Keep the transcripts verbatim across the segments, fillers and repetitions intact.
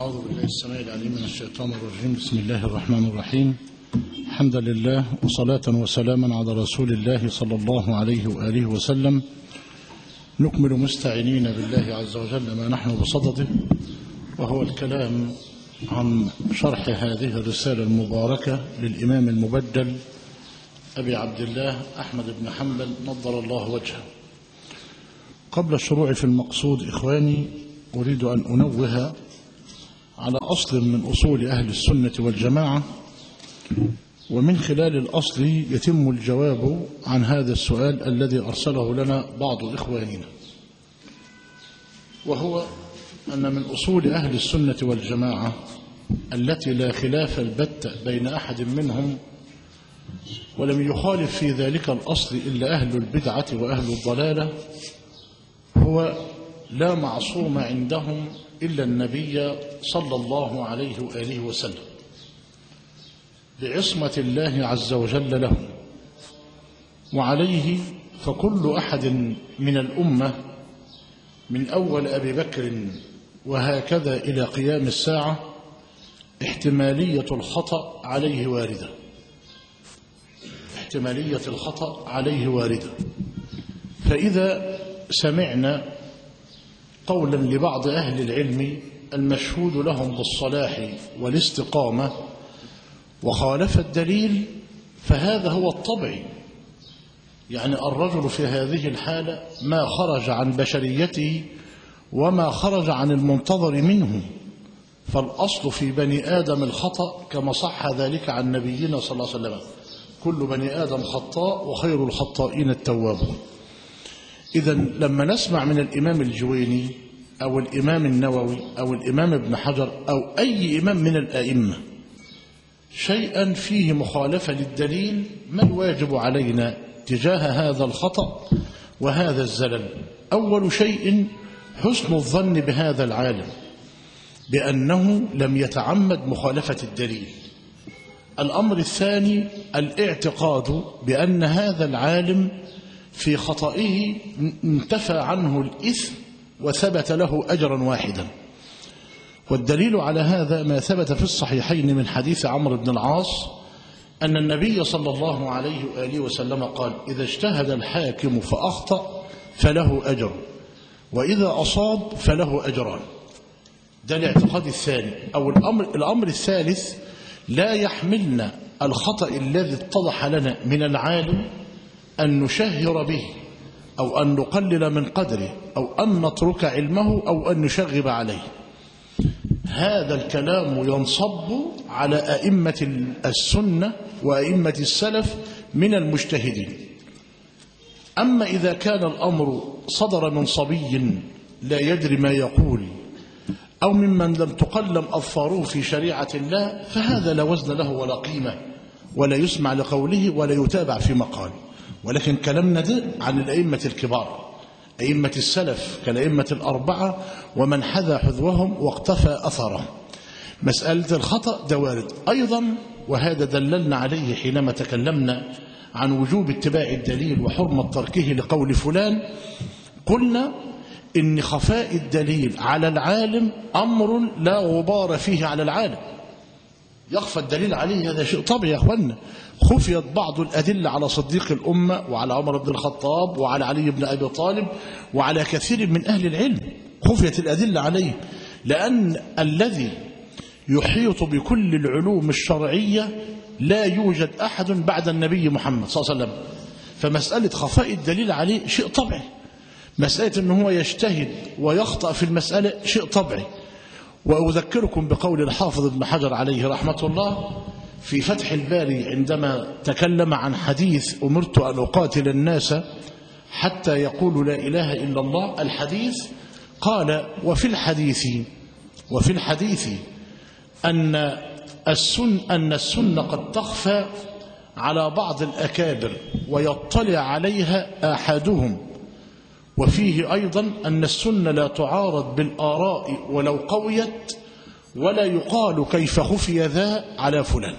أعوذ بالله السميع العليم من الشيطان الرجيم. بسم الله الرحمن الرحيم. الحمد لله وصلاة وسلاما على رسول الله صلى الله عليه وآله وسلم. نكمل مستعينين بالله عز وجل ما نحن بصدده، وهو الكلام عن شرح هذه الرسالة المباركة للإمام المبدل أبي عبد الله أحمد بن حنبل نضر الله وجهه. قبل الشروع في المقصود إخواني، أريد أن أنوه على أصل من أصول أهل السنة والجماعة، ومن خلال الأصل يتم الجواب عن هذا السؤال الذي أرسله لنا بعض إخواننا، وهو أن من أصول أهل السنة والجماعة التي لا خلاف البتة بين أحد منهم، ولم يخالف في ذلك الأصل إلا أهل البدعة وأهل الضلالة، هو لا معصوم عندهم إلا النبي صلى الله عليه وآله وسلم بعصمة الله عز وجل له. وعليه فكل أحد من الأمة من أول أبي بكر وهكذا إلى قيام الساعة احتمالية الخطأ عليه واردة احتمالية الخطأ عليه واردة فإذا سمعنا قولا لبعض أهل العلم المشهود لهم بالصلاح والاستقامة وخالف الدليل، فهذا هو الطبيعي. يعني الرجل في هذه الحالة ما خرج عن بشريته وما خرج عن المنتظر منه، فالأصل في بني آدم الخطأ كما صح ذلك عن نبينا صلى الله عليه وسلم: كل بني آدم خطاء وخير الخطائين التوابون. إذن لما نسمع من الإمام الجويني أو الإمام النووي أو الإمام ابن حجر أو أي إمام من الآئمة شيئا فيه مخالفة للدليل، ما الواجب علينا تجاه هذا الخطأ وهذا الزلل؟ أول شيء حسن الظن بهذا العالم بأنه لم يتعمد مخالفة الدليل. الأمر الثاني الاعتقاد بأن هذا العالم في خطئه انتفى عنه الإثم وثبت له أجرا واحدا. والدليل على هذا ما ثبت في الصحيحين من حديث عمرو بن العاص أن النبي صلى الله عليه وآله وسلم قال: إذا اجتهد الحاكم فأخطأ فله أجر، وإذا أصاب فله أجران. ده الاعتقاد الثاني. أو الأمر, الأمر الثالث: لا يحملنا الخطأ الذي اتضح لنا من العالم أن نشهر به أو أن نقلل من قدره أو أن نترك علمه أو أن نشغب عليه. هذا الكلام ينصب على أئمة السنة وأئمة السلف من المجتهدين. أما إذا كان الأمر صدر من صبي لا يدري ما يقول أو ممن لم تقلم أظفاره في شريعة الله، فهذا لا وزن له ولا قيمة، ولا يسمع لقوله ولا يتابع في مقال. ولكن كلامنا ده عن الأئمة الكبار، أئمة السلف كالأئمة الأربعة ومن حذا حذوهم واقتفى أثرهم. مسألة الخطأ ده وارد أيضا، وهذا دللنا عليه حينما تكلمنا عن وجوب اتباع الدليل وحرمة تركه لقول فلان. قلنا إن خفاء الدليل على العالم أمر لا غبار فيه على العالم، يخفى الدليل عليه، هذا شيء طبيعي يا أخوانا. خفيت بعض الأدلة على صديق الأمة وعلى عمر بن الخطاب وعلى علي بن أبي طالب وعلى كثير من أهل العلم، خفيت الأدلة عليه، لأن الذي يحيط بكل العلوم الشرعية لا يوجد أحد بعد النبي محمد صلى الله عليه وسلم. فمسألة خفاء الدليل عليه شيء طبيعي، مسألة أنه هو يجتهد ويخطأ في المسألة شيء طبيعي. وأذكركم بقول الحافظ ابن حجر عليه رحمة الله في فتح الباري عندما تكلم عن حديث: أمرت أن أقاتل الناس حتى يقولوا لا إله إلا الله. الحديث قال: وفي الحديث وفي الحديث أن السن أن السنة قد تخفى على بعض الأكابر ويطلع عليها أحدهم، وفيه أيضا أن السنة لا تعارض بالآراء ولو قويت، ولا يقال كيف خفي ذا على فلان.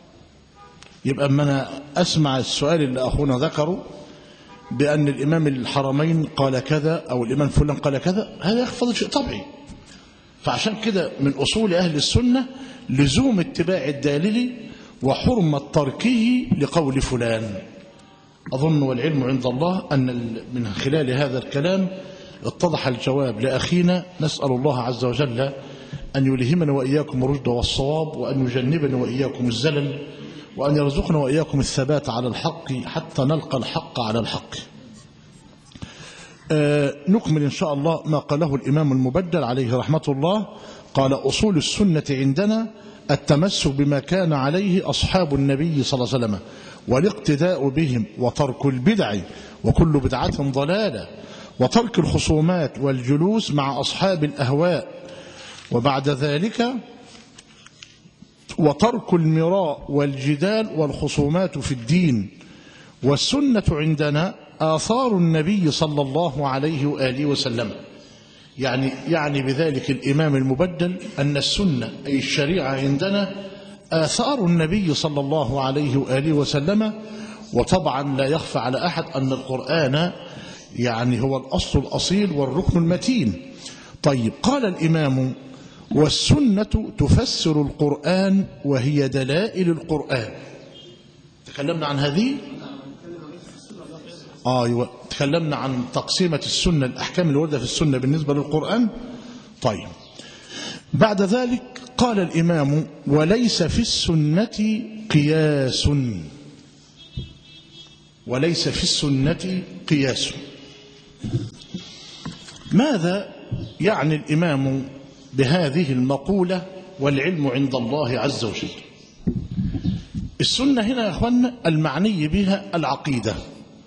يبقى أما أنا أسمع السؤال اللي أخونا ذكره بأن الإمام الحرمين قال كذا أو الإمام فلان قال كذا، هذا يخفض شيء طبيعي. فعشان كده من أصول أهل السنة لزوم اتباع الدليل وحرمة تركه لقول فلان. أظن والعلم عند الله أن من خلال هذا الكلام اتضح الجواب لأخينا. نسأل الله عز وجل أن يلهمنا وإياكم الرشد والصواب، وأن يجنبنا وإياكم الزلل، وأن يرزقنا وإياكم الثبات على الحق حتى نلقى الحق على الحق. آه نكمل إن شاء الله ما قاله الإمام المبدل عليه رحمة الله. قال: أصول السنة عندنا التمسك بما كان عليه أصحاب النبي صلى الله عليه وسلم والاقتداء بهم، وترك البدع وكل بدعة ضلالة، وترك الخصومات والجلوس مع أصحاب الأهواء، وبعد ذلك وترك المراء والجدال والخصومات في الدين. والسنة عندنا آثار النبي صلى الله عليه وآله وسلم. يعني يعني بذلك الإمام المبدل أن السنة أي الشريعة عندنا آثار النبي صلى الله عليه وآله وسلم. وطبعا لا يخفى على أحد أن القرآن يعني هو الأصل الأصيل والركن المتين. طيب، قال الإمام: والسنة تفسر القرآن وهي دلائل القرآن. تكلمنا عن هذه؟ آه تكلمنا عن تقسيمة السنة، الأحكام الواردة في السنة بالنسبة للقرآن. طيب، بعد ذلك قال الإمام: وليس في السنة قياس. وليس في السنة قياس. ماذا يعني الإمام بهذه المقولة والعلم عند الله عز وجل؟ السنة هنا يا أخوانا المعني بها العقيدة،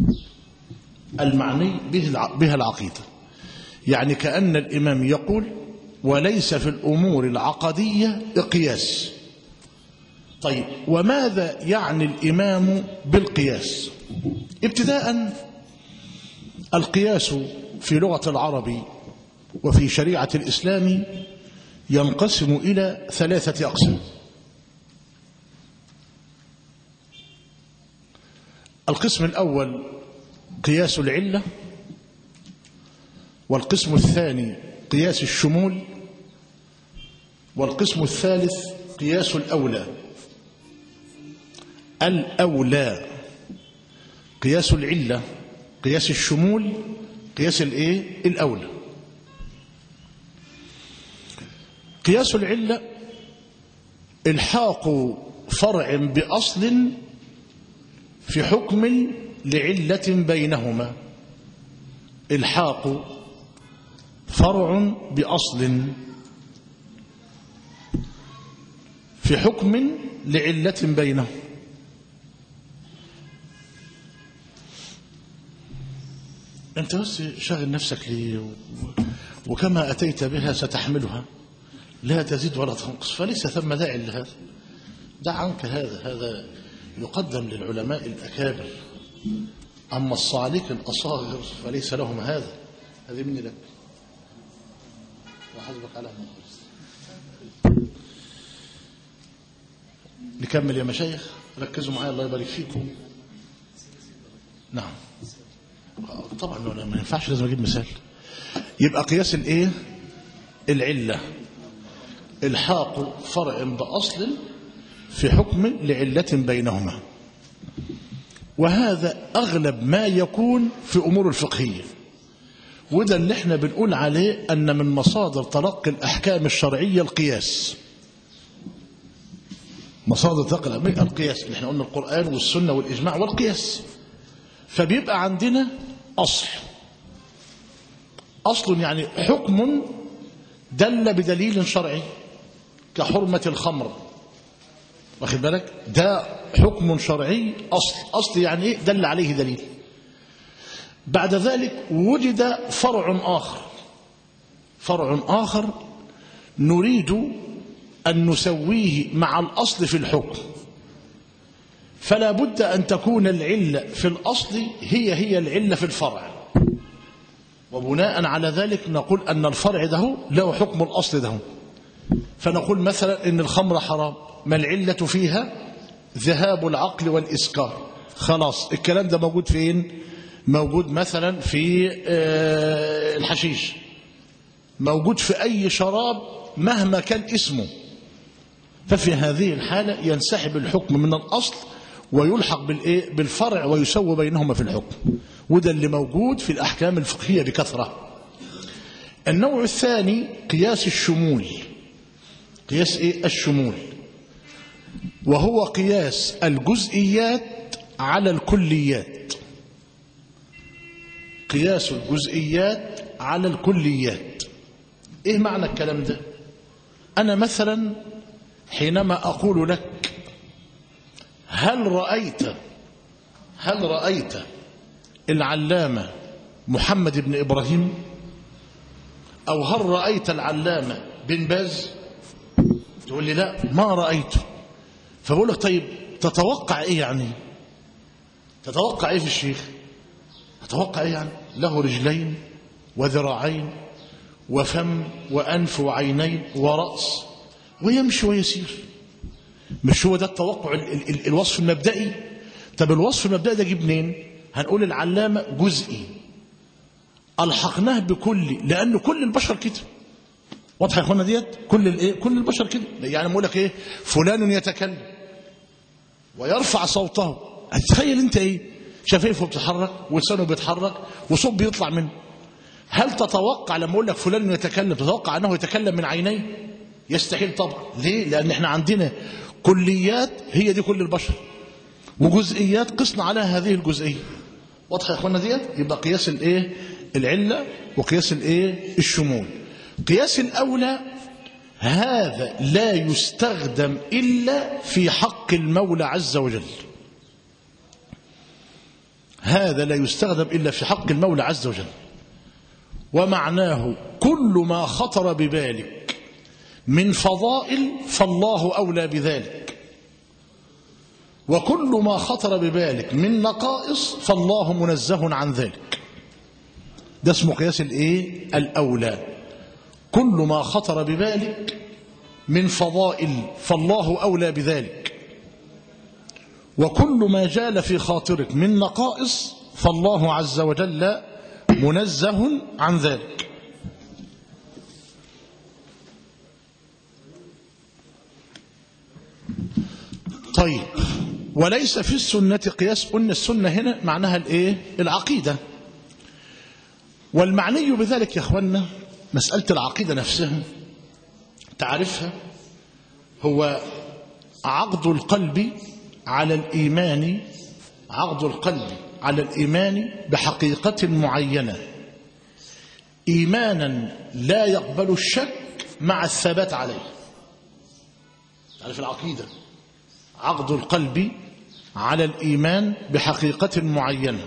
المعني بها العقيدة. يعني كأن الإمام يقول: وليس في الأمور العقدية قياس. طيب، وماذا يعني الإمام بالقياس؟ ابتداء، القياس في لغة العرب وفي شريعة الإسلام ينقسم إلى ثلاثة أقسام. القسم الأول قياس العلة، والقسم الثاني قياس الشمول، والقسم الثالث قياس الأولى. الأولى قياس العلة، قياس الشمول، قياس الإيه؟ الأولى. قياس العلة الحاق فرع بأصل في حكم لعلة بينهما. الحاق فرع بأصل في حكم لعلة بينهما. أنت بس شاغل نفسك لي، وكما أتيت بها ستحملها، لا تزيد ولا تنقص، فليس ثم داعي لهذا. دع عنك هذا، هذا يقدم للعلماء الأكابر، أما الصالك الأصاغر فليس لهم هذا. هذه مني لك وحسبك على ما. نكمل يا مشايخ، ركزوا معايا الله يبارك فيكم. نعم طبعا ما ينفعش، لازم اجيب مثال. يبقى قياس الايه؟ العله الحاق فرع باصل في حكم لعله بينهما، وهذا اغلب ما يكون في امور الفقهيه، وده اللي احنا بنقول عليه ان من مصادر تلقي الاحكام الشرعيه القياس. مصادر تلقي القياس اللي احنا قلنا القران والسنه والاجماع والقياس. فبيبقى عندنا أصل، أصل يعني حكم دل بدليل شرعي كحرمة الخمر، واخد بالك؟ ده حكم شرعي أصل. أصل يعني إيه؟ دل عليه دليل. بعد ذلك وجد فرع آخر، فرع آخر نريد أن نسويه مع الأصل في الحكم، فلا بد أن تكون العلة في الأصل هي هي العلة في الفرع، وبناء على ذلك نقول أن الفرع ده له حكم الأصل ده. فنقول مثلا إن الخمر حرام، ما العلة فيها؟ ذهاب العقل والإسكار. خلاص، الكلام ده موجود فين؟ موجود مثلا في الحشيش، موجود في أي شراب مهما كان اسمه، ففي هذه الحالة ينسحب الحكم من الأصل ويلحق بالإيه؟ بالفرع ويسوى بينهما في الحكم. وده اللي موجود في الأحكام الفقهية بكثرة. النوع الثاني قياس الشمول. قياس إيه؟ الشمول، وهو قياس الجزئيات على الكليات. قياس الجزئيات على الكليات. إيه معنى الكلام ده؟ أنا مثلا حينما أقول لك هل رأيت هل رأيت العلامة محمد بن إبراهيم، أو هل رأيت العلامة بن باز؟ تقول لي لا ما رأيته. فبقول لك طيب تتوقع إيه يعني؟ تتوقع إيه في الشيخ؟ تتوقع إيه يعني؟ له رجلين وذراعين وفم وأنف وعينين ورأس ويمشي ويسير. مش هو ده التوقع ال ال ال الوصف المبدئي؟ طب الوصف المبدئي ده جه منين؟ هنقول العلامة جزئي ألحقناه بكلي، لأن كل البشر كده. واضحة يا اخوانا ديت؟ كل الايه؟ كل البشر كده. يعني بقول لك ايه؟ فلان يتكلم ويرفع صوته. هتخيل انت ايه؟ شفايفه بتتحرك ولسانه بيتحرك وصوت بيطلع منه. هل تتوقع لما اقول لك فلان يتكلم تتوقع انه يتكلم من عينيه؟ يستحيل طبعا. ليه؟ لان احنا عندنا كليات هي دي كل البشر، وجزئيات قسنا على هذه الجزئيه. واضحه يا اخوانا ديت؟ يبقى قياس الايه؟ العله وقياس الايه؟ الشمول. قياس الاولى هذا لا يستخدم الا في حق المولى عز وجل. هذا لا يستخدم الا في حق المولى عز وجل. ومعناه كل ما خطر ببالك من فضائل فالله أولى بذلك، وكل ما خطر ببالك من نقائص فالله منزه عن ذلك. ده اسمه قياس الايه؟ الأولى. كل ما خطر ببالك من فضائل فالله أولى بذلك، وكل ما جال في خاطرك من نقائص فالله عز وجل منزه عن ذلك. طيب، وليس في السنة قياس. قلنا السنة هنا معناها الايه؟ العقيدة. والمعني بذلك يا اخوانا مسألة العقيدة نفسها تعرفها، هو عقد القلب على الإيمان، عقد القلب على الإيمان بحقيقة معينة، إيمانا لا يقبل الشك مع الثبات عليه. تعرف العقيدة عقد القلب على الإيمان بحقيقة معينة،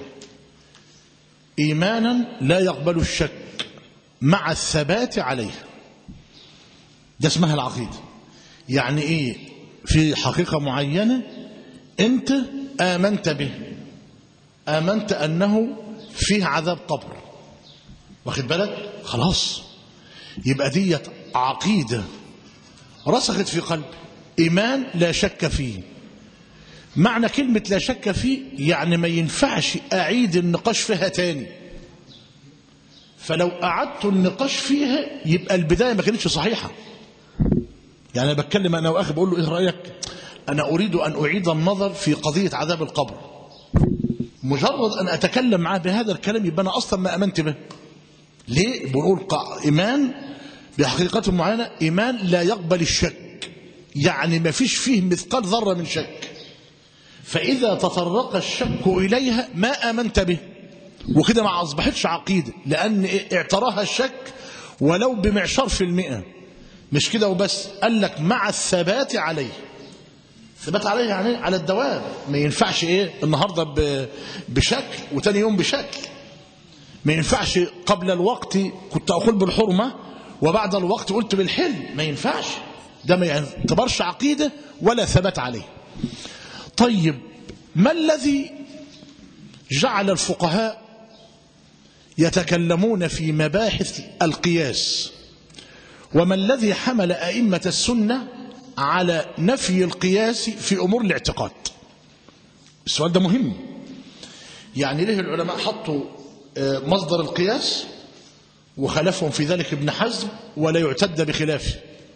إيمانا لا يقبل الشك مع الثبات عليه. ده اسمها العقيدة. يعني إيه؟ في حقيقة معينة أنت آمنت به، آمنت أنه فيه عذاب قبر، واخد بالك؟ خلاص، يبقى ديت عقيدة رسخت في قلب، إيمان لا شك فيه. معنى كلمة لا شك فيه يعني ما ينفعش أعيد النقاش فيها تاني. فلو أعدت النقاش فيها يبقى البداية ما كانتش صحيحة. يعني أنا بتكلم أنا وأخي بقول له إيه رأيك؟ أنا أريد أن أعيد النظر في قضية عذاب القبر. مجرد أن أتكلم معاه بهذا الكلام يبقى أنا أصلا ما أمنت به. ليه؟ بنقول إيمان بحقيقة معينة، إيمان لا يقبل الشك، يعني ما فيش فيه مثقال ذرة من شك. فإذا تطرق الشك إليها ما آمنت به، وكده ما أصبحتش عقيدة، لأن اعتراها الشك ولو بمعشر في المئة. مش كده وبس، قال لك مع الثبات عليه. ثبات عليه يعني على الدوام، ما ينفعش ايه النهارده بشكل وتاني يوم بشكل. ما ينفعش قبل الوقت كنت اقول بالحرمه وبعد الوقت قلت بالحل، ما ينفعش. ده ما يعتبرش عقيده ولا ثبات عليه. طيب، ما الذي جعل الفقهاء يتكلمون في مباحث القياس؟ وما الذي حمل أئمة السنة على نفي القياس في أمور الاعتقاد؟ السؤال ده مهم. يعني ليه العلماء حطوا مصدر القياس وخلفهم في ذلك ابن حزم ولا يعتد بخلافه؟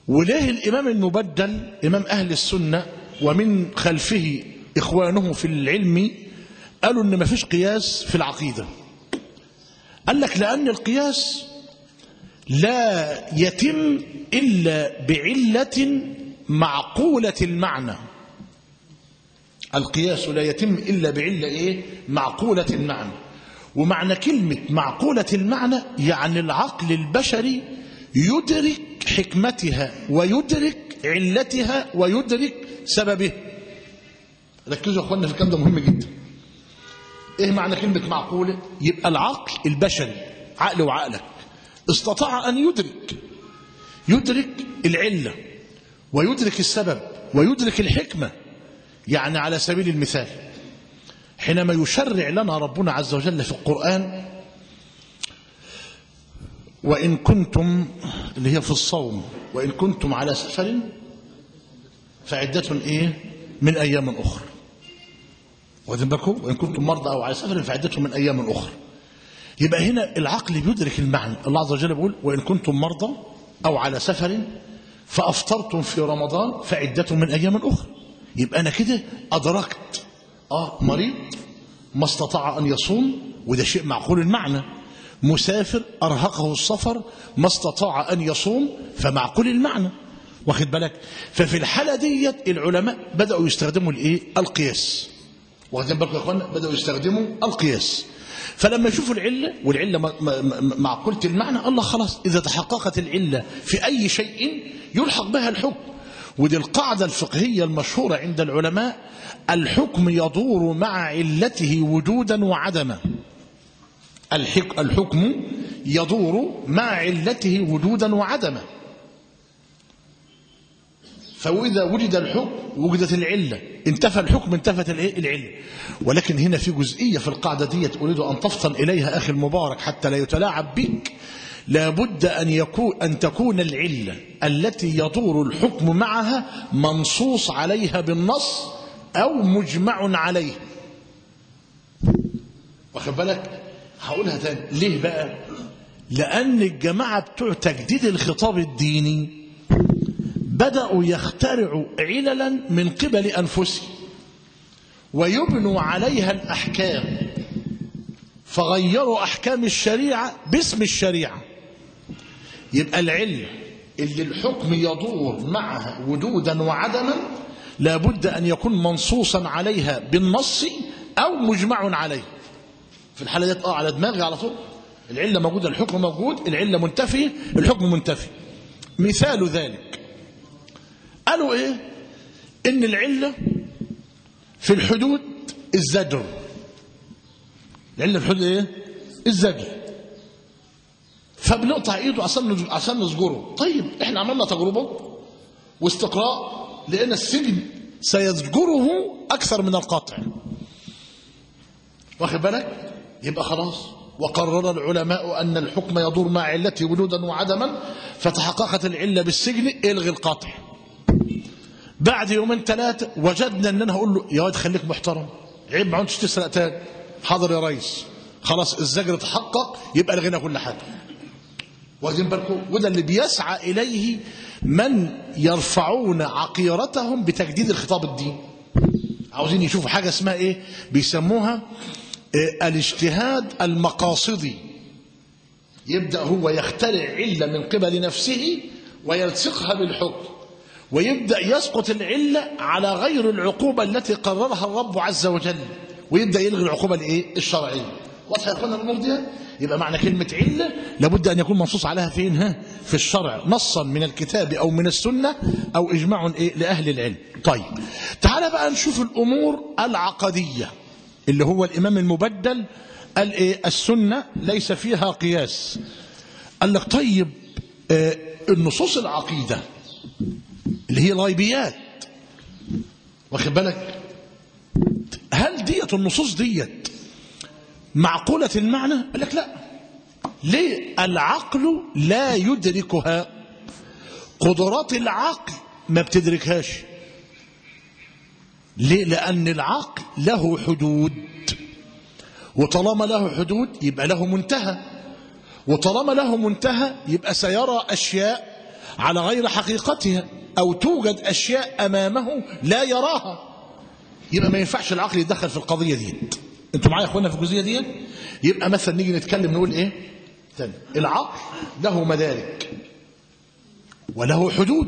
وليه الإمام المبدل إمام أهل السنة ومن خلفه إخوانه في العلم قالوا إن ما فيش قياس في العقيدة؟ قال لك لأن القياس لا يتم إلا بعلة معقولة المعنى. القياس لا يتم إلا بعلة إيه؟ معقولة المعنى. ومعنى كلمة معقولة المعنى يعني العقل البشري يدرك حكمتها ويدرك علتها ويدرك سببه. ركزوا يا اخوانا في الكلام ده مهم جدا. ايه معنى كلمة معقولة؟ يبقى العقل البشري، عقل وعقلك، استطاع ان يدرك يدرك العلة ويدرك السبب ويدرك الحكمة. يعني على سبيل المثال حينما يشرع لنا ربنا عز وجل في القرآن وإن كنتم، اللي هي في الصوم، وإن كنتم على سفر فعدة إيه؟ من أيام أخرى. واخدين بالكم؟ وإن كنتم مرضى أو على سفر فعدة من أيام أخرى. يبقى هنا العقل بيدرك المعنى. الله عز وجل بيقول وإن كنتم مرضى أو على سفر فأفطرتم في رمضان فعدة من أيام أخرى. يبقى أنا كده أدركت آه مريض ما استطاع أن يصوم، وده شيء معقول المعنى. مسافر أرهقه السفر ما استطاع أن يصوم، فمعقول المعنى. واخد بالك؟ ففي الحالة ديت العلماء بدأوا يستخدموا الإيه؟ القياس. واخدين بالكم يا اخوانا؟ بدأوا يستخدموا القياس. فلما يشوفوا العلة والعلة معقولة المعنى، الله خلاص إذا تحققت العلة في أي شيء يلحق بها الحكم. ودي القاعدة الفقهية المشهورة عند العلماء: الحكم يدور مع علته وجودا وعدما. الحكم يدور مع علته وجودا وعدما. فإذا وجد الحكم وجدت العلة، انتفى الحكم انتفت العلة. ولكن هنا في جزئية في القاعدة دي أريد أن تفطن إليها أخي المبارك حتى لا يتلاعب بك. لابد أن يكون أن تكون العلة التي يدور الحكم معها منصوص عليها بالنص أو مجمع عليه. واخد بالك؟ هقولها تاني. ليه بقى؟ لأن الجماعة بتوع تجديد الخطاب الديني بدأوا يخترعوا عللا من قبل أنفسهم ويبنوا عليها الأحكام، فغيروا أحكام الشريعة باسم الشريعة. يبقى العلة اللي الحكم يدور معها وجودا وعدما لابد أن يكون منصوصا عليها بالنص أو مجمع عليه. في الحالة دي اه على دماغي على طول. العلة موجودة، الحكم موجود، العلة منتفية، الحكم منتفي. مثال ذلك قالوا ايه؟ ان العلة في الحدود الزجر. العلة في الحدود ايه؟ الزجر. فبنقطع ايده عشان عشان نزجره. طيب احنا عملنا تجربه واستقراء لان السجن سيزجره اكثر من القطع. واخد بالك؟ يبقى خلاص. وقرر العلماء ان الحكم يدور مع علته وجودا وعدما، فتحققت العله بالسجن، الغي القطع. بعد يومين ثلاثه وجدنا ان انا هقول له يا واد خليك محترم، عيب ما عدتش تسرق تاني. حاضر يا ريس، خلاص الزجر تحقق، يبقى لغينا كل حاجه. واخدين بالكم؟ وده اللي بيسعى اليه من يرفعون عقيرتهم بتجديد الخطاب الديني. عاوزين يشوفوا حاجه اسمها ايه؟ بيسموها إيه؟ الاجتهاد المقاصدي. يبدا هو يخترع عله من قبل نفسه ويلصقها بالحكم، ويبدا يسقط العله على غير العقوبه التي قررها الرب عز وجل، ويبدا يلغي العقوبه الايه؟ الشرعيه. واضح يا اخوانا الامور دي؟ يبقى معنى كلمة علة لابد أن يكون منصوص عليها فين؟ ها؟ في الشرع، نصا من الكتاب أو من السنة أو إجماع إيه؟ لأهل العلم. طيب تعال بقى نشوف الأمور العقدية اللي هو الإمام المبدل قال إيه؟ السنة ليس فيها قياس. قال لك طيب آه النصوص العقيدة اللي هي الغيبيات، واخد بالك؟ هل ديت النصوص ديت معقولة المعنى؟ قال لك لا. ليه؟ العقل لا يدركها. قدرات العقل ما بتدركهاش. ليه؟ لأن العقل له حدود، وطالما له حدود يبقى له منتهى، وطالما له منتهى يبقى سيرى أشياء على غير حقيقتها أو توجد أشياء أمامه لا يراها، يبقى ما ينفعش العقل يتدخل في القضية دي. انتوا معايا يا اخوانا في الجزئية دي؟ يبقى مثلا نيجي نتكلم نقول ايه تاني؟ العقل له مدارك وله حدود،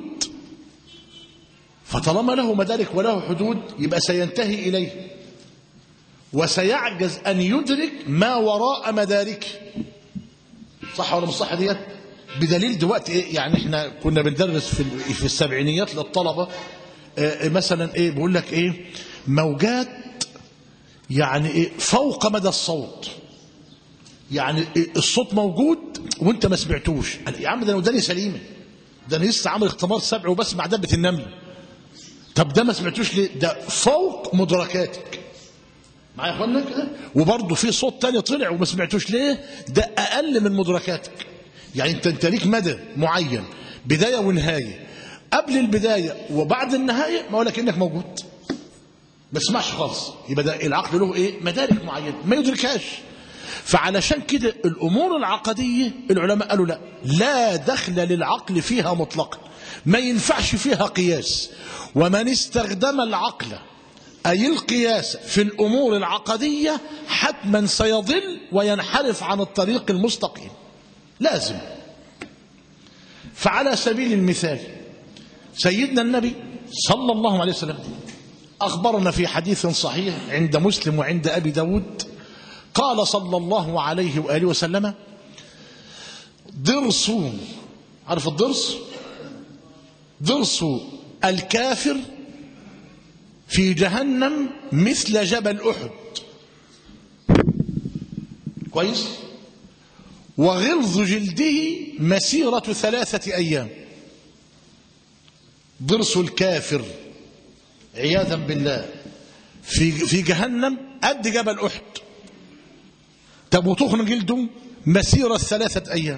فطالما له مدارك وله حدود يبقى سينتهي إليه وسيعجز أن يدرك ما وراء مداركه. صح ولا مش صح ديت؟ بدليل دلوقتي ايه؟ يعني احنا كنا بندرس في في السبعينيات للطلبة اه مثلا ايه بقول لك ايه موجات يعني ايه فوق مدى الصوت، يعني إيه الصوت موجود وانت ما سمعتوش. يا عم ده انا وداني سليمه، ده انا لسه عامل اختبار سبع وبسمع دبة النمل. طب ده ما سمعتوش ليه؟ ده فوق مدركاتك. معايا يا اخوانا كده؟ وبرضه في صوت تاني طلع وما سمعتوش ليه؟ ده اقل من مدركاتك. يعني انت انت ليك مدى معين، بدايه ونهايه. قبل البدايه وبعد النهايه ما اقول لك انك موجود ما تسمعش خالص. يبقى ده العقل له ايه؟ مدارك معينه ما يدركهاش. فعلشان كده الامور العقديه العلماء قالوا لا لا دخل للعقل فيها مطلقا، ما ينفعش فيها قياس. ومن استخدم العقل أي القياس في الأمور العقدية حتما سيضل وينحرف عن الطريق المستقيم لازم. فعلى سبيل المثال سيدنا النبي صلى الله عليه وسلم أخبرنا في حديث صحيح عند مسلم وعند أبي داود قال صلى الله عليه وآله وسلم ضرس، عارف الضرس؟ ضرس الكافر في جهنم مثل جبل أحد. كويس؟ وغلظ جلده مسيرة ثلاثة أيام. ضرس الكافر عياذا بالله في في جهنم قد جبل أحد. طب وتخن جلده مسيرة ثلاثة أيام.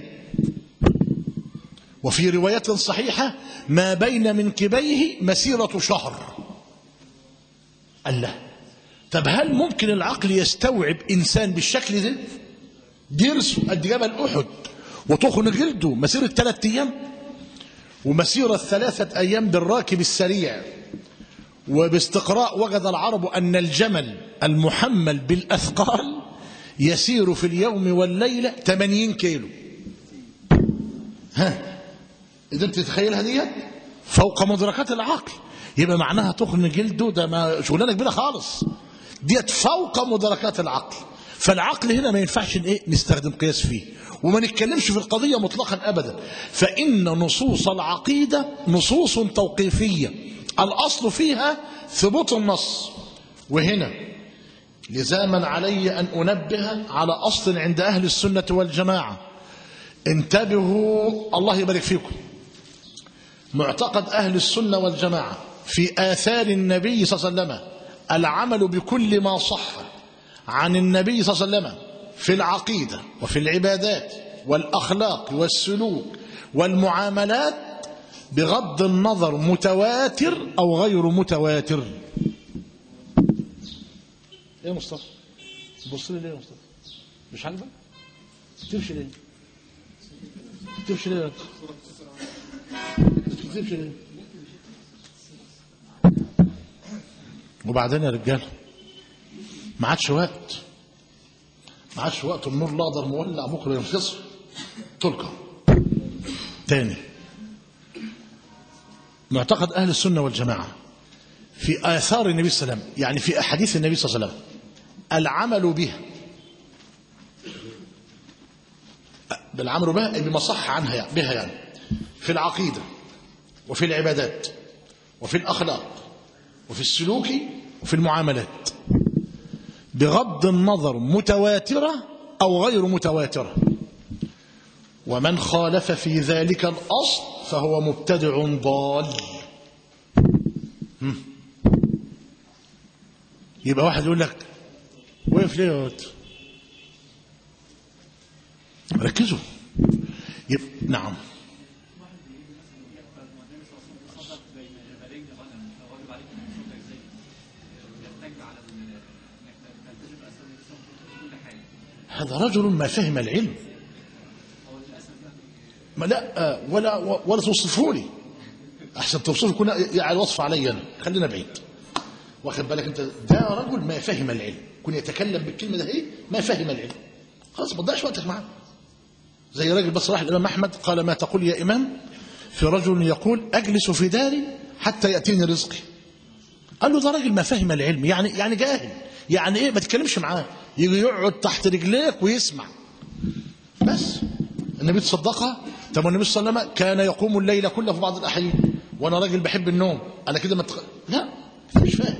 وفي رواية صحيحة ما بين منكبيه مسيرة شهر. الله، طب هل ممكن العقل يستوعب إنسان بالشكل ده؟ ضرسه قد جبل أحد وتخن جلده مسيرة ثلاثة أيام ومسيرة ثلاثة أيام بالراكب السريع. وباستقراء وجد العرب أن الجمل المحمل بالأثقال يسير في اليوم والليلة ثمانين كيلو. ها إذا أنت تتخيلها دي فوق مدركات العقل، يبقى معناها تخن جلده ده ما شغلانه كبيره خالص، ديت فوق مدركات العقل. فالعقل هنا ما ينفعش ايه نستخدم قياس فيه وما نتكلمش في القضيه مطلقا ابدا. فان نصوص العقيده نصوص توقيفيه الاصل فيها ثبوت النص. وهنا لزاما علي ان انبه على اصل عند اهل السنه والجماعه. انتبهوا الله يبارك فيكم. معتقد اهل السنه والجماعه في آثار النبي صلى الله عليه وسلم العمل بكل ما صح عن النبي صلى الله عليه وسلم في العقيدة وفي العبادات والأخلاق والسلوك والمعاملات بغض النظر متواتر أو غير متواتر. ايه يا مصطفى؟ بص لي ليه يا مصطفى؟ مش عاجبك؟ تمشي ليه؟ تمشي ليه؟ تمشي ليه؟ وبعدين يا رجال ما عادش وقت، ما عادش وقت، النور الاخضر مولع بكره ينفصل. تلقى تاني معتقد اهل السنه والجماعه في اثار النبي صلى الله عليه وسلم، يعني في احاديث النبي صلى الله عليه وسلم العمل بها، بالعمل بها بما صح عنها يعني بها يعني في العقيده وفي العبادات وفي الاخلاق وفي السلوك وفي المعاملات بغض النظر متواترة أو غير متواترة. ومن خالف في ذلك الأصل فهو مبتدع ضال. يبقى واحد يقول لك وقف ليه يا ولد؟ ركزوا. يبقى نعم هذا رجل ما فهم العلم. ما لا ولا ولا توصفه لي، احسن توصفه يكون يعني وصف علي انا، خلينا بعيد. واخد بالك انت؟ ده رجل ما فهم العلم، يكون يتكلم بالكلمه ده ايه ما فهم العلم، خلاص ما تضيعش وقتك معاه. زي راجل بس راح الامام احمد قال ما تقول يا امام في رجل يقول اجلس في داري حتى ياتيني رزقي. قال له ده راجل ما فهم العلم، يعني يعني جاهل، يعني ايه ما تتكلمش معاه، يجي يقعد تحت رجليك ويسمع بس. النبي تصدقها. طب النبي صلى الله عليه وسلم كان يقوم الليل كله في بعض الاحيان، وانا راجل بحب النوم، انا كده ما تخ... لا مش فاهم.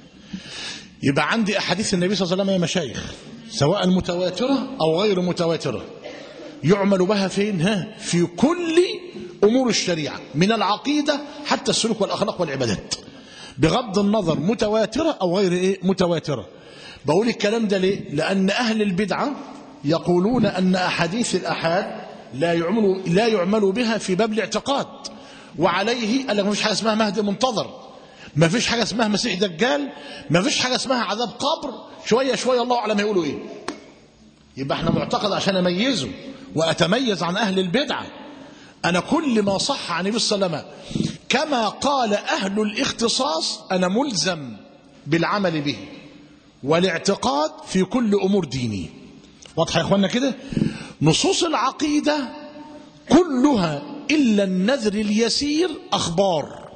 يبقى عندي احاديث النبي صلى الله عليه وسلم يا مشايخ سواء متواتره او غير متواتره يعمل بها فين؟ ها في كل امور الشريعه من العقيده حتى السلوك والاخلاق والعبادات، بغض النظر متواتره او غير ايه متواتره. بقول الكلام ده ليه؟ لان اهل البدعه يقولون ان احاديث الاحاد لا يعمل لا يعمل بها في باب الاعتقاد، وعليه قال لك ما فيش حاجه اسمها مهدي منتظر، ما فيش حاجه اسمها مسيح دجال، ما فيش حاجه اسمها عذاب قبر، شويه شويه الله اعلم هيقولوا ايه. يبقى احنا معتقد عشان اميزه واتميز عن اهل البدعه، انا كل ما صح عن النبي صلى الله عليه وسلم كما قال اهل الاختصاص انا ملزم بالعمل به والاعتقاد في كل امور ديني. واضح يا اخوانا كده؟ نصوص العقيده كلها الا النذر اليسير اخبار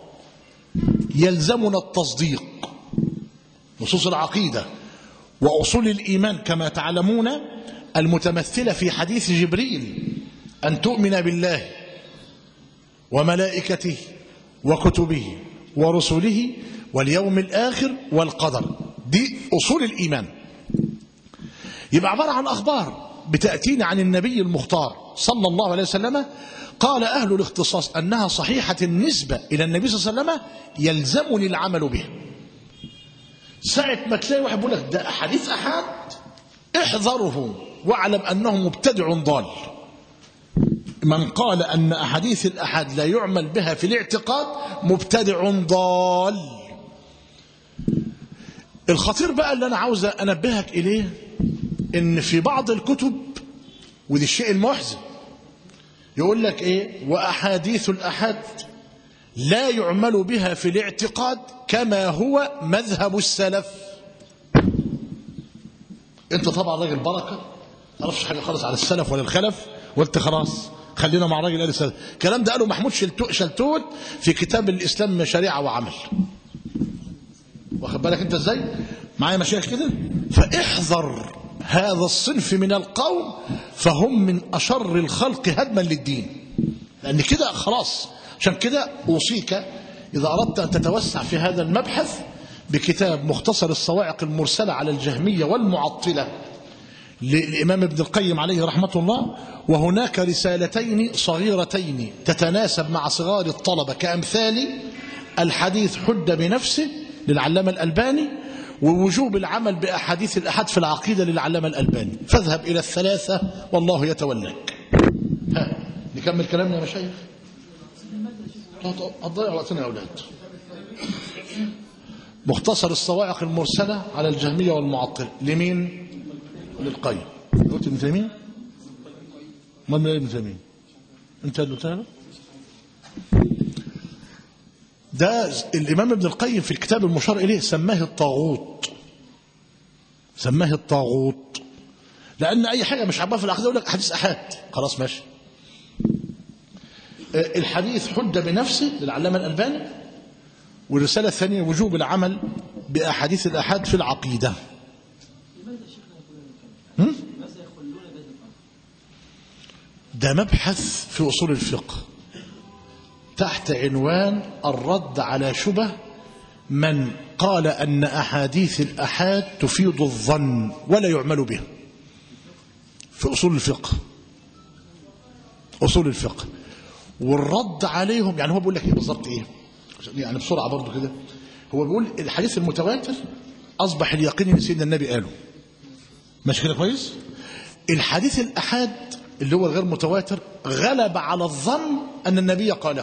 يلزمنا التصديق. نصوص العقيده واصول الايمان كما تعلمون المتمثله في حديث جبريل ان تؤمن بالله وملائكته وكتبه ورسله واليوم الآخر والقدر، دي أصول الإيمان. يبقى عبارة عن أخبار بتأتينا عن النبي المختار صلى الله عليه وسلم، قال أهل الاختصاص أنها صحيحة النسبة إلى النبي صلى الله عليه وسلم يلزمني العمل بها. ساعة ما تلاقي واحد بيقول لك ده أحاديث أحد احذره واعلم أنه مبتدع ضال. من قال أن أحاديث الأحد لا يعمل بها في الاعتقاد مبتدع ضال. الخطير بقى اللي أنا عاوز أنبهك إليه إن في بعض الكتب، ودي الشيء المحزن، يقول لك إيه وأحاديث الأحد لا يعمل بها في الاعتقاد كما هو مذهب السلف. أنت طبعا راجل بركة تعرفش حاجة خالص على السلف ولا الخلف، وقلت خلاص خلينا مع راجل قال السلف. الكلام ده قاله محمود شلتوت في كتاب الإسلام شريعة وعمل. واخد بالك انت ازاي معايا مشايخ كده؟ فاحذر هذا الصنف من القوم فهم من أشر الخلق هدما للدين، لأن كده خلاص. عشان كده أوصيك إذا أردت أن تتوسع في هذا المبحث بكتاب مختصر الصواعق المرسلة على الجهمية والمعطلة للإمام ابن القيم عليه رحمة الله، وهناك رسالتين صغيرتين تتناسب مع صغار الطلبة كأمثال الحديث حد بنفسه للعلامة الألباني، ووجوب العمل بأحاديث الأحد في العقيدة للعلامة الألباني. فاذهب إلى الثلاثة والله يتولاك. ها نكمل كلامنا يا مشايخ؟ هتضيع وقتنا يا أولاد. مختصر الصواعق المرسلة على الجهمية والمعطلة لمين؟ للقيم. قلت ابن تيمية؟ ما من ابن تيمية؟ انت اللي قلتها؟ ده الإمام ابن القيم في الكتاب المشار إليه سماه الطاغوت، سماه الطاغوت، لأن أي حاجة مش عبارة في العقيدة يقول لك حديث أحاد، خلاص ماشي. الحديث حد بنفسه للعلامة الألباني، والرسالة الثانية وجوب العمل بأحاديث الأحاد في العقيدة. ده مبحث في أصول الفقه تحت عنوان الرد على شبه من قال أن أحاديث الأحاد تفيد الظن ولا يعمل بها في أصول الفقه. أصول الفقه والرد عليهم، يعني هو بيقول لك إيه بالضبط إيه؟ يعني بسرعة برضو كده، هو بيقول الحديث المتواتر أصبح اليقين إن سيدنا النبي قاله، ماشي كده كويس؟ الحديث الأحاد اللي هو الغير متواتر غلب على الظن أن النبي قاله،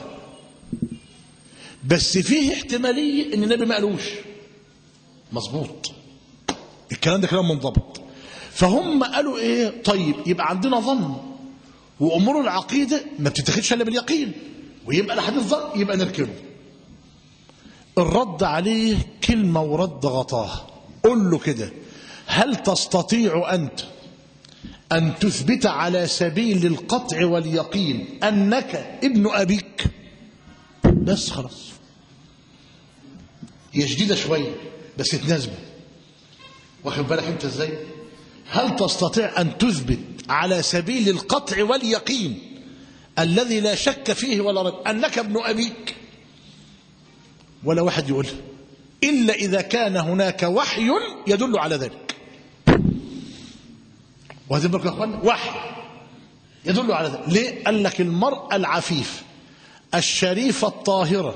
بس فيه احتمالية أن النبي ما قالوش. مظبوط، الكلام ده كلام منضبط. فهم قالوا إيه؟ طيب يبقى عندنا ظن وأمور العقيدة ما بتتخذش إلا باليقين، ويبقى الحديث ظن يبقى نركنه. الرد عليه كلمة ورد غطاه. قل له كده: هل تستطيع أنت أن تثبت على سبيل القطع واليقين أنك ابن أبيك؟ بس خلاص. هي شديدة شوية بس تناسبه. واخد بالك أنت إزاي؟ هل تستطيع أن تثبت على سبيل القطع واليقين الذي لا شك فيه ولا ريب أنك ابن أبيك؟ ولا واحد يقول إلا إذا كان هناك وحي يدل على ذلك. وهذا بالك يا أخوان وحي يدل على ذلك. ليه؟ قال لك المرأة العفيف الشريفة الطاهرة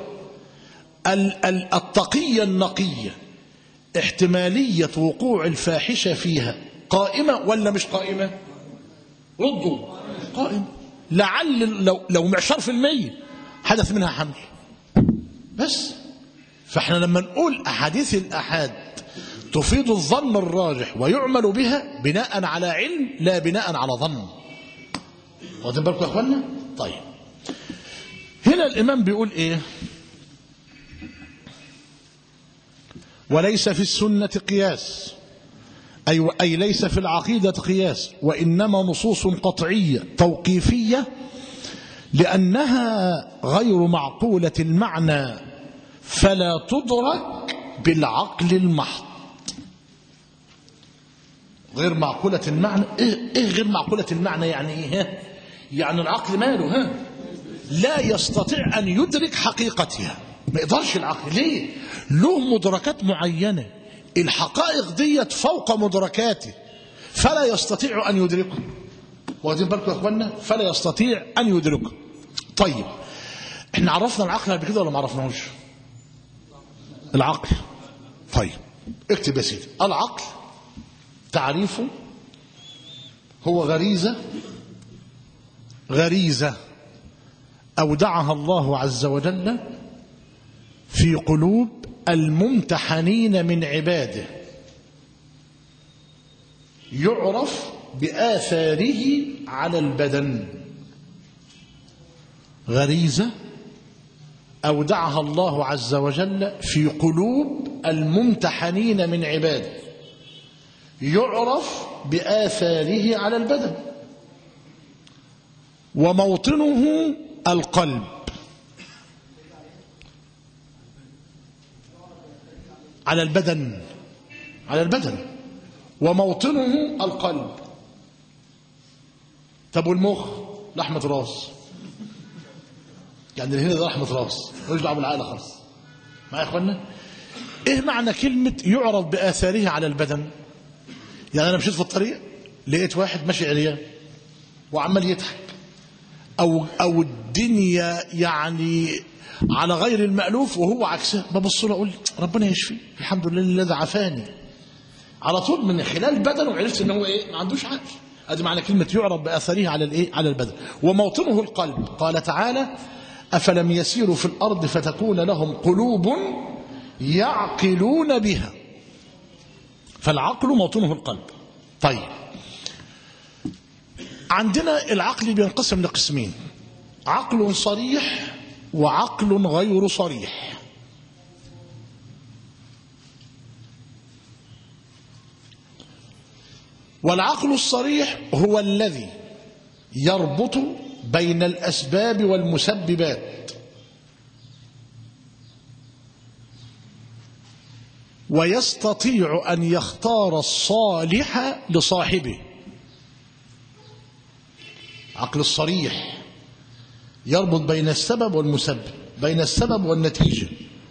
التقية النقية احتمالية وقوع الفاحشة فيها قائمة ولا مش قائمة؟ ردوا. قائمة. لعل لو, لو معشر في المية حدث منها حمل بس. فاحنا لما نقول أحاديث الأحاد تفيد الظن الراجح ويعمل بها بناء على علم لا بناء على ظن. واخدين بالكم يا اخوانا؟ طيب هنا الإمام بيقول إيه؟ وليس في السنة قياس، أي, أي ليس في العقيدة قياس، وإنما نصوص قطعية توقيفية لأنها غير معقولة المعنى فلا تدرك بالعقل المحض. غير معقولة المعنى. إيه, إيه غير معقولة المعنى يعني إيه؟ يعني العقل ماله ها؟ لا يستطيع أن يدرك حقيقتها. ما يقدرش العقل. ليه؟ له مدركات معينة، الحقائق ديت فوق مدركاته فلا يستطيع أن يدركه. واخدين بالكم يا اخوانا؟ فلا يستطيع أن يدركه. طيب احنا عرفنا العقل قبل كده ولا ما عرفناهوش؟ العقل. طيب اكتب يا سيدي: العقل تعريفه هو غريزة غريزة أودعها الله عز وجل في قلوب الممتحنين من عباده، يعرف بآثاره على البدن. غريزة أودعها الله عز وجل في قلوب الممتحنين من عباده، يعرف بآثاره على البدن، وموطنه القلب. على البدن على البدن وموطنه القلب. طب والمخ؟ لحمة راس. يعني هنا ده لحمة راس ملوش دعوه بالعقل خالص. معايا يا اخوانا؟ ايه معنى كلمة يعرض بآثاره على البدن؟ يعني انا مشيت في الطريق لقيت واحد ماشي عريان وعمال يضحك، او او الدنيا يعني على غير المألوف وهو عكسها، ببص له اقول ربنا يشفي، الحمد لله الذي عافاني. على طول من خلال بدنه عرفت ان هو ايه؟ ما عندوش عقل. ادي معنى كلمة يعرض بآثاره على الايه؟ على البدن. وموطنه القلب. قال تعالى: أفلم يسيروا في الأرض فتكون لهم قلوب يعقلون بها. فالعقل موطنه القلب. طيب عندنا العقل بينقسم لقسمين: عقل صريح وعقل غير صريح. والعقل الصريح هو الذي يربط بين الأسباب والمسببات، ويستطيع أن يختار الصالح لصاحبه. عقل الصريح يربط بين السبب والمسبب، بين السبب والنتيجة،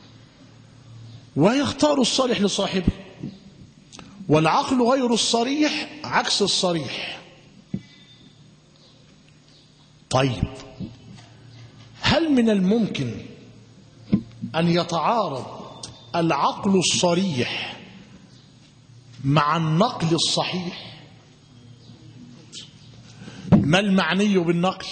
ويختار الصالح لصاحبه. والعقل غير الصريح عكس الصريح. طيب هل من الممكن أن يتعارض العقل الصريح مع النقل الصحيح؟ ما المعني بالنقل؟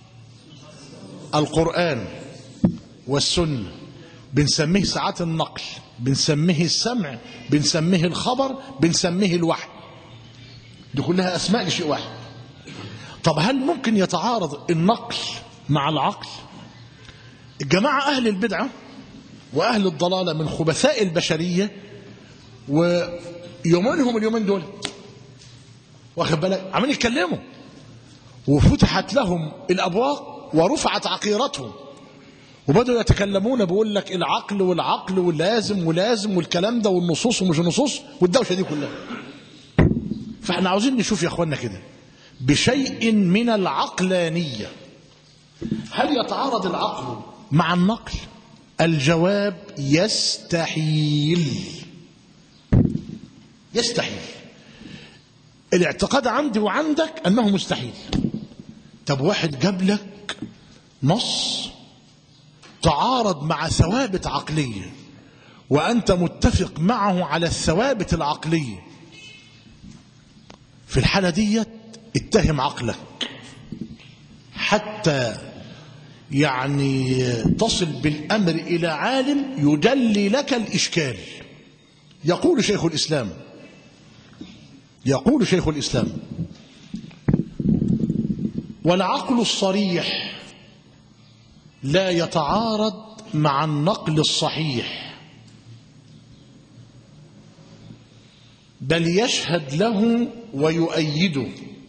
القرآن والسنة. بنسميه ساعات النقل، بنسميه السمع، بنسميه الخبر، بنسميه الوحي. دي كلها أسماء لشيء واحد. طب هل ممكن يتعارض النقل مع العقل؟ الجماعة أهل البدعة وأهل الضلالة من خبثاء البشرية ويومينهم اليومين دول واخد بالك عمالين يتكلموا وفتحت لهم الأبواب ورفعت عقيرتهم وبدأوا يتكلمون بيقول لك العقل والعقل واللازم ولازم والكلام ده والنصوص ومش النصوص والدوشة دي كلها. فاحنا عاوزين نشوف يا اخوانا كده بشيء من العقلانية، هل يتعارض العقل مع النقل؟ الجواب يستحيل. يستحيل. الاعتقاد عندي وعندك أنه مستحيل. طب واحد جاب لك نص تعارض مع ثوابت عقلية وأنت متفق معه على الثوابت العقلية، في الحالة دي اتهم عقلك حتى يعني تصل بالأمر إلى عالم يجلي لك الإشكال. يقول شيخ الإسلام يقول شيخ الإسلام والعقل الصريح لا يتعارض مع النقل الصحيح، بل يشهد له ويؤيده،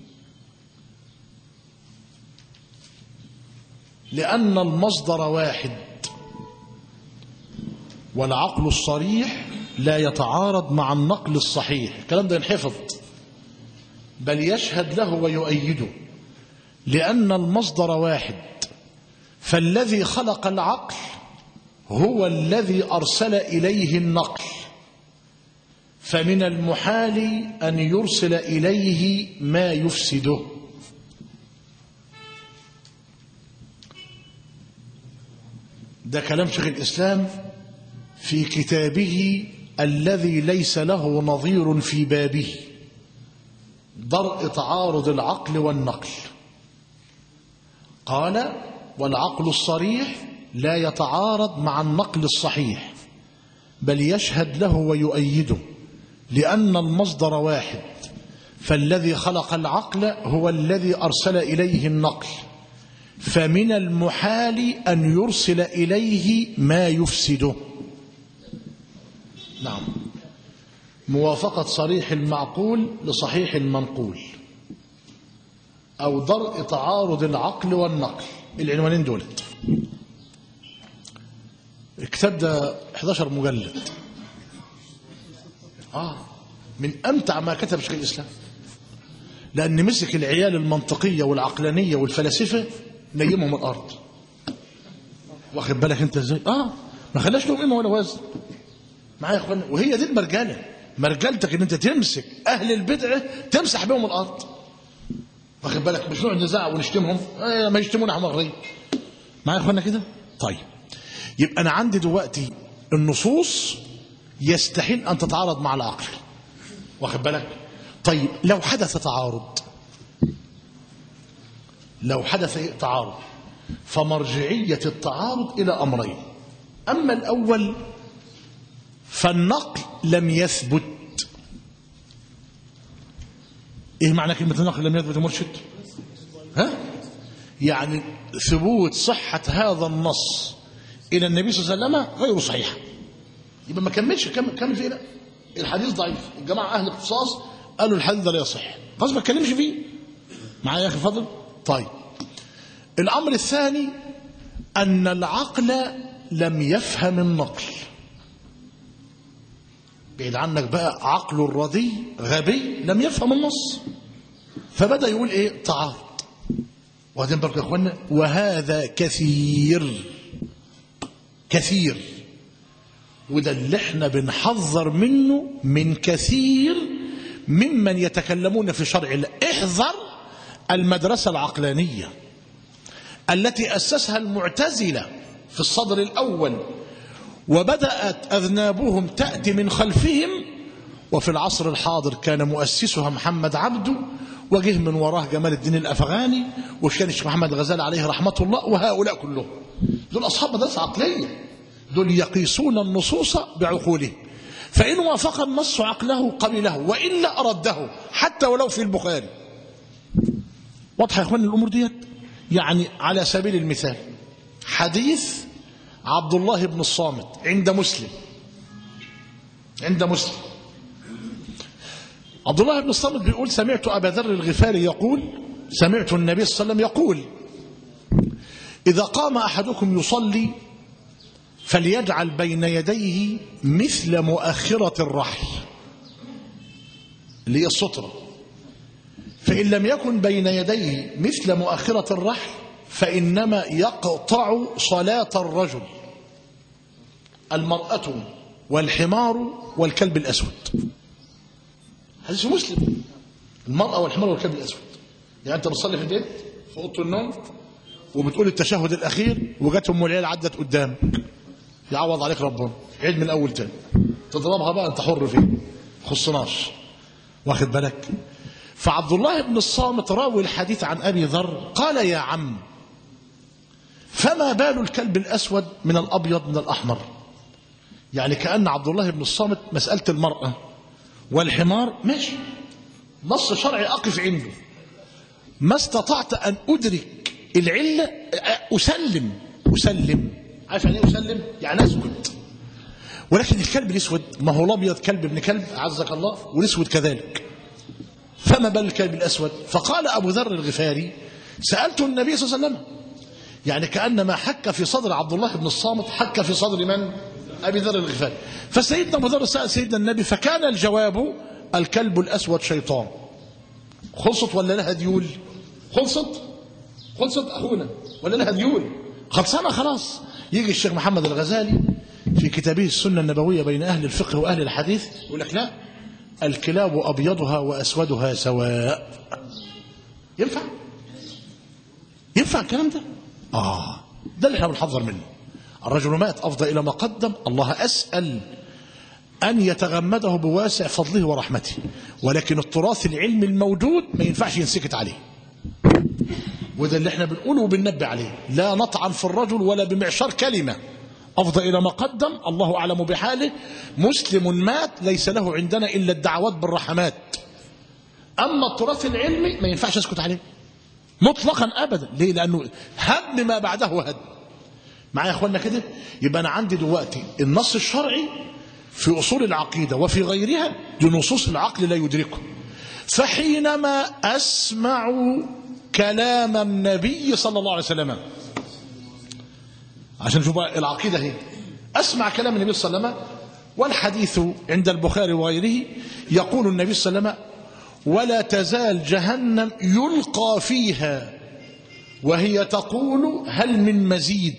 لأن المصدر واحد. والعقل الصريح لا يتعارض مع النقل الصحيح، الكلام ده ينحفظ، بل يشهد له ويؤيده، لأن المصدر واحد، فالذي خلق العقل هو الذي أرسل إليه النقل، فمن المحال أن يرسل إليه ما يفسده. ده كلام شيخ الإسلام في كتابه الذي ليس له نظير في بابه، درء تعارض العقل والنقل. قال والعقل الصريح لا يتعارض مع النقل الصحيح، بل يشهد له ويؤيده، لأن المصدر واحد، فالذي خلق العقل هو الذي أرسل إليه النقل، فمن المحال أن يرسل إليه ما يفسده. نعم، موافقة صريح المعقول لصحيح المنقول، أو درء تعارض العقل والنقل، العنوانين دولت. الكتاب ده إحدى عشر مجلد، آه من أمتع ما كتب شيخ الإسلام، لأن مسك العيال المنطقية والعقلانية والفلاسفة نيمهم الأرض. واخد بالك أنت إزاي؟ آه ما خلاش لهم قيمة ولا وزن معايا يا إخوانا. وهي دي المرجلة، مرجلتك إن أنت تمسك أهل البدعة تمسح بهم الأرض. واخد بالك؟ مش نوع نزاع ونشتمهم، آه ما يشتمونا حمارين معايا يا إخوانا كده. طيب يبقى أنا عندي دلوقتي النصوص يستحيل أن تتعارض مع العقل. واخد بالك؟ طيب لو حدث تعارض، لو حدث تعارض فمرجعية التعارض إلى أمرين. أما الأول فالنقل لم يثبت. إيه معنى كلمة النقل لم يثبت يا مرشد؟ ها؟ يعني ثبوت صحة هذا النص إلى النبي صلى الله عليه وسلم غير صحيح، يبقى ما كملش. كمل كمل فيه. لا الحديث ضعيف، الجماعة أهل الاختصاص قالوا الحديث ده لا يصح، خلاص ما اتكلمش فيه معايا يا أخي فضل. طيب الأمر الثاني أن العقل لم يفهم النقل. بعيد عنك بقى، عقل الرضي غبي لم يفهم النص، فبدأ يقول إيه؟ تعارض. وهذين بركة يا إخوانا، وهذا كثير كثير، وده اللي احنا بنحذر منه من كثير ممن يتكلمون في شرع الله. احذر المدرسة العقلانية التي أسسها المعتزلة في الصدر الأول، وبدأت أذنابهم تأتي من خلفهم، وفي العصر الحاضر كان مؤسسها محمد عبده، وجه من وراه جمال الدين الأفغاني، وكان الشيخ محمد غزالي عليه رحمة الله، وهؤلاء كلهم دول أصحاب مدرسة عقلية، دول يقيسون النصوص بعقولهم، فإن وافق النص عقله قبله، وإلا أرده، حتى ولو في البخاري. واضحة يا إخواني الأمور ديت؟ يعني على سبيل المثال حديث عبد الله بن الصامت عند مسلم، عند مسلم عبد الله بن الصامت بيقول سمعت أبا ذر الغفاري يقول سمعت النبي صلى الله عليه وسلم يقول إذا قام أحدكم يصلي فليجعل بين يديه مثل مؤخرة الرحل اللي هي السترة، فإن لم يكن بين يديه مثل مؤخرة الرحل فإنما يقطع صلاة الرجل المرأة والحمار والكلب الأسود. حديث مسلم، المرأة والحمار والكلب الأسود. يعني أنت بتصلي في البيت في أوضة النوم وبتقول التشهد الأخير وجت أم العيال عدت قدامك، يعوض عليك ربنا، عيد من الأول تاني، تضربها بقى أنت حر فيه، خصناش، واخد بالك؟ فعبد الله بن الصامت راوي الحديث عن أبي ذر قال يا عم فما بال الكلب الأسود من الأبيض من الأحمر؟ يعني كأن عبد الله بن الصامت مسألة المرأة والحمار ماشي نص شرعي أقف عنده، ما استطعت أن أدرك العلة أسلم أسلم عارف يعني إيه أسلم؟ يعني أسكت. ولكن الكلب الأسود ما هو الأبيض كلب ابن كلب عزك الله والأسود كذلك، فما بال الكلب الأسود؟ فقال أبو ذر الغفاري سألت النبي صلى الله عليه وسلم، يعني كأنما حك في صدر عبد الله بن الصامت حك في صدر من؟ أبي ذر الغفاري. فسيدنا أبو ذر سأل سيدنا النبي فكان الجواب الكلب الأسود شيطان. خلصت ولا لها ديول؟ خلصت خلصت أخونا ولا لها ديول؟ خلصانة خلاص. يجي الشيخ محمد الغزالي في كتابه السنة النبوية بين أهل الفقه وأهل الحديث يقول لك لا، الكلاب أبيضها وأسودها سواء. ينفع؟ ينفع الكلام ده؟ آه ده اللي احنا بنحذر منه. الرجل مات أفضى إلى ما قدم، الله أسأل أن يتغمده بواسع فضله ورحمته، ولكن التراث العلمي الموجود ما ينفعش ينسكت عليه، وده اللي احنا بنقوله وبننبه عليه. لا نطعن في الرجل ولا بمعشار كلمة، أفضى إلى ما قدم، الله أعلم بحاله، مسلم مات ليس له عندنا إلا الدعوات بالرحمات. أما التراث العلمي ما ينفعش أسكت عليه مطلقا أبدا. ليه؟ لأنه هدم ما بعده هدم. معايا يا أخوانا كده؟ يبقى أنا عندي دلوقتي النص الشرعي في أصول العقيدة وفي غيرها دي نصوص العقل لا يدركه. فحينما أسمع كلام النبي صلى الله عليه وسلم، عشان نشوف العقيدة هي، أسمع كلام النبي صلى الله عليه وسلم والحديث عند البخاري وغيره يقول النبي صلى الله عليه وسلم ولا تزال جهنم يلقى فيها وهي تقول هل من مزيد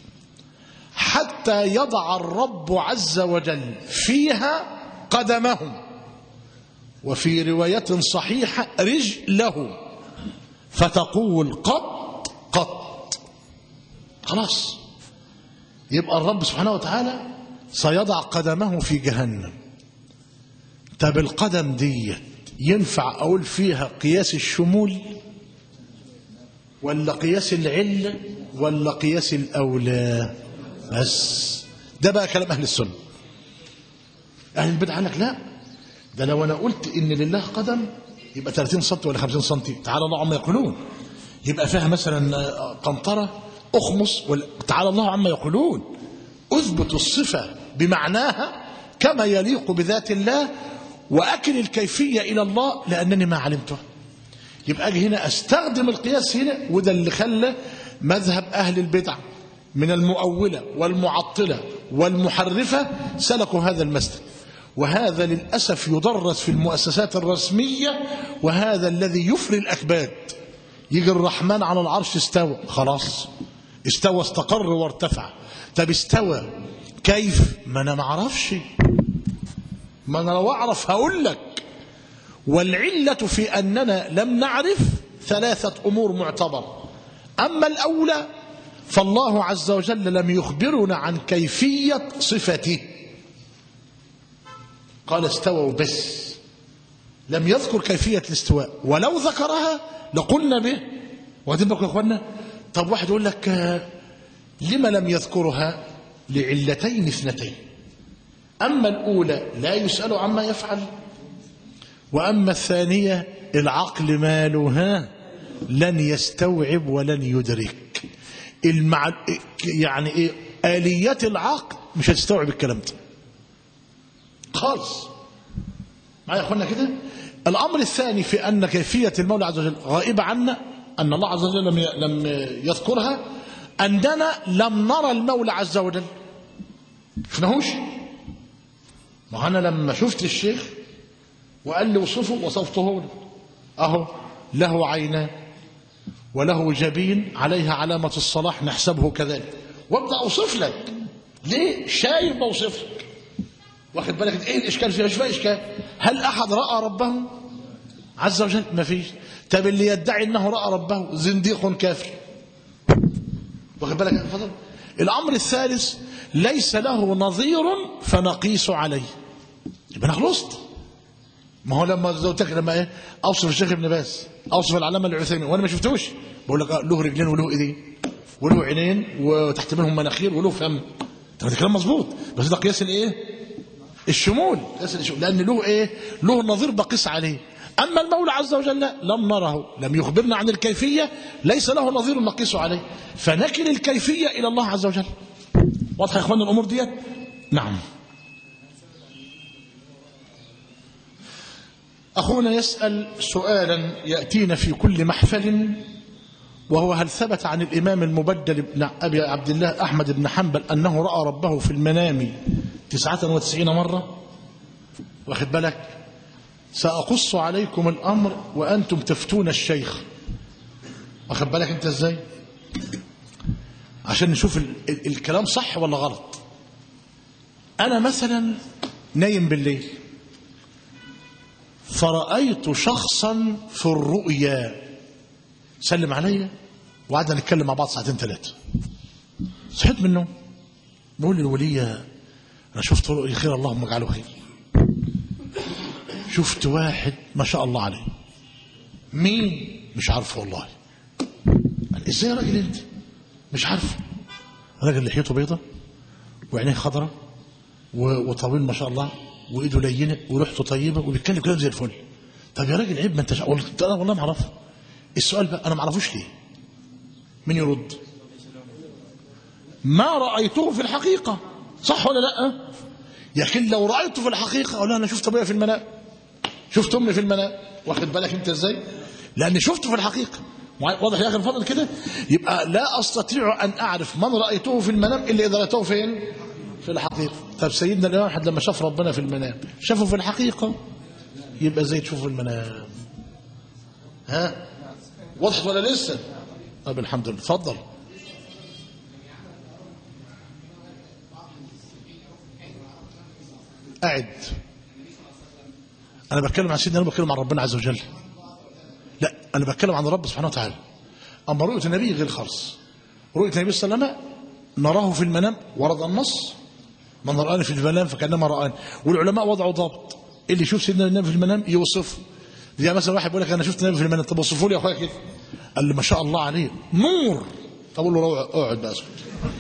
حتى يضع الرب عز وجل فيها قدمه، وفي رواية صحيحة رجله، فتقول قط قط. خلاص يبقى الرب سبحانه وتعالى سيضع قدمه في جهنم. طب القدم دي ينفع أقول فيها قياس الشمول ولا قياس العلة ولا قياس الأولى؟ بس ده بقى كلام أهل السنة. أهل البدع قال لك لا، ده لو أنا قلت إن لله قدم يبقى ثلاثين سنتي ولا خمسين سنتي، تعالى الله عما يقولون. يبقى فيها مثلا قنطرة أخمص، تعالى الله عما يقولون. أثبت الصفة بمعناها كما يليق بذات الله، وأكل الكيفية إلى الله لأنني ما علمته. يبقى أجي هنا أستخدم القياس هنا، وده اللي خلى مذهب أهل البدع من المؤولة والمعطلة والمحرفة سلكوا هذا المسلك. وهذا للأسف يدرس في المؤسسات الرسمية، وهذا الذي يفري الأكباد. يجي الرحمن على العرش استوى، خلاص استوى استقر وارتفع. طب استوى كيف؟ ما أنا ما أعرفش، ما أنا لو أعرف هقول لك. والعلة في أننا لم نعرف ثلاثة أمور معتبرة. أما الأولى فالله عز وجل لم يخبرنا عن كيفية صفته، قال استووا بس، لم يذكر كيفية الاستواء، ولو ذكرها لقلنا به. واخدين بالكم يا اخوانا؟ طب واحد يقول لك لما لم يذكرها؟ لعلتين اثنتين. أما الأولى لا يسأل عما يفعل، وأما الثانية العقل مالها لن يستوعب ولن يدرك المع... يعني ايه آليات العقل مش هتستوعب الكلام ده خالص. معايا يا اخوانا كده؟ الامر الثاني في ان كيفيه المولى عز وجل غائبه عنا، ان الله عز وجل لم لم يذكرها، اننا لم نرى المولى عز وجل. شفناهوش؟ ما انا لما شفت الشيخ وقال لي وصفه وصفته له، اهو له عينان وله جبين عليها علامه الصلاح نحسبه كذلك، وابدا اوصف لك. ليه؟ شايف بوصف لك. واخد بالك ايه الاشكال فيها؟ مش فيها اشكال. هل احد راى ربه عز وجل؟ ما فيش. طب اللي يدعي انه راى ربه زنديق كافر. واخد بالك يا فضل؟ الامر الثالث ليس له نظير فنقيس عليه. يبقى انا خلصت. ما هو لما زوجتك لما ايه اوصف الشيخ ابن باز، اوصف العلامه العثيمين وانا ما شفتوش، بقول لك له رجلين وله ايدين وله عينين وتحت منهم مناخير وله فم. طب ده كلام مظبوط، بس ده قياس الايه؟ الشمول. قياس الشمول، لان له ايه؟ له نظير بقيس عليه. اما المولى عز وجل لا، لم نره، لم يخبرنا عن الكيفيه، ليس له نظير نقيس عليه، فنكل الكيفيه الى الله عز وجل. واضحه يا اخوانا الامور ديت؟ نعم. اخونا يسال سؤالا ياتينا في كل محفل، وهو هل ثبت عن الامام المبدل بن ابي عبد الله احمد بن حنبل انه راى ربه في المنام تسعة وتسعين مره؟ واخد بالك؟ ساقص عليكم الامر وانتم تفتون الشيخ. واخد بالك انت ازاي؟ عشان نشوف ال ال الكلام صح ولا غلط. انا مثلا نايم بالليل فرأيت شخصا في الرؤيا سلم عليا وقعدنا نتكلم مع بعض ساعتين ثلاثة. صحيت منه بقول للولية أنا شفت رؤيا خير اللهم اجعله خير. شفت واحد ما شاء الله عليه. مين؟ مش عارفه والله. قال ازاي يا راجل انت؟ مش عارفه. راجل لحيته بيضة وعينيه خضراء وطويل ما شاء الله وايده لينه وريحته طيبه وبيتكلم كلام زي الفل. طب يا راجل عيب، ما انت انا والله ما اعرفه. السؤال بقى انا ما اعرفوش ليه؟ مين يرد؟ ما رايته في الحقيقه، صح ولا لا؟ لكن لو رايته في الحقيقه اقول انا شفت ابويا في المنام، شفت امي في المنام. واخد بالك انت ازاي؟ لان شفته في الحقيقه. واضح يا اخي الفضل كده؟ يبقى لا استطيع ان اعرف من رايته في المنام الا اذا رايته فين؟ في الحقيقة. طب سيدنا الإمام أحمد لما شاف ربنا في المنام شافه في الحقيقة، يبقى زي تشوفه في المنام. ها؟ وضحت ولا لسه؟ طب الحمد لله. اتفضل. أعد. أنا بتكلم عن سيدنا، أنا بتكلم عن ربنا عز وجل. لا أنا بتكلم عن رب سبحانه وتعالى. أما رؤية النبي غير خالص. رؤية النبي صلى الله عليه وسلم نراه في المنام، ورد النص من رآني في المنام فكأنما رآني. والعلماء وضعوا ضابط، اللي يشوف سيدنا النبي في المنام يوصفه. زي مثلا واحد بيقول لك انا شفت النبي في المنام، طب وصفوا لي يا اخويا كده. قال لي ما شاء الله عليه نور. طب اقول له روح اقعد بقى اسكت.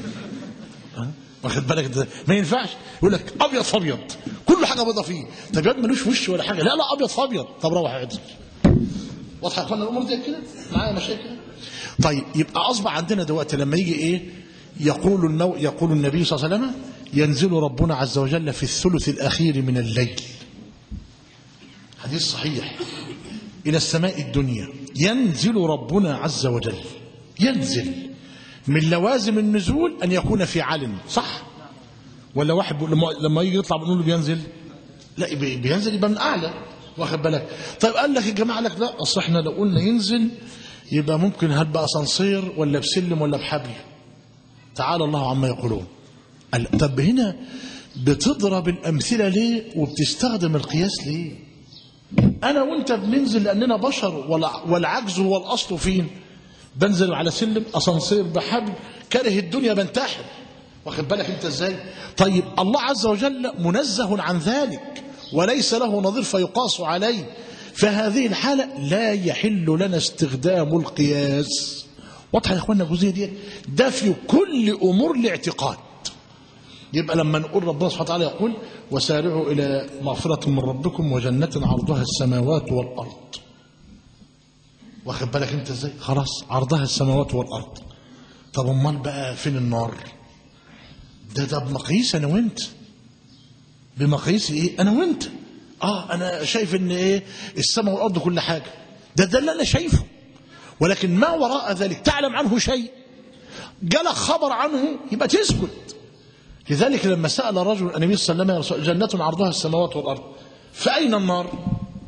واخد بالك ده ما ينفعش. يقول لك ابيض فابيض كل حاجه بيضه فيه. طب يا ملوش وش ولا حاجه. لا لا ابيض فابيض. طب روح اقعد. واضحه يا اخوانا الامور دي كده؟ معايا مشاكل؟ طيب يبقى اصبح عندنا دلوقتي لما يجي ايه يقول المو... يقول النبي صلى الله عليه وسلم ينزل ربنا عز وجل في الثلث الأخير من الليل. حديث صحيح. إلى السماء الدنيا ينزل ربنا عز وجل. ينزل من لوازم النزول أن يكون في علم، صح؟ ولا واحد لما يجي يطلع بنقول له بينزل؟ لا بينزل يبقى من أعلى. واخد بالك؟ طيب قال لك الجماعة لك لا أصل احنا لو قلنا ينزل يبقى ممكن هل بأسانسير ولا بسلم ولا بحبل. تعالى الله عما يقولون. طب هنا بتضرب الأمثلة ليه وبتستخدم القياس ليه؟ أنا وأنت بننزل لأننا بشر، والعجز هو الأصل فين؟ بنزل على سلم أسانسير بحبل كاره الدنيا بنتحر. واخد بالك أنت إزاي؟ طيب الله عز وجل منزه عن ذلك وليس له نظير فيقاس عليه. فهذه الحالة لا يحل لنا استخدام القياس. واضحة يا اخوانا الجزئيه دي؟ ده في كل امور الاعتقاد. يبقى لما نقول ربنا سبحانه وتعالى يقول وسارعوا الى مغفرة من ربكم وجنة عرضها السماوات والارض، واخد بالك انت ازاي؟ خلاص عرضها السماوات والارض. طب امال بقى فين النار؟ ده ده بمقاييس انا وانت. بمقاييس ايه؟ انا وانت. اه انا شايف ان ايه؟ السماء والارض كل حاجه. ده ده اللي انا شايفه. ولكن ما وراء ذلك تعلم عنه شيء، جالك خبر عنه يبقى تسكت. لذلك لما سأل رجل النبي صلى الله عليه وسلم جنة عرضها السماوات والأرض فأين النار؟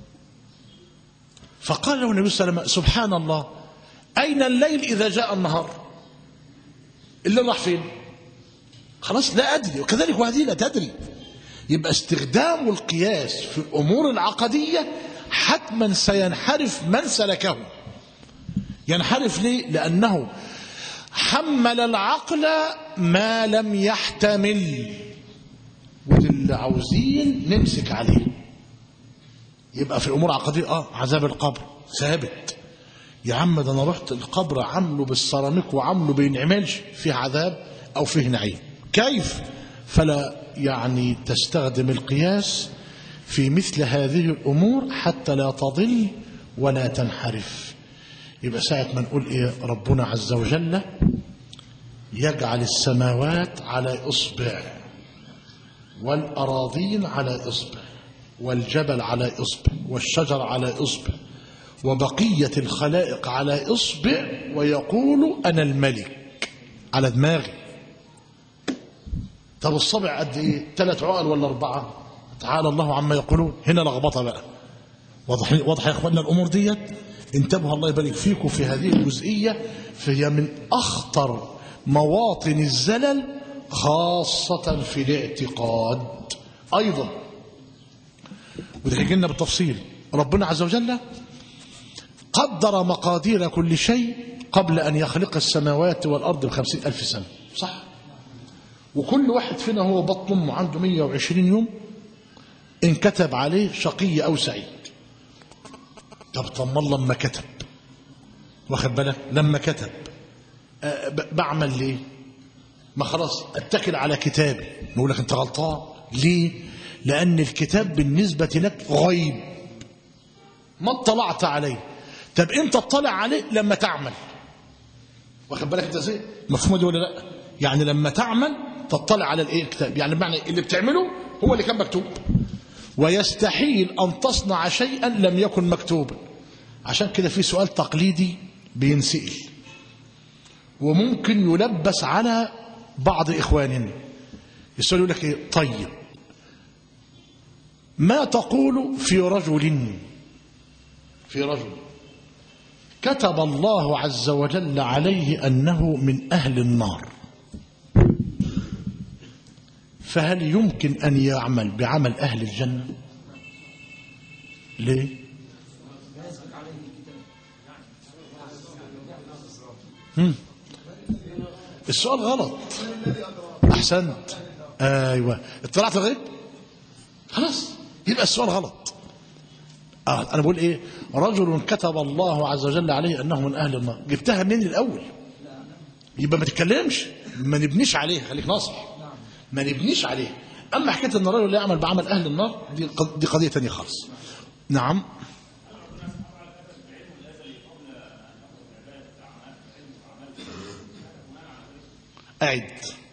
فقال له النبي صلى الله عليه وسلم سبحان الله، أين الليل إذا جاء النهار؟ الليل راح فين؟ خلاص لا أدري. وكذلك وهذه لا تدري. يبقى استخدام القياس في الأمور العقدية حتما سينحرف من سلكه. ينحرف ليه؟ لأنه حمل العقل ما لم يحتمل، ودي اللي عاوزين نمسك عليه. يبقى في الأمور العقدية اه عذاب القبر ثابت. يا عم ده أنا رحت القبر عامله بالسيراميك وعامله بينعملش فيه عذاب أو فيه نعيم. كيف؟ فلا يعني تستخدم القياس في مثل هذه الأمور حتى لا تضل ولا تنحرف. يبقى ساعة ما نقول إيه ربنا عز وجل يجعل السماوات على إصبع والأراضين على إصبع والجبل على إصبع والشجر على إصبع وبقية الخلائق على إصبع ويقول أنا الملك على دماغي. طب الصبع قد إيه؟ ثلاث عقل ولا أربعة؟ تعالى الله عما يقولون. هنا لخبطة بقى. واضح واضح يا إخواننا الأمور ديت. انتبهوا الله يبارك فيكم في هذه الجزئية، فهي من أخطر مواطن الزلل خاصة في الاعتقاد أيضا. وده هيجي لنا بالتفصيل. ربنا عز وجل قدر مقادير كل شيء قبل أن يخلق السماوات والأرض بخمسين ألف سنة، صح؟ وكل واحد فينا هو بطن أمه عنده مية وعشرين يوم إن كتب عليه شقي أو سعيد. طب طب الله لما كتب، واخد بالك؟ لما كتب أه بعمل ليه؟ ما خلاص اتكل على كتابي. نقول لك انت غلطان. ليه؟ لأن الكتاب بالنسبة لك غيب ما اطلعت عليه. طب انت اطلع عليه لما تعمل، واخد بالك انت ازاي؟ مفهوم دي ولا لا؟ يعني لما تعمل تطلع على الايه؟ الكتاب. يعني بمعنى اللي بتعمله هو اللي كان مكتوب. ويستحيل أن تصنع شيئا لم يكن مكتوبا. عشان كده في سؤال تقليدي بينسئل وممكن يلبس على بعض إخواننا. السؤال يقول لك إيه؟ طيب ما تقول في رجل في رجل كتب الله عز وجل عليه أنه من أهل النار، فهل يمكن أن يعمل بعمل أهل الجنة؟ ليه؟ هم. السؤال غلط. أحسنت. أيوة اطلعت غيب خلاص يبقى السؤال غلط. آه أنا بقول إيه؟ رجل كتب الله عز وجل عليه أنه من أهل النار. جبتها منين الأول؟ يبقى ما تتكلمش، ما نبنيش عليه. خليك ناصح، ما نبنيش عليه. أما حكاية أن الرجل لا يعمل بعمل أهل النار دي دي قضية ثانية خالص. نعم. أعد.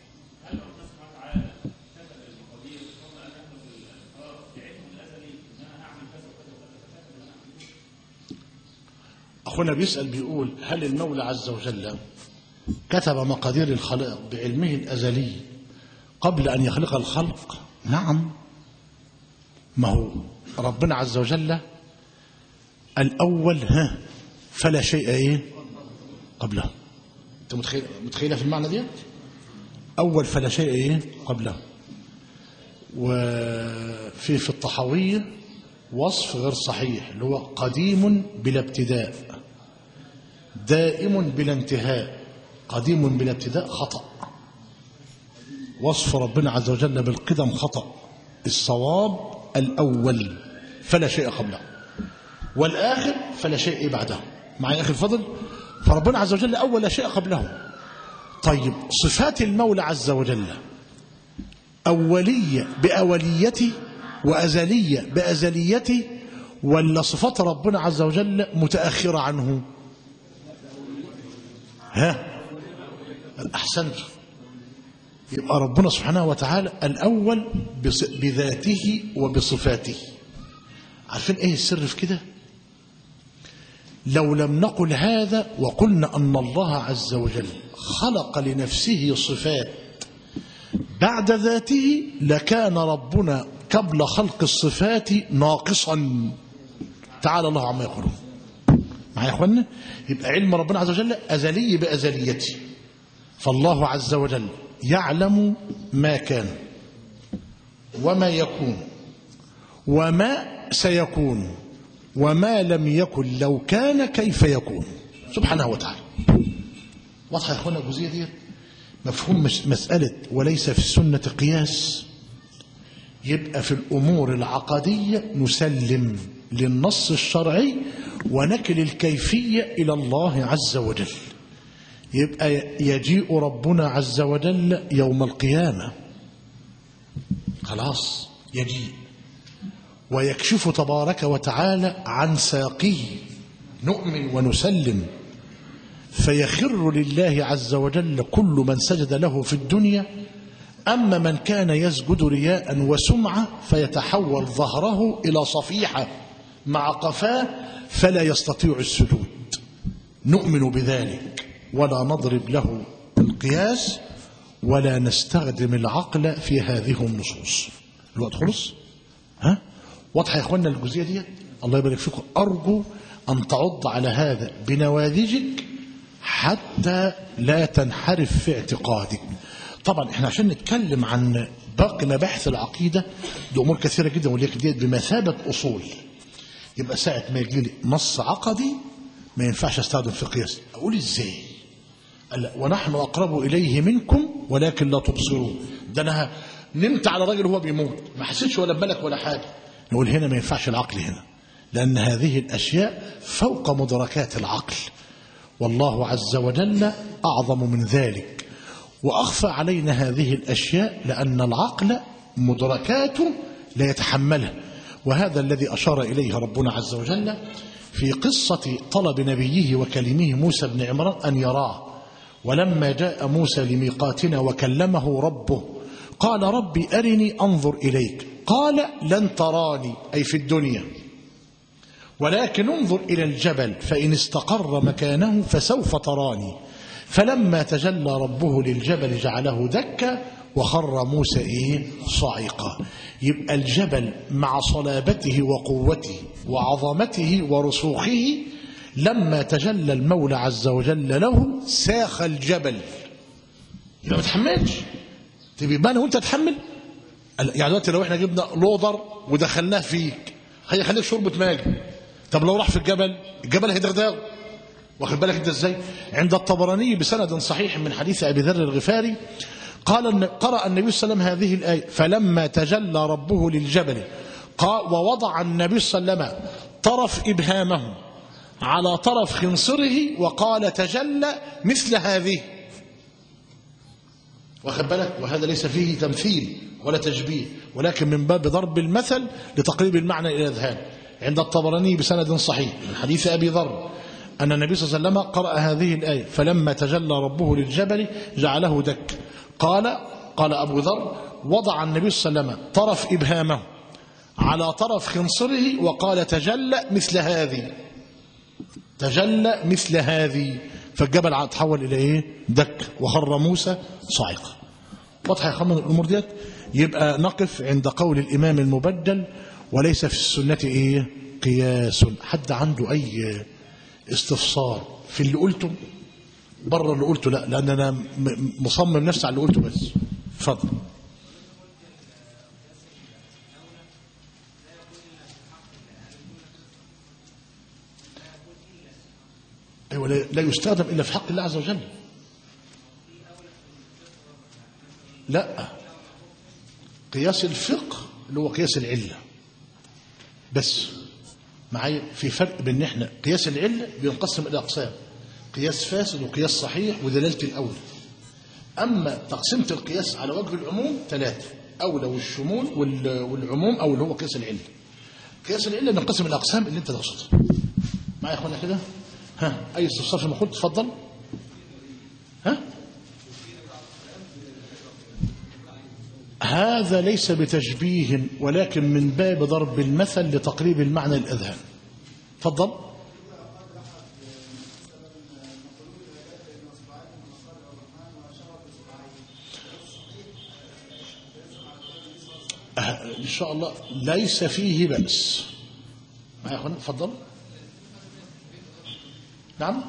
أخونا بيسأل بيقول هل المولى عز وجل كتب مقادير الخلائق بعلمه الأزلي قبل أن يخلق الخلق؟ نعم. ما هو ربنا عز وجل الأول ها فلا شيء إيه قبله. أنت متخيل متخيلة في المعنى دي؟ أول فلا شيء إيه قبله. وفي في الطحاوية وصف غير صحيح اللي هو قديم بلا ابتداء دائم بلا انتهاء. قديم بلا ابتداء خطأ. وصف ربنا عز وجل بالقدم خطأ. الصواب الأول فلا شيء قبله، والآخر فلا شيء بعده. معي أخي الفضل؟ فربنا عز وجل أول لا شيء قبله. طيب صفات المولى عز وجل أولية بأوليته وأزلية بأزليته ولا صفات ربنا عز وجل متأخرة عنه؟ ها الأحسن. يبقى ربنا سبحانه وتعالى الأول بذاته وبصفاته. عارفين ايه السر في كده؟ لو لم نقل هذا وقلنا أن الله عز وجل خلق لنفسه صفات بعد ذاته لكان ربنا قبل خلق الصفات ناقصا، تعالى الله عما يقولون. معايا يا اخوانا؟ يبقى علم ربنا عز وجل أزلي بأزليته، فالله عز وجل يعلم ما كان وما يكون وما سيكون وما لم يكن لو كان كيف يكون سبحانه وتعالى. واضحة يا اخوانا الجزئية دي؟ مفهوم مسألة وليس في السنة قياس. يبقى في الأمور العقدية نسلم للنص الشرعي ونكل الكيفية إلى الله عز وجل. يبقى يجيء ربنا عز وجل يوم القيامة، خلاص يجيء ويكشف تبارك وتعالى عن ساقيه، نؤمن ونسلم، فيخر لله عز وجل كل من سجد له في الدنيا. أما من كان يسجد رياء وسمعة فيتحول ظهره إلى صفيحة مع قفاه فلا يستطيع السجود. نؤمن بذلك ولا نضرب له القياس ولا نستخدم العقل في هذه النصوص. الوقت خلص؟ ها؟ واضحة يا اخوانا الجزئية دي؟ الله يبارك فيكم. أرجو أن تعض على هذا بنواذجك حتى لا تنحرف في اعتقادك. طبعا احنا عشان نتكلم عن باقي مباحث العقيدة دي أمور كثيرة جدا، ولكن دي بمثابة أصول. يبقى ساعة ما يجي لي نص عقدي ما ينفعش استخدم في قياس. أقول إزاي؟ ونحن أقرب إليه منكم ولكن لا تبصرون. ده أنا نمت على راجل وهو بيموت ما حسيتش ولا ببالك ولا حاجة. نقول هنا ما ينفعش العقل هنا، لأن هذه الأشياء فوق مدركات العقل، والله عز وجل أعظم من ذلك. وأخفى علينا هذه الأشياء لأن العقل مدركاته لا يتحملها. وهذا الذي أشار إليه ربنا عز وجل في قصة طلب نبيه وكلمه موسى بن عمران أن يراه. ولما جاء موسى لميقاتنا وكلمه ربه قال ربي أرني أنظر إليك، قال لن تراني أي في الدنيا ولكن انظر إلى الجبل فإن استقر مكانه فسوف تراني. فلما تجلى ربه للجبل جعله دكا وخر موسى إيه صاعقا. يبقى الجبل مع صلابته وقوته وعظمته ورسوخه لما تجلى المولى عز وجل له ساخ الجبل. يبقى ما تحملش تبقى أنا وأنت تحمل. يعني دلوقتي لو احنا جبنا لودر ودخلناه فيك هيخليك شربة ماء. طب لو راح في الجبل الجبل هيدغدغ. واخد بالك انت ازاي؟ عند الطبراني بسند صحيح من حديث ابي ذر الغفاري قال ان قرأ النبي صلى الله عليه وسلم هذه الآية فلما تجلى ربه للجبل قال ووضع النبي صلى الله عليه وسلم طرف إبهامه على طرف خنصره وقال تجلى مثل هذه. واخد بالك؟ وهذا ليس فيه تمثيل ولا تشبيه ولكن من باب ضرب المثل لتقريب المعنى إلى الأذهان. عند الطبراني بسند صحيح من حديث أبي ذر أن النبي صلى الله عليه وسلم قرأ هذه الآية فلما تجلى ربه للجبل جعله دك. قال قال أبو ذر وضع النبي صلى الله عليه وسلم طرف إبهامه على طرف خنصره وقال تجلى مثل هذه تجلى مثل هذه فالجبل تحول إلى إيه؟ دك وخر موسى صاعقا. واضح يا اخوان الأمور ديت؟ يبقى نقف عند قول الإمام المبدل وليس في السنة إيه؟ قياس. حد عنده أي استفسار في اللي قلته بره اللي قلته؟ لا، لأن أنا مصمم نفسي على اللي قلته بس. اتفضل. أيوة لا يستخدم إلا في حق الله عز وجل. لا، قياس الفقه اللي هو قياس العلة بس. معايا في فرق بين احنا قياس العلة بينقسم إلى أقسام: قياس فاسد وقياس صحيح ودلالة الأولى. أما تقسيمة القياس على وجه العموم ثلاثة: أولى والشمول والعموم أو اللي هو قياس العلة. قياس العلة بنقسم الأقسام اللي أنت تقصدها معايا يا أخوانا كده. ها أي استفسار في المقول تفضل. ها هذا ليس بتشبيه ولكن من باب ضرب المثل لتقريب المعنى الأذهان. تفضل. إن شاء الله ليس فيه بأس. معايا يا أخوانا تفضل. نعم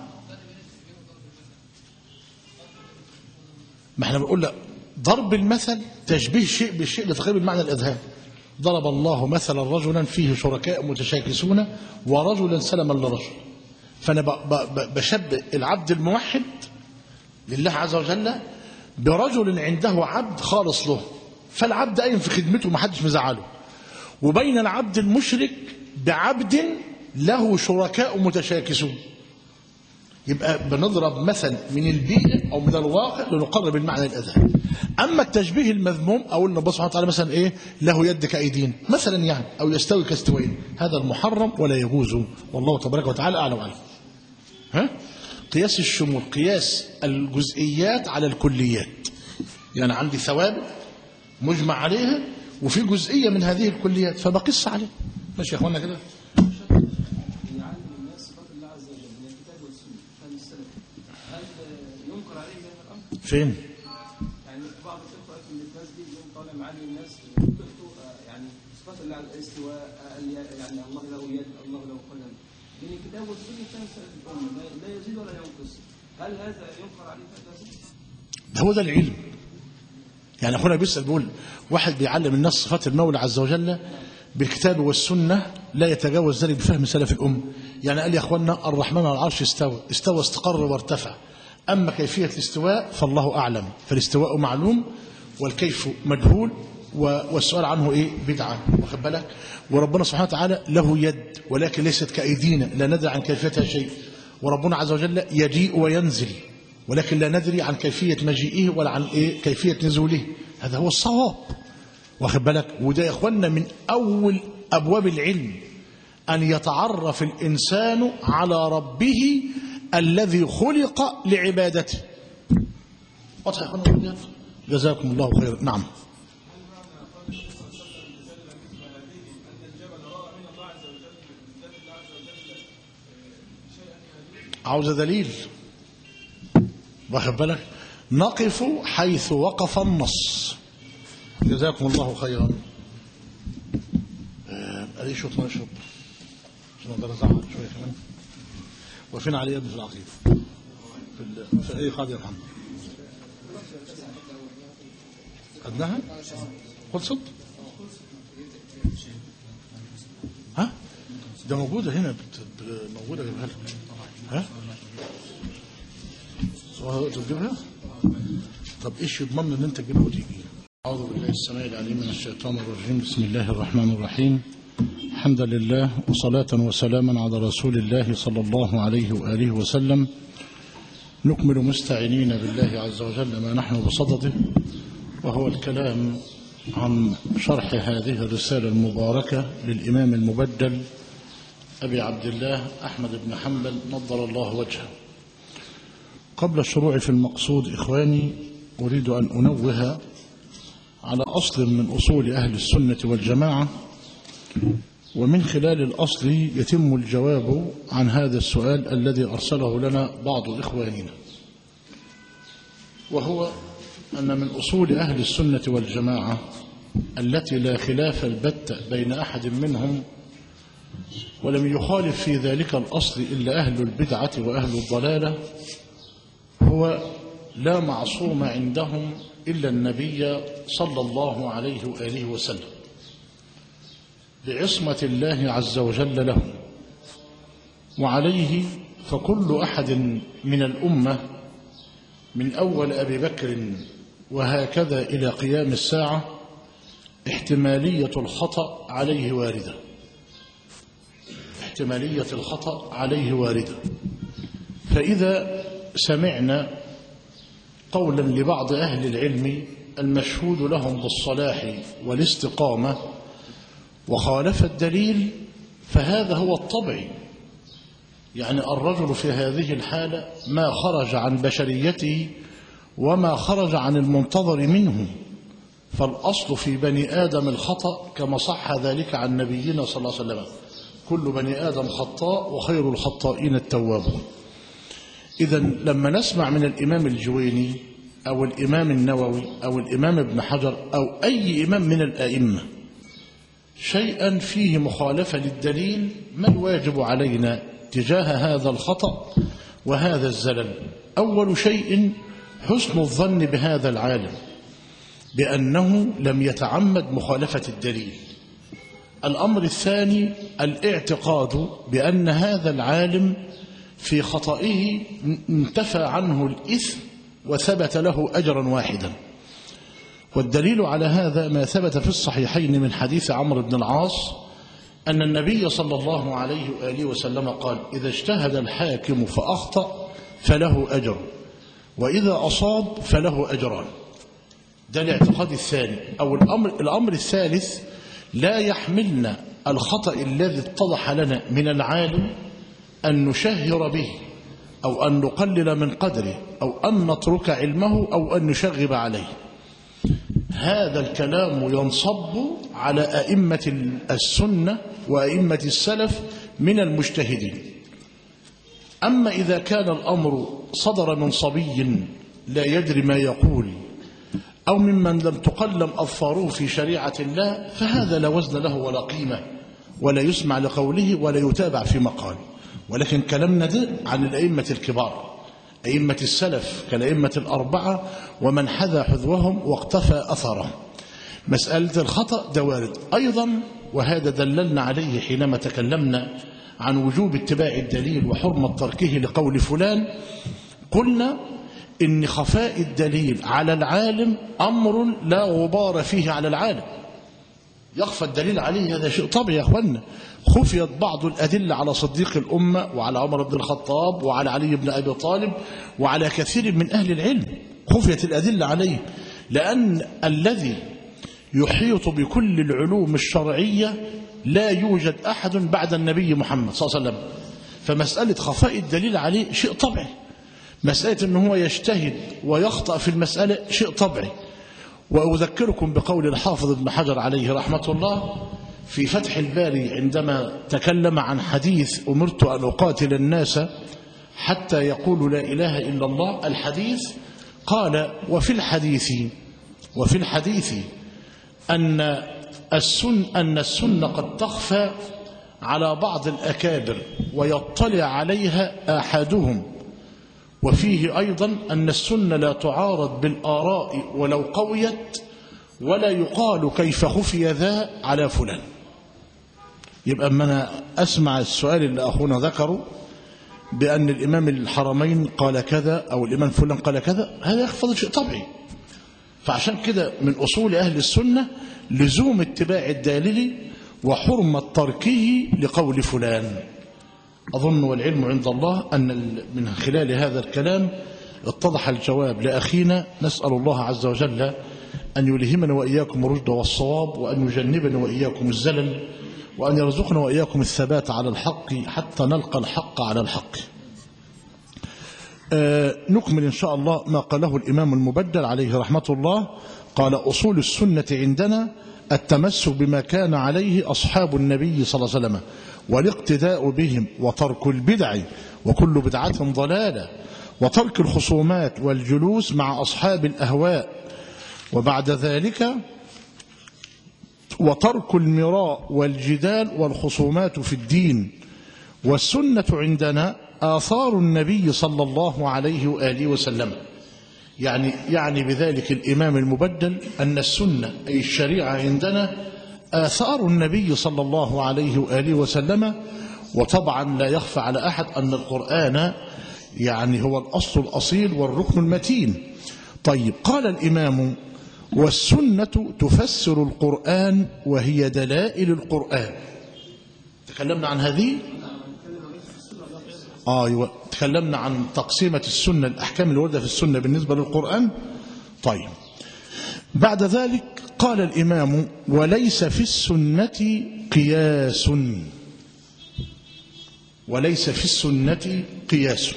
ما احنا بنقول لا ضرب المثل تشبيه شيء بالشيء لتقريب المعنى الأذهان. ضرب الله مثلا رجلا فيه شركاء متشاكسون ورجلا سلما لرجل. فأنا بشبه العبد الموحد لله عز وجل برجل عنده عبد خالص له، فالعبد قايم في خدمته ما حدش مزعله، وبين العبد المشرك بعبد له شركاء متشاكسون. يبقى بنضرب مثل من البيئة أو من الواقع لنقرب المعنى الأذهان. أما التشبيه المذموم أو أن الله سبحانه وتعالى مثلا إيه له يد كأيدين مثلا يعني، أو يستوي كاستوين، هذا المحرم ولا يجوز، والله تبارك وتعالى أعلم وأعلم. ها قياس الشمول قياس الجزئيات على الكليات، يعني عندي ثوابت مجمع عليها وفي جزئية من هذه الكليات فبقص عليه. ماشي يا أخوانا كده. فين؟ يعني بعض الإخوة في المسجد يوم طالع معالي الناس يعني صفات الله على الاستواء، يعني الله له يد، الله له قدم. من الكتاب والسنة كان الأمة لا يزيد ولا ينقص. هل هذا ينكر عليه هذا؟ هو ده العلم. يعني أخونا بيسأل بيقول واحد بيعلم الناس صفات المولى عز وجل بالكتاب والسنة لا يتجاوز ذلك بفهم سلف الأمة. يعني قال يا أخوانا الرحمن على العرش استوى، استوى استقر وارتفع، أما كيفية الاستواء فالله أعلم، فالاستواء معلوم والكيف مجهول والسؤال عنه إيه بدعة، واخد بالك. وربنا سبحانه وتعالى له يد ولكن ليست كأيدينا لا ندري عن كيفيتها شيء، وربنا عز وجل يجيء وينزل ولكن لا ندري عن كيفية مجيئه ولا عن إيه كيفية نزوله. هذا هو الصواب، واخد بالك. وده يا إخواننا من أول أبواب العلم، أن يتعرف الإنسان على ربه الذي خلق لعبادته. واضح يا اخوانا؟ جزاكم الله خيرا. نعم. عاوز دليل، واخد بالك. نقف حيث وقف النص. جزاكم الله خيرا. ادي شوط ما نشرب عشان اقدر ازعل شويه كمان. وفين علي يد في العقيدة في, في أي قاعدة يا محمد خدناها خلصت. ها ده موجودة هنا موجودة جبهة لك. ها تجيبها. طب ايش يضمن ان انت تجيبها وتيجي؟ أعوذ بالله السميع العليم من الشيطان الرجيم. بسم الله الرحمن الرحيم. الحمد لله وصلاة وسلاما على رسول الله صلى الله عليه وآله وسلم. نكمل مستعينين بالله عز وجل ما نحن بصدده، وهو الكلام عن شرح هذه الرسالة المباركة للإمام المبدل أبي عبد الله أحمد بن حنبل نضر الله وجهه. قبل الشروع في المقصود إخواني أريد أن أنوه على أصل من أصول أهل السنة والجماعة، ومن خلال الأصل يتم الجواب عن هذا السؤال الذي أرسله لنا بعض إخواننا، وهو أن من أصول أهل السنة والجماعة التي لا خلاف البتة بين أحد منهم، ولم يخالف في ذلك الأصل إلا أهل البدعة وأهل الضلالة، هو لا معصوم عندهم إلا النبي صلى الله عليه وآله وسلم بعصمة الله عز وجل له. وعليه فكل أحد من الأمة من أول أبي بكر وهكذا إلى قيام الساعة احتمالية الخطأ عليه واردة، احتمالية الخطأ عليه واردة. فإذا سمعنا قولا لبعض أهل العلم المشهود لهم بالصلاح والاستقامة وخالف الدليل فهذا هو الطبيعي. يعني الرجل في هذه الحالة ما خرج عن بشريته وما خرج عن المنتظر منه، فالأصل في بني آدم الخطأ كما صح ذلك عن نبينا صلى الله عليه وسلم: كل بني آدم خطاء وخير الخطائين التوابون. إذن لما نسمع من الإمام الجويني أو الإمام النووي أو الإمام ابن حجر أو أي إمام من الآئمة شيئا فيه مخالفة للدليل، ما الواجب علينا تجاه هذا الخطأ وهذا الزلل؟ أول شيء حسن الظن بهذا العالم بأنه لم يتعمد مخالفة الدليل. الأمر الثاني الاعتقاد بأن هذا العالم في خطئه انتفى عنه الإثم وثبت له أجرا واحدا. والدليل على هذا ما ثبت في الصحيحين من حديث عمرو بن العاص أن النبي صلى الله عليه وآله وسلم قال: إذا اجتهد الحاكم فأخطأ فله أجر، وإذا أصاب فله أجران. ده الاعتقاد الثاني. أو الأمر, الأمر الثالث: لا يحملنا الخطأ الذي اتضح لنا من العالم أن نشهر به أو أن نقلل من قدره أو أن نترك علمه أو أن نشغب عليه. هذا الكلام ينصب على أئمة السنة وأئمة السلف من المجتهدين. أما إذا كان الأمر صدر من صبي لا يدري ما يقول أو ممن لم تقلم أظفاره في شريعة الله، فهذا لا وزن له ولا قيمة ولا يسمع لقوله ولا يتابع في مقاله. ولكن كلامنا ده عن الأئمة الكبار، أئمة السلف كالأئمة الأربعة ومن حذا حذوهم واقتفى أثرهم. مسألة الخطأ ده وارد أيضا، وهذا دللنا عليه حينما تكلمنا عن وجوب اتباع الدليل وحرمة تركه لقول فلان. قلنا إن خفاء الدليل على العالم أمر لا غبار فيه على العالم، يخفى الدليل عليه، هذا شيء طبيعي يا أخوانا. خفيت بعض الأدلة على صديق الأمة وعلى عمر بن الخطاب وعلى علي بن أبي طالب وعلى كثير من أهل العلم، خفيت الأدلة عليه، لأن الذي يحيط بكل العلوم الشرعية لا يوجد أحد بعد النبي محمد صلى الله عليه وسلم. فمسألة خفاء الدليل عليه شيء طبيعي. مسألة أنه هو يجتهد ويخطأ في المسألة شيء طبيعي. وأذكركم بقول الحافظ ابن حجر عليه رحمة الله في فتح الباري عندما تكلم عن حديث أمرت أن أقاتل الناس حتى يقولوا لا إله إلا الله. الحديث قال: وفي الحديث وفي الحديث أن السن أن السنة قد تخفى على بعض الأكابر ويطلع عليها أحدهم، وفيه أيضا أن السنة لا تعارض بالآراء ولو قويت، ولا يقال كيف خفي ذا على فلان. يبقى أما أنا أسمع السؤال اللي أخونا ذكره بأن الإمام الحرمين قال كذا أو الإمام فلان قال كذا، هذا يخفض شيء طبيعي. فعشان كده من أصول أهل السنة لزوم اتباع الدليل وحرمة تركه لقول فلان. أظن والعلم عند الله أن من خلال هذا الكلام اتضح الجواب لأخينا. نسأل الله عز وجل أن يلهمنا وإياكم الرشد والصواب، وأن يجنبنا وإياكم الزلل، وأن يرزقنا وإياكم الثبات على الحق حتى نلقى الحق على الحق. آه نكمل إن شاء الله ما قاله الإمام المبدل عليه رحمة الله. قال: أصول السنة عندنا التمسك بما كان عليه أصحاب النبي صلى الله عليه وسلم والاقتداء بهم، وترك البدع وكل بدعة ضلالة، وترك الخصومات والجلوس مع أصحاب الأهواء، وبعد ذلك وترك المراء والجدال والخصومات في الدين. والسنة عندنا آثار النبي صلى الله عليه وآله وسلم. يعني يعني بذلك الإمام المبدل أن السنة أي الشريعة عندنا آثار النبي صلى الله عليه وآله وسلم. وطبعا لا يخفى على أحد أن القرآن يعني هو الأصل الأصيل والركن المتين. طيب، قال الإمام: والسنة تفسر القرآن وهي دلائل القرآن. تكلمنا عن هذه؟ آه أيوة. تكلمنا عن تقسيمة السنة، الأحكام الواردة في السنة بالنسبة للقرآن. طيب، بعد ذلك قال الإمام: وليس في السنة قياس وليس في السنة قياس.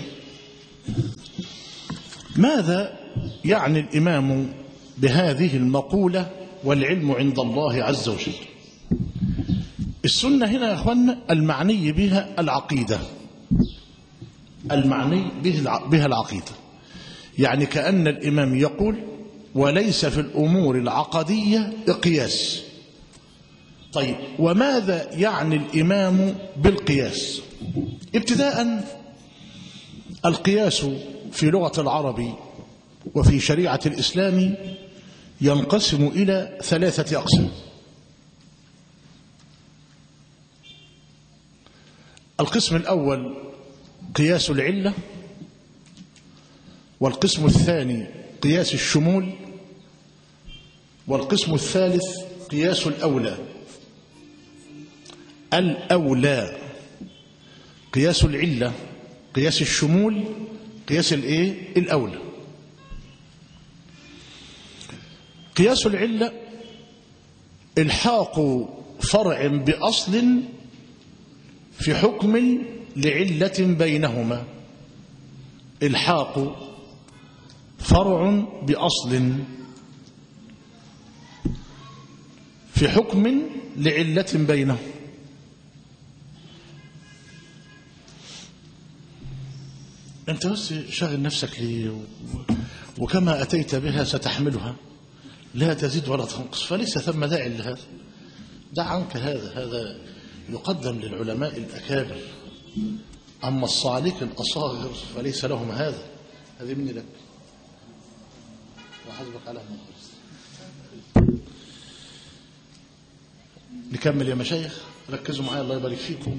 ماذا يعني الإمام بهذه المقولة والعلم عند الله عز وجل؟ السنة هنا يا أخوانا المعني بها العقيدة، المعني بها العقيدة، يعني كأن الإمام يقول وليس في الأمور العقدية قياس. طيب وماذا يعني الإمام بالقياس؟ ابتداء القياس في لغة العرب وفي شريعة الإسلام ينقسم إلى ثلاثة أقسام. القسم الأول قياس العلة، والقسم الثاني قياس الشمول، والقسم الثالث قياس الأولى. الأولى قياس العلة، قياس الشمول، قياس الإيه؟ الأولى. قياس العلة الحاق فرع بأصل في حكم لعلة بينهما. الحاق فرع بأصل في حكم لعلة بينهما. أنت بس شغل نفسك لي، وكما أتيت بها ستحملها لا تزيد ولا تنقص، فليس ثم داعي لهذا. دع عنك هذا، هذا يقدم للعلماء الأكابر، أما الصالك الأصاغر فليس لهم هذا. هذه مني لك وحسبك على ما. نكمل يا مشايخ، ركزوا معايا الله يبارك فيكم.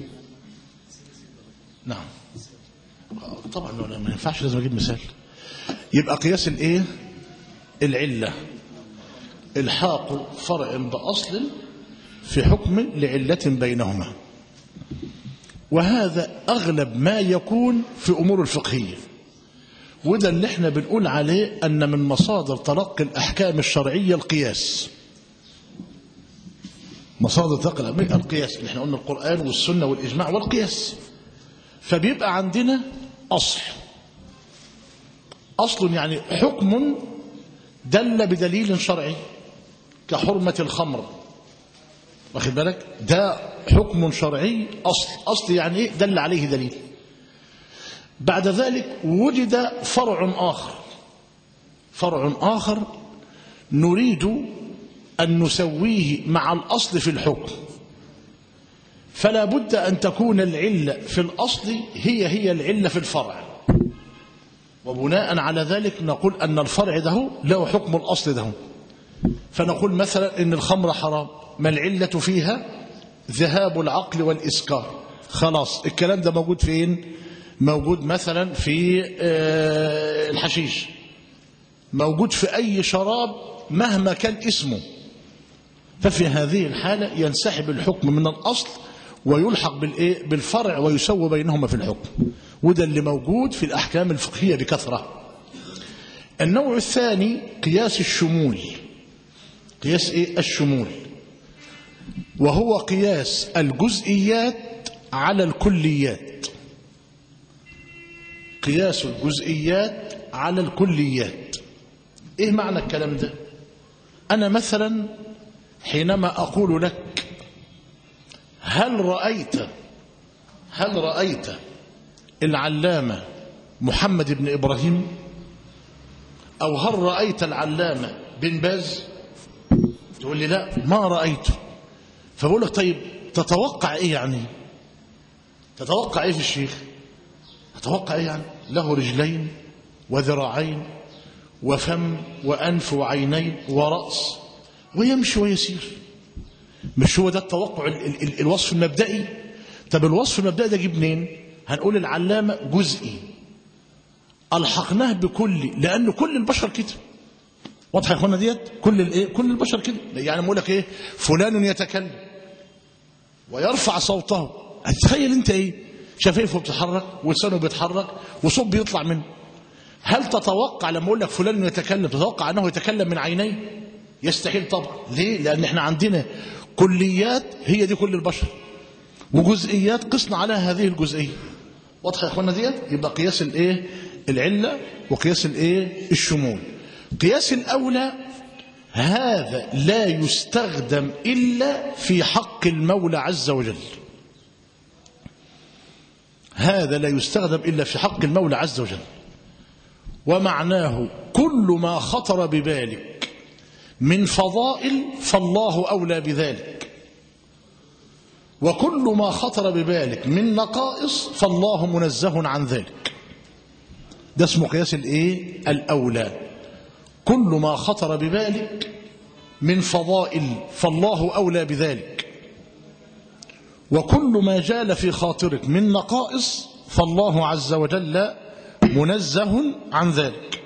نعم طبعا ما ينفعش، لازم اجيب مثال. يبقى قياس الايه؟ العله الحاق فرع باصل في حكم لعله بينهما، وهذا اغلب ما يكون في امور الفقهيه، وده اللي احنا بنقول عليه ان من مصادر تلقي الاحكام الشرعيه القياس. مصادر تلقي القياس اللي احنا قلنا القران والسنه والاجماع والقياس. فبيبقى عندنا أصل، أصل يعني حكم دل بدليل شرعي كحرمة الخمر، واخد بالك؟ ده حكم شرعي أصل. أصل يعني إيه؟ دل عليه دليل. بعد ذلك وجد فرع آخر، فرع آخر نريد أن نسويه مع الأصل في الحكم، فلا بد أن تكون العلة في الأصل هي هي العلة في الفرع، وبناء على ذلك نقول أن الفرع ده له حكم الأصل ده. فنقول مثلا إن الخمر حرام، ما العلة فيها؟ ذهاب العقل والإسكار. خلاص الكلام ده موجود فين؟ موجود مثلا في الحشيش، موجود في أي شراب مهما كان اسمه. ففي هذه الحالة ينسحب الحكم من الأصل ويلحق بالإيه؟ بالفرع، ويسوى بينهما في الحكم. وده اللي موجود في الأحكام الفقهية بكثرة. النوع الثاني قياس الشمول. قياس إيه؟ الشمول، وهو قياس الجزئيات على الكليات. قياس الجزئيات على الكليات. إيه معنى الكلام ده؟ أنا مثلا حينما أقول لك هل رأيت هل رأيت العلامة محمد بن إبراهيم، أو هل رأيت العلامة بن باز؟ تقول لي لا ما رأيته. فبقول لك طيب تتوقع إيه يعني؟ تتوقع إيه في الشيخ؟ تتوقع إيه يعني؟ له رجلين وذراعين وفم وأنف وعينين ورأس ويمشي ويسير. مش هو ده التوقع ال ال ال الوصف المبدئي؟ طب الوصف المبدئي ده جيب منين؟ هنقول العلامة جزئي ألحقناه بكلي، لأن كل البشر كده. واضحة يا اخوانا ديت؟ كل الايه؟ كل البشر كده. يعني بقول لك ايه؟ فلان يتكلم ويرفع صوته. هتتخيل انت ايه؟ شفايفه بتتحرك ولسانه بيتحرك وصوت بيطلع منه. هل تتوقع لما اقول لك فلان يتكلم تتوقع انه يتكلم من عينيه؟ يستحيل طبعا. ليه؟ لان احنا عندنا كليات هي دي كل البشر، وجزئيات قسنا على هذه الجزئية. واضح يا اخوانا ديت؟ يبقى قياس الايه العلة وقياس الايه الشمول. قياس الأولى هذا لا يستخدم إلا في حق المولى عز وجل، هذا لا يستخدم إلا في حق المولى عز وجل. ومعناه كل ما خطر ببالك من فضائل فالله أولى بذلك، وكل ما خطر ببالك من نقائص فالله منزه عن ذلك. ده اسمه قياس الايه الأولى. كل ما خطر ببالك من فضائل فالله أولى بذلك، وكل ما جال في خاطرك من نقائص فالله عز وجل منزه عن ذلك.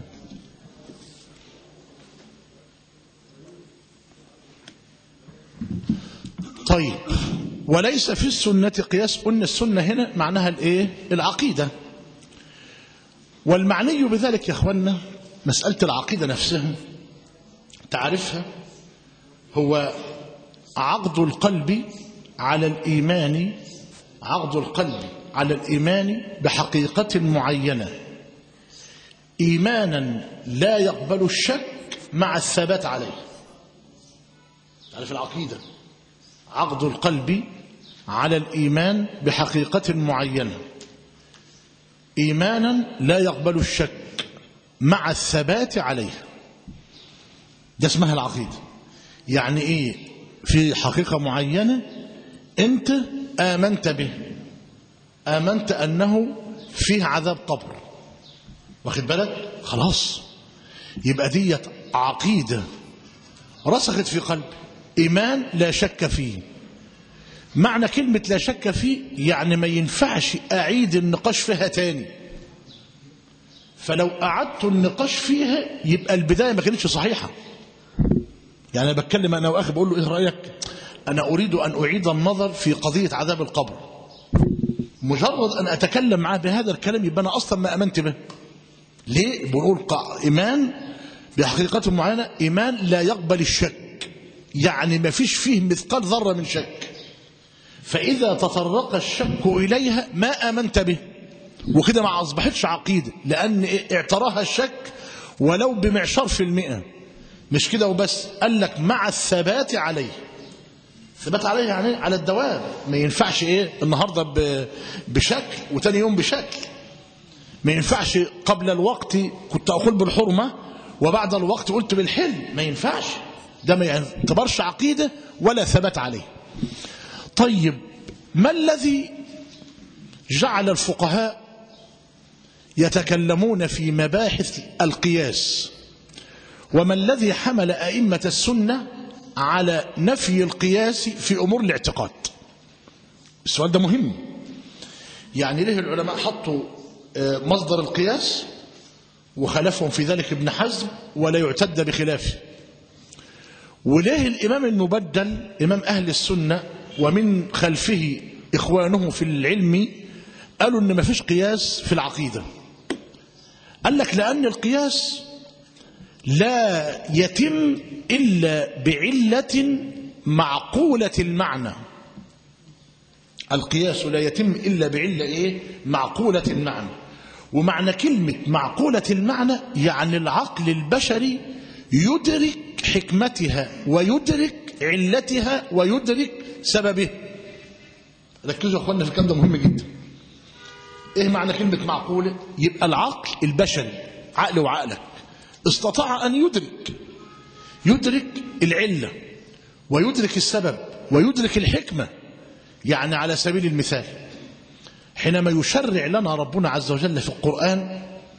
طيب، وليس في السنة قياس. قلنا السنة هنا معناها الايه العقيدة، والمعني بذلك يا اخوانا مسألة العقيدة نفسها تعرفها هو عقد القلب على الإيمان، عقد القلب على الإيمان بحقيقة معينة، إيمانا لا يقبل الشك مع الثبات عليه. تعرف العقيدة عقد القلب على الإيمان بحقيقة معينة، إيمانا لا يقبل الشك مع الثبات عليه. ده اسمها العقيدة. يعني إيه؟ في حقيقة معينة أنت آمنت به، آمنت أنه فيه عذاب قبر، واخد بالك؟ خلاص، يبقى دي عقيدة رسخت في قلب، إيمان لا شك فيه. معنى كلمة لا شك فيه يعني ما ينفعش أعيد النقاش فيها تاني، فلو أعدت النقاش فيها يبقى البداية ما كانتش صحيحة. يعني أنا بتكلم أنا وأخي بقول له إيه رأيك؟ أنا أريد أن أعيد النظر في قضية عذاب القبر. مجرد أن أتكلم معاه بهذا الكلام يبقى أنا أصلا ما أمنت به. ليه؟ بنقول إيمان بحقيقة معينة، إيمان لا يقبل الشك، يعني ما فيش فيه مثقال ذرة من شك، فإذا تطرق الشك إليها ما آمنت به، وكده ما أصبحتش عقيدة، لأن اعتراها الشك ولو بمعشر في المئة. مش كده وبس، قال لك مع الثبات عليه. ثبات عليه يعني على الدوام، ما ينفعش إيه النهاردة بشكل وتاني يوم بشكل، ما ينفعش قبل الوقت كنت أقول بالحرمة وبعد الوقت قلت بالحل، ما ينفعش، ده ما يعتبرش عقيدة ولا ثبات عليه. طيب، ما الذي جعل الفقهاء يتكلمون في مباحث القياس، وما الذي حمل أئمة السنة على نفي القياس في أمور الاعتقاد؟ السؤال ده مهم. يعني ليه العلماء حطوا مصدر القياس وخلفهم في ذلك ابن حزم ولا يعتد بخلافه؟ وليه الإمام المبدل إمام أهل السنة ومن خلفه إخوانه في العلم قالوا إن ما فيش قياس في العقيدة؟ قال لك لأن القياس لا يتم إلا بعلة معقولة المعنى. القياس لا يتم إلا بعلة إيه؟ معقولة المعنى. ومعنى كلمة معقولة المعنى يعني العقل البشري يدرك حكمتها ويدرك علتها ويدرك سببه. ركزوا يا اخوانا في الكلام ده مهم جدا. ايه معنى كلمة معقولة؟ يبقى العقل البشري، عقل وعقلك، استطاع ان يدرك يدرك العلة ويدرك السبب ويدرك الحكمة. يعني على سبيل المثال حينما يشرع لنا ربنا عز وجل في القرآن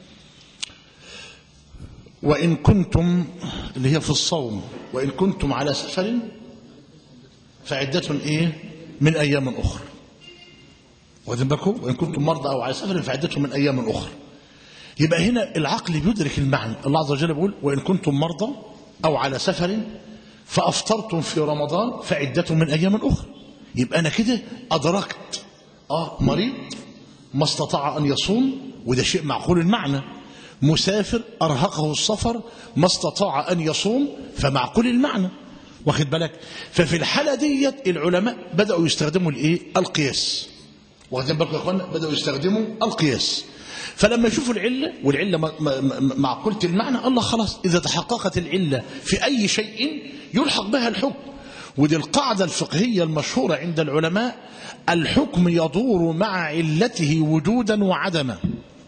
وإن كنتم، اللي هي في الصوم، وإن كنتم على سفر فعدة إيه؟ من أيام أخرى. واخدين بالكم؟ وإن كنتم مرضى أو على سفر فعدة من أيام أخرى. يبقى هنا العقل بيدرك المعنى. الله عز وجل بيقول وإن كنتم مرضى أو على سفر فأفطرتم في رمضان فعدة من أيام أخرى. يبقى أنا كده أدركت آه مريض ما استطاع أن يصوم، وده شيء معقول المعنى. مسافر أرهقه السفر ما استطاع أن يصوم، فمعقول المعنى. واخد بالك؟ ففي الحالة ديت العلماء بدأوا يستخدموا الايه؟ القياس. واخدين بالكم يا اخوانا؟ بدأوا يستخدموا القياس. فلما يشوفوا العلة والعلة معقولة المعنى، الله خلاص إذا تحققت العلة في أي شيء يلحق بها الحكم. ودي القاعدة الفقهية المشهورة عند العلماء: الحكم يدور مع علته وجودا وعدما.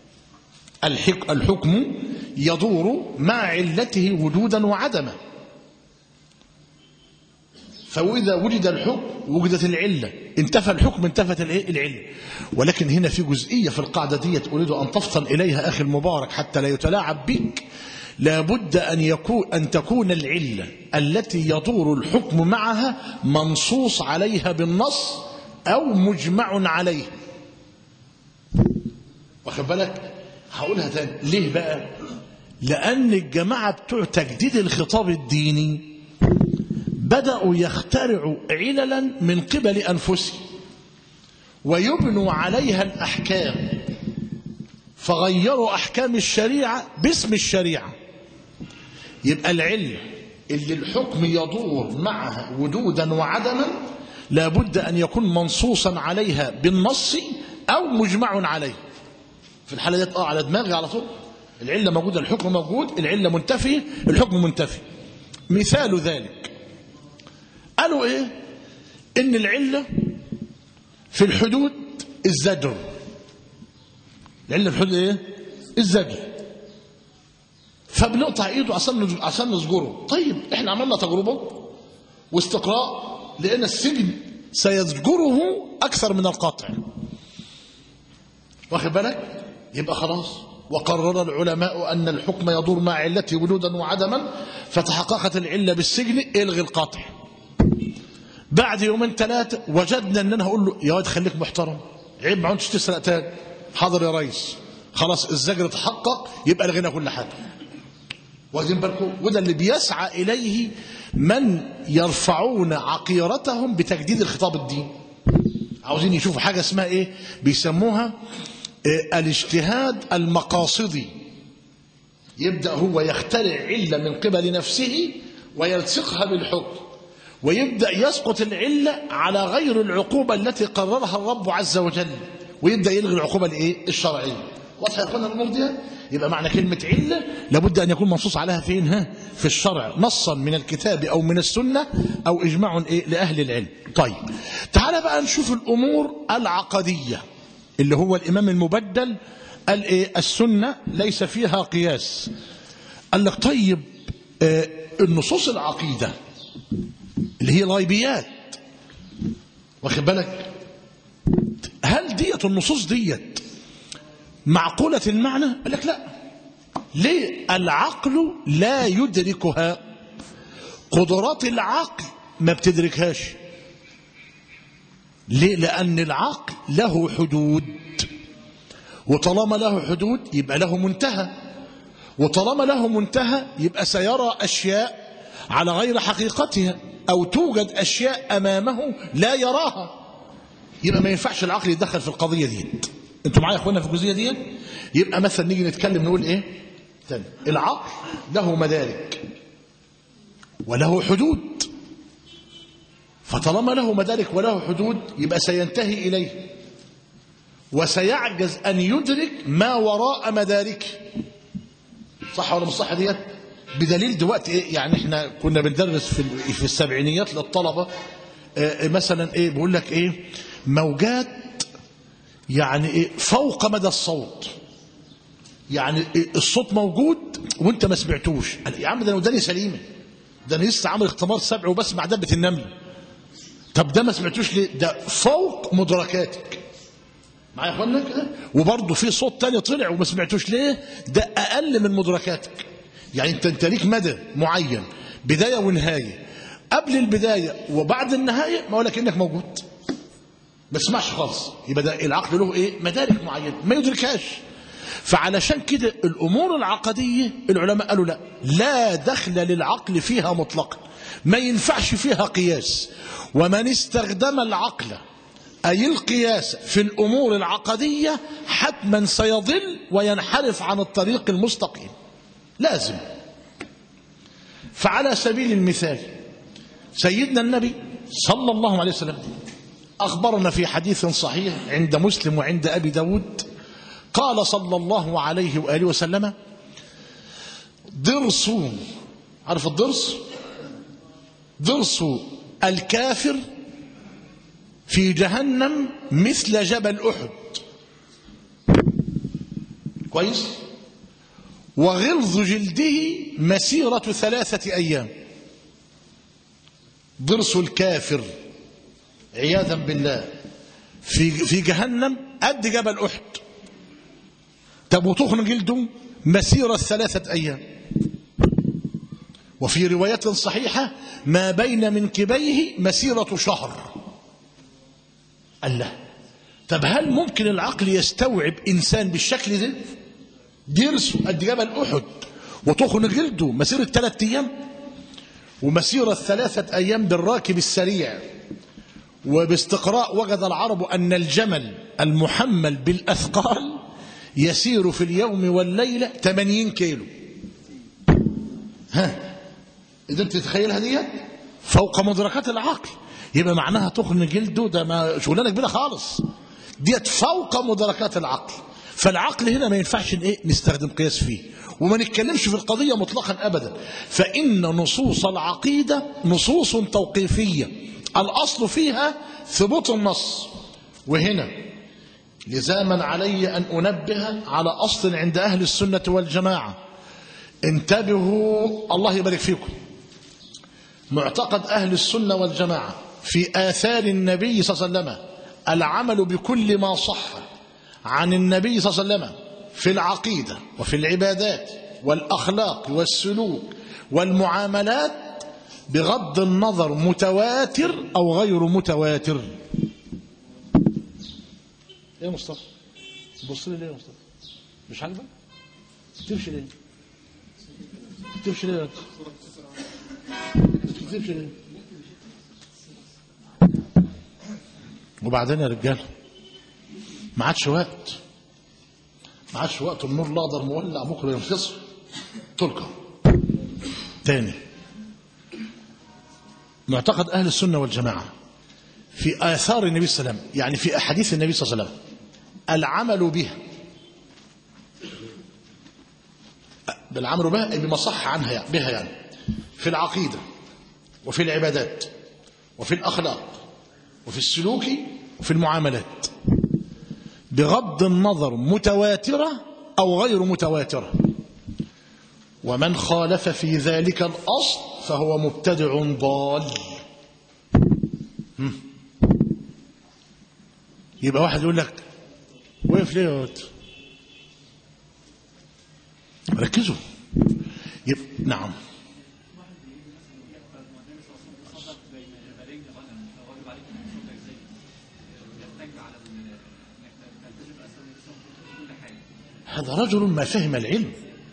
الحكم يدور مع علته وجودا وعدما. فإذا وجد الحكم وجدت العلة، انتفى الحكم انتفت العلة. ولكن هنا في جزئية في القاعدة دي أريد أن تفطن إليها أخي المبارك حتى لا يتلاعب بك. لابد أن يكون أن تكون العلة التي يدور الحكم معها منصوص عليها بالنص أو مجمع عليه. واخد بالك؟ هقولها تاني. ليه بقى؟ لأن الجماعة بتوع تجديد الخطاب الديني بدأوا يخترعوا عللا من قبل أنفسهم ويبنوا عليها الأحكام، فغيروا أحكام الشريعة باسم الشريعة. يبقى العلة اللي الحكم يدور معها وجودا وعدما لابد أن يكون منصوصا عليها بالنص أو مجمع عليه. في الحالة دي اه على دماغي على طول، العلة موجودة الحكم موجود، العلة منتفية الحكم منتفي. مثال ذلك قالوا ايه؟ ان العلة في الحدود الزجر. العلة في الحدود ايه؟ الزجر. فبنقطع ايده عشان عشان نزجره. طيب احنا عملنا تجربه واستقراء لان السجن سيزجره اكثر من القطع. واخد بالك؟ يبقى خلاص. وقرر العلماء ان الحكم يدور مع علته وجودا وعدما، فتحققت العله بالسجن الغي القطع. بعد يومين ثلاثه وجدنا ان انا هقول له يا واد خليك محترم، عيب ما عدتش تسرق تاني. حاضر يا ريس، خلاص الزجر اتحقق، يبقى لغينا كل حاجه. واخدين بالكم؟ وده اللي بيسعى اليه من يرفعون عقيرتهم بتجديد الخطاب الديني. عاوزين يشوفوا حاجه اسمها ايه؟ بيسموها إيه؟ الاجتهاد المقاصدي. يبدا هو يخترع عله من قبل نفسه ويلصقها بالحكم، ويبدا يسقط العله على غير العقوبه التي قررها الرب عز وجل، ويبدا يلغي العقوبه الايه؟ الشرعيه. واضح يا اخوانا الامور دي؟ يبقى معنى كلمه عله لابد ان يكون منصوص عليها فين؟ ها؟ في الشرع، نصا من الكتاب او من السنه او اجماع ايه؟ لاهل العلم. طيب تعال بقى نشوف الامور العقديه اللي هو الامام المبدل قال ايه؟ السنه ليس فيها قياس. قال لك طيب آه النصوص العقيده اللي هي الغيبيات، واخد بالك؟ هل ديت النصوص ديت معقولة المعنى؟ قال لك لا. ليه؟ العقل لا يدركها، قدرات العقل ما بتدركهاش. ليه؟ لأن العقل له حدود، وطالما له حدود يبقى له منتهى، وطالما له منتهى يبقى سيرى أشياء على غير حقيقتها، أو توجد أشياء أمامه لا يراها. يبقى ما ينفعش العقل يتدخل في القضية دي. انتوا معايا يا اخوانا في الجزئيه دي؟ يبقى مثلا نيجي نتكلم نقول ايه تاني؟ العقل له مدارك وله حدود، فطالما له مدارك وله حدود يبقى سينتهي اليه، وسيعجز ان يدرك ما وراء مداركه. صح ولا مش صح ديت؟ بدليل دلوقتي ايه؟ يعني احنا كنا بندرس في في السبعينيات للطلبه اه مثلا ايه؟ بيقول لك ايه؟ موجات يعني ايه؟ فوق مدى الصوت. يعني إيه؟ الصوت موجود وانت ما سمعتوش. يا عم ده انا وداني سليمه، ده انا لسه عامل اختبار سبع وبسمع دبه النمل. طب ده ما سمعتوش ليه؟ ده فوق مدركاتك. معايا يا اخوانا كده؟ وبرضه في صوت تاني طلع وما سمعتوش ليه؟ ده اقل من مدركاتك. يعني انت انت ليك مدى معين، بدايه ونهايه. قبل البدايه وبعد النهايه ما اقول لك انك موجود، ما تسمعش خالص. يبقى ده العقل له ايه؟ مدارك معينه ما يدركهاش. فعلشان كده الامور العقديه العلماء قالوا لا لا دخل للعقل فيها مطلقا، ما ينفعش فيها قياس. ومن استخدم العقل اي القياس في الامور العقديه حتما سيضل وينحرف عن الطريق المستقيم، لازم. فعلى سبيل المثال سيدنا النبي صلى الله عليه وسلم أخبرنا في حديث صحيح عند مسلم وعند أبي داود، قال صلى الله عليه وآله وسلم: ضرس، عارف الضرس؟ ضرس الكافر في جهنم مثل جبل أحد. كويس؟ وغلظ جلده مسيرة ثلاثة أيام. ضرس الكافر عياذا بالله في في جهنم قد جبل أحد. طب وتخن جلده مسيرة ثلاثة أيام. وفي رواية صحيحة ما بين منكبيه مسيرة شهر. الله، طب هل ممكن العقل يستوعب إنسان بالشكل ده ضرسه قد جبل أحد وتخن جلده مسيرة ثلاثة أيام ومسيرة ثلاثة أيام بالراكب السريع؟ وباستقراء وجد العرب أن الجمل المحمل بالأثقال يسير في اليوم والليلة ثمانين كيلو. ها، إذا تتخيلها دي فوق مدركات العقل. يبقى معناها تخن جلده ده ما شغلانه كبيره خالص، ديت فوق مدركات العقل. فالعقل هنا ما ينفعش ايه نستخدم قياس فيه، وما نتكلمش في القضيه مطلقا ابدا. فان نصوص العقيده نصوص توقيفيه الاصل فيها ثبوت النص. وهنا لزاما علي ان انبه على اصل عند اهل السنه والجماعه. انتبهوا الله يبارك فيكم. معتقد اهل السنه والجماعه في آثار النبي صلى الله عليه وسلم العمل بكل ما صح عن النبي صلى الله عليه وسلم في العقيدة وفي العبادات والأخلاق والسلوك والمعاملات بغض النظر متواتر أو غير متواتر. ايه يا مصطفى؟ بص لي ليه يا مصطفى؟ مش عاجبك؟ تمشي ليه؟ تمشي ليه؟ تمشي ليه؟ وبعدين يا رجال ما عادش وقت، ما عادش وقت. النور الاخضر مولع بكره ينفصل. تلقى تاني معتقد اهل السنه والجماعه في اثار النبي صلى الله عليه وسلم، يعني في احاديث النبي صلى الله عليه وسلم العمل بها، بالعمل بها أي بما صح عنها يعني بها، يعني في العقيده وفي العبادات وفي الاخلاق وفي السلوك وفي المعاملات بغض النظر متواترة أو غير متواترة. ومن خالف في ذلك الأصل فهو مبتدع ضال. يبقى واحد يقول لك وقف ليه يا ولد؟ ركزوا. يبقى نعم هذا رجل ما فهم العلم.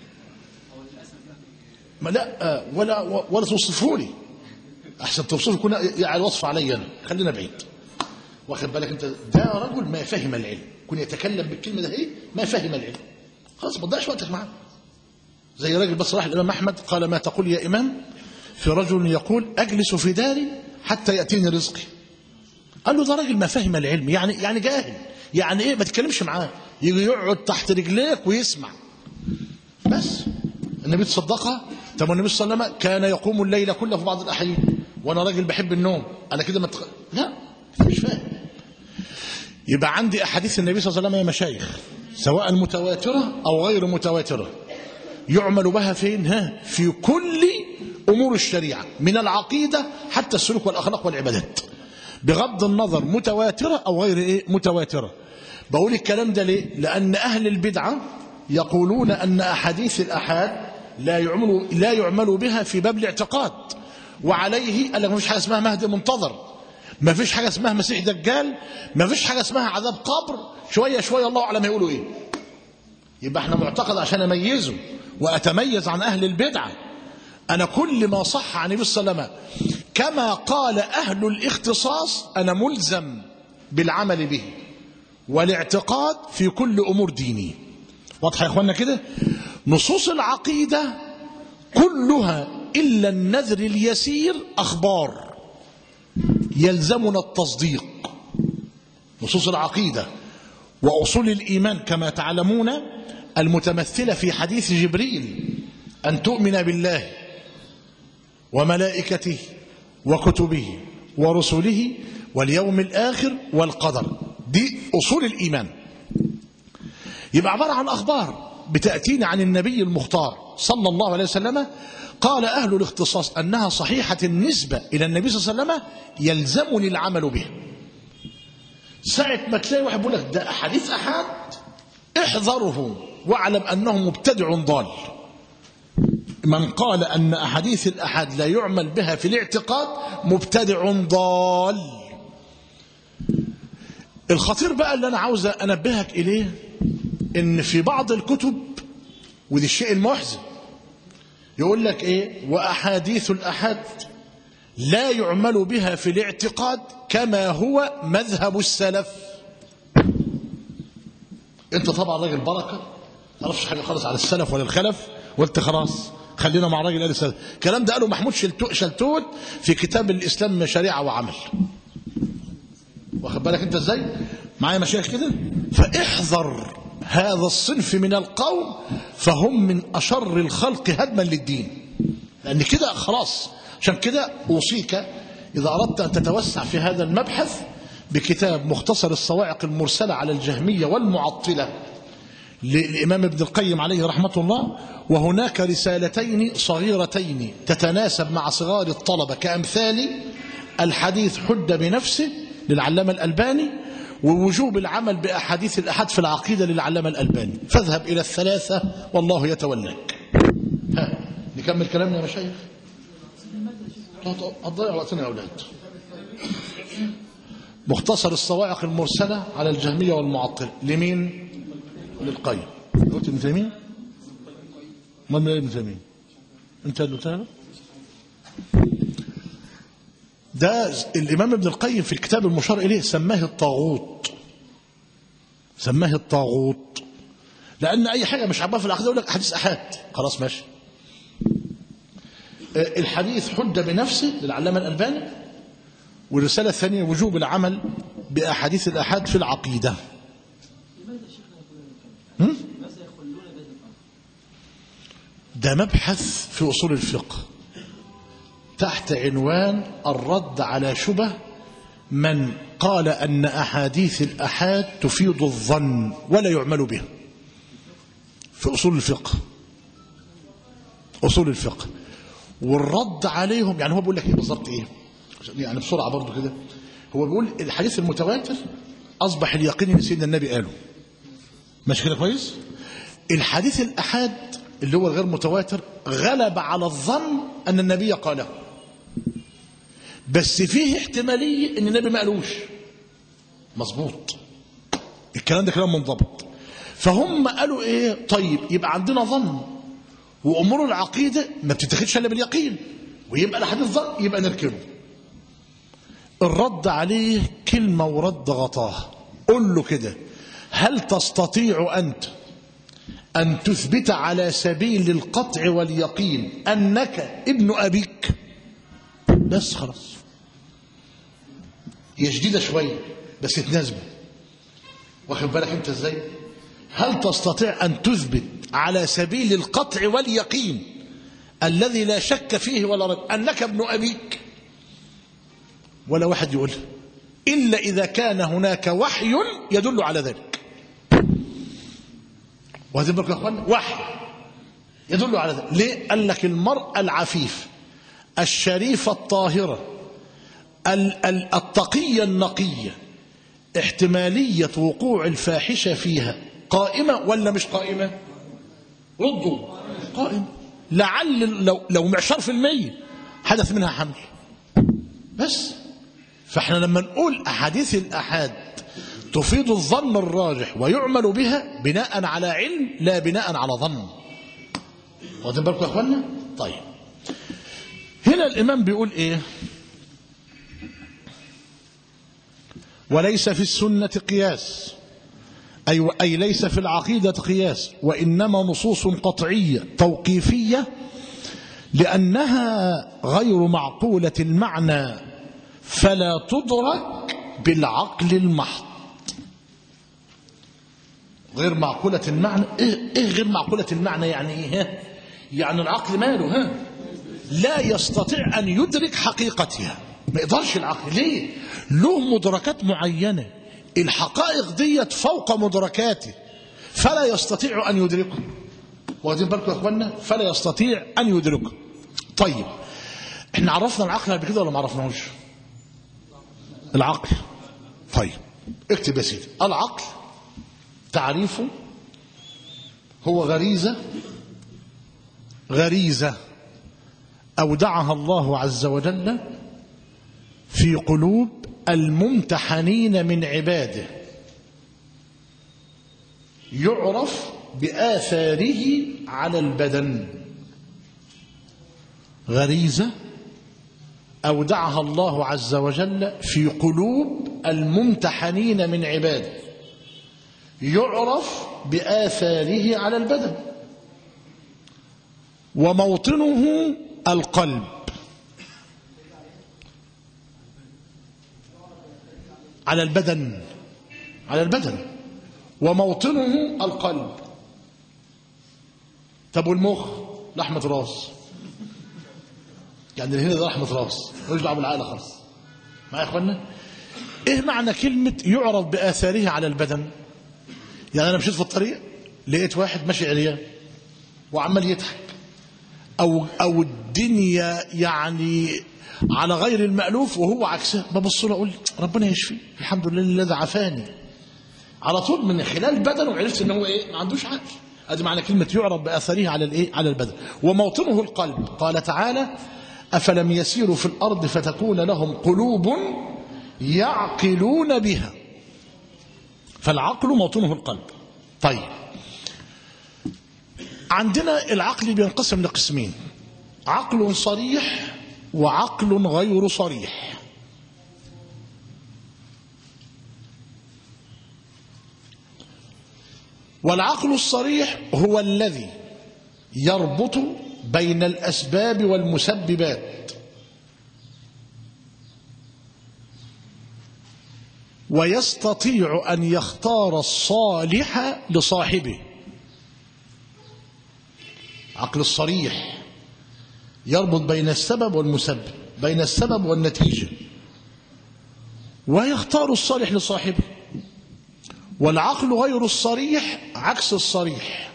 ما لا ولا ولا توصفوا لي احسن توصفوا كنا يعني الوصف علي انا، خلينا بعيد. واخد بالك انت؟ ده رجل ما فهم العلم، كن يتكلم بالكلمه ده ايه ما فهم العلم. خلاص ما تضيعش وقتك معاه. زي راجل بس راح الامام احمد قال: ما تقول يا امام في رجل يقول اجلس في داري حتى ياتيني رزقي؟ قال له ده راجل ما فهم العلم، يعني يعني جاهل، يعني ايه ما تتكلمش معاه، يجي يقعد تحت رجليك ويسمع بس. النبي تصدقها. طب النبي صلى الله عليه وسلم كان يقوم الليل كله في بعض الاحيان، وانا راجل بحب النوم، انا كده ما تخ... لا مش فاهم. يبقى عندي احاديث النبي صلى الله عليه وسلم يا مشايخ سواء متواتره او غير متواتره يعمل بها فين؟ ها في كل امور الشريعه من العقيده حتى السلوك والاخلاق والعبادات بغض النظر متواتره او غير ايه متواتره. بقول الكلام ده ليه؟ لأن أهل البدعة يقولون أن أحاديث الأحاد لا يعمل لا يعمل بها في باب الاعتقاد، وعليه قال لك ما فيش حاجة اسمها مهدي منتظر، ما فيش حاجة اسمها مسيح دجال، ما فيش حاجة اسمها عذاب قبر، شوية شوية الله أعلم يقولوا إيه. يبقى احنا معتقد عشان أميزه وأتميز عن أهل البدعة أنا كل ما صح عن النبي صلى الله عليه وسلم كما قال أهل الاختصاص أنا ملزم بالعمل به والاعتقاد في كل أمور ديني. واضح يا إخواننا كده؟ نصوص العقيدة كلها إلا النذر اليسير أخبار يلزمنا التصديق. نصوص العقيدة وأصول الإيمان كما تعلمون المتمثلة في حديث جبريل أن تؤمن بالله وملائكته وكتبه ورسله واليوم الآخر والقدر، دي أصول الإيمان. يبقى عبارة عن أخبار بتأتينا عن النبي المختار صلى الله عليه وسلم، قال أهل الاختصاص أنها صحيحة النسبة إلى النبي صلى الله عليه وسلم يلزمني العمل بها. ساعة ما تلاقي واحد بيقول لك ده حديث أحد، احذره واعلم أنه مبتدع ضال. من قال أن أحاديث الأحد لا يعمل بها في الاعتقاد مبتدع ضال. الخطير بقى اللي أنا عاوز أنبهك إليه إن في بعض الكتب، ودي الشيء المحزن، يقول لك إيه؟ وأحاديث الأحد لا يعمل بها في الاعتقاد كما هو مذهب السلف. أنت طبعا راجل بركة ما تعرفش حاجة خالص على السلف ولا الخلف، قلت خلاص خلينا مع راجل قال السلف. الكلام ده قاله محمود شلتوت في كتاب الإسلام شريعة وعمل. واخد بالك أنت إزاي؟ معايا مشايخ كده؟ فاحذر هذا الصنف من القوم فهم من أشر الخلق هدما للدين، لأن كده خلاص. عشان كده أوصيك إذا أردت أن تتوسع في هذا المبحث بكتاب مختصر الصواعق المرسلة على الجهمية والمعطلة للإمام ابن القيم عليه رحمة الله، وهناك رسالتين صغيرتين تتناسب مع صغار الطلبة كأمثال الحديث حد بنفسه للعلامة الألباني، ووجوب العمل بأحاديث الأحد في العقيدة للعلامة الألباني. فاذهب إلى الثلاثة والله يتولاك. ها نكمل كلامنا يا مشايخ؟ هتضيع وقتنا يا أولاد. مختصر الصواعق المرسلة على الجهمية والمعطل لمين؟ للقيم. قلت ابن تيمية؟ ما من ابن تيمية؟ انت اللي قلتها؟ ده الإمام ابن القيم في الكتاب المشار إليه سماه الطاغوت. سماه الطاغوت لأن أي حاجة مش عبارة في العقيدة يقول لك حديث أحاد، خلاص ماشي. الحديث حد بنفسه للعلامة الألباني، والرسالة الثانية وجوب العمل بأحاديث الأحاد في العقيدة. ده مبحث في أصول الفقه تحت عنوان الرد على شبه من قال أن أحاديث الأحاد تفيد الظن ولا يعمل بها في أصول الفقه. أصول الفقه والرد عليهم، يعني هو بيقول لك ايه بالظبط ايه؟ يعني بسرعه برضو كده، هو بيقول الحديث المتواتر اصبح اليقين ان سيدنا النبي قاله، ماشي كده كويس؟ الحديث الاحاد اللي هو الغير متواتر غلب على الظن ان النبي قاله، بس فيه احتماليه ان النبي ما قالوش. مظبوط، الكلام ده كلام منضبط. فهم قالوا ايه؟ طيب يبقى عندنا ظن، وأمور العقيدة ما بتتخذش إلا باليقين، ويبقى الحديث ظن يبقى نركنه. الرد عليه كلمة ورد غطاه. قل له كده: هل تستطيع أنت أن تثبت على سبيل القطع واليقين أنك ابن أبيك؟ بس خلاص، هي جديدة شوية بس تناسبه. واخد بالك أنت إزاي؟ هل تستطيع أن تثبت على سبيل القطع واليقين الذي لا شك فيه ولا ريب أنك ابن أبيك؟ ولا واحد يقول إلا إذا كان هناك وحي يدل على ذلك. وهذا يا أخوان وحي يدل على ذلك. ليه؟ قال لك المرأة العفيف الشريفة الطاهرة التقية النقية احتمالية وقوع الفاحشة فيها قائمة ولا مش قائمة؟ ردوا. قائمة. لعل لو, لو معشر في المية حدث منها حمل بس. فاحنا لما نقول أحاديث الأحاد تفيد الظن الراجح ويعمل بها بناء على علم لا بناء على ظن. واخدين بالكم يا اخوانا؟ طيب هنا الإمام بيقول إيه؟ وليس في السنة قياس، أي, أي ليس في العقيدة قياس، وإنما نصوص قطعية توقيفية لأنها غير معقولة المعنى فلا تدرك بالعقل المحض. غير معقولة المعنى. إيه, إيه غير معقولة المعنى يعني إيه؟ يعني العقل ماله ها؟ لا يستطيع أن يدرك حقيقتها. ما يقدرش العقل. ليه؟ له مدركات معينة، الحقائق ديت فوق مدركاته، فلا يستطيع أن يدركه. واخدين بالكم يا اخوانا؟ فلا يستطيع أن يدركه. طيب احنا عرفنا العقل قبل كده ولا ما عرفناهوش؟ العقل. طيب اكتب يا سيدي. العقل تعريفه هو غريزة غريزة أودعها الله عز وجل في قلوب الممتحنين من عباده، يعرف بآثاره على البدن. غريزة أودعها الله عز وجل في قلوب الممتحنين من عباده، يعرف بآثاره على البدن. وموطنه القلب. على البدن على البدن وموطنه القلب. طب والمخ؟ لحمة راس. يعني الهنا ده لحمة راس، ملوش دعوه بالعقل خالص. معايا يا اخوانا؟ ايه معنى كلمة يعرف بآثاره على البدن؟ يعني انا مشيت في الطريق لقيت واحد ماشي عريان وعمال يضحك، او او الدنيا يعني على غير المألوف وهو عكسها، ببص له اقول ربنا يشفيه، الحمد لله الذي عافاني. على طول من خلال بدنه عرفت ان هو ايه؟ ما عندوش عقل. ادي معنى كلمة يعرف بآثاره على الايه؟ على البدن. وموطنه القلب. قال تعالى: أفلم يسيروا في الأرض فتكون لهم قلوب يعقلون بها. فالعقل موطنه القلب. طيب عندنا العقل بينقسم لقسمين: عقل صريح وعقل غير صريح. والعقل الصريح هو الذي يربط بين الأسباب والمسببات، ويستطيع أن يختار الصالح لصاحبه. عقل الصريح يربط بين السبب والمسبب، بين السبب والنتيجة، ويختار الصالح لصاحبه. والعقل غير الصريح عكس الصريح.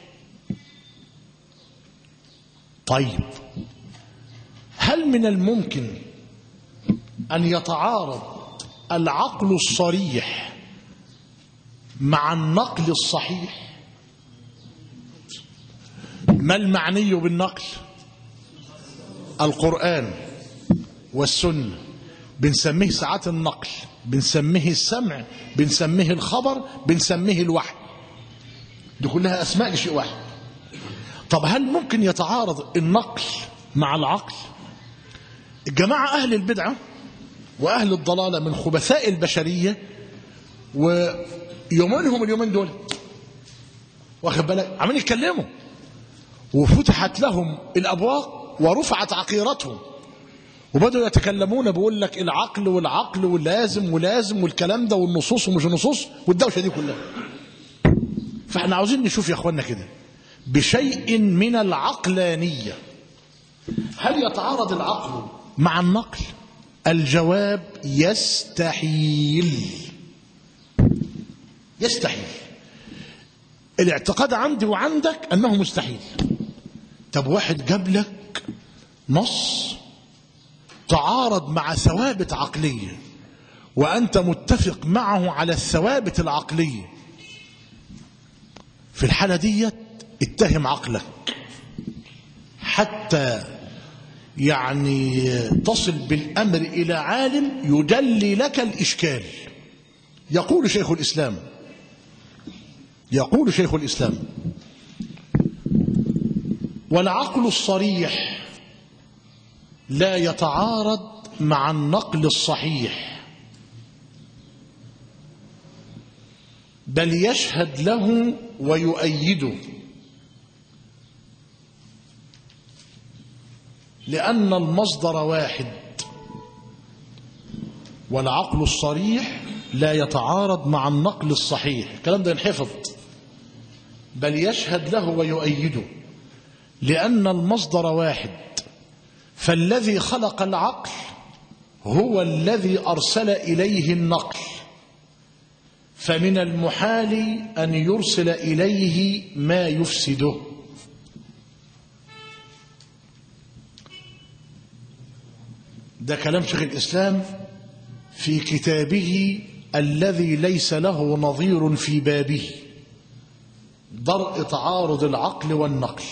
طيب هل من الممكن أن يتعارض العقل الصريح مع النقل الصحيح؟ ما المعني بالنقل؟ القرآن والسنة. بنسميه ساعات النقل، بنسميه السمع، بنسميه الخبر، بنسميه الوحي. دي كلها أسماء لشيء واحد. طب هل ممكن يتعارض النقل مع العقل؟ الجماعة أهل البدعة وأهل الضلالة من خبثاء البشرية ويومينهم اليومين دول، واخد بالك، عمالين يتكلموا وفتحت لهم الأبواب ورفعت عقيرتهم وبدأوا يتكلمون، بيقول لك العقل والعقل واللازم ولازم والكلام ده والنصوص ومش النصوص والدوشة دي كلها. فاحنا عاوزين نشوف يا اخوانا كده بشيء من العقلانية، هل يتعارض العقل مع النقل؟ الجواب يستحيل. يستحيل. الاعتقاد عندي وعندك أنه مستحيل. طب واحد جاب لك نص تعارض مع ثوابت عقلية وأنت متفق معه على الثوابت العقلية، في الحالة دي اتهم عقلك حتى يعني تصل بالأمر إلى عالم يدلي لك الإشكال. يقول شيخ الإسلام يقول شيخ الإسلام والعقل الصريح لا يتعارض مع النقل الصحيح، بل يشهد له ويؤيده، لأن المصدر واحد والعقل الصريح لا يتعارض مع النقل الصحيح. الكلام ده ينحفظ، بل يشهد له ويؤيده، لأن المصدر واحد، فالذي خلق العقل هو الذي أرسل إليه النقل، فمن المحال أن يرسل إليه ما يفسده. ده كلام شيخ الإسلام في كتابه الذي ليس له نظير في بابه، درء تعارض العقل والنقل.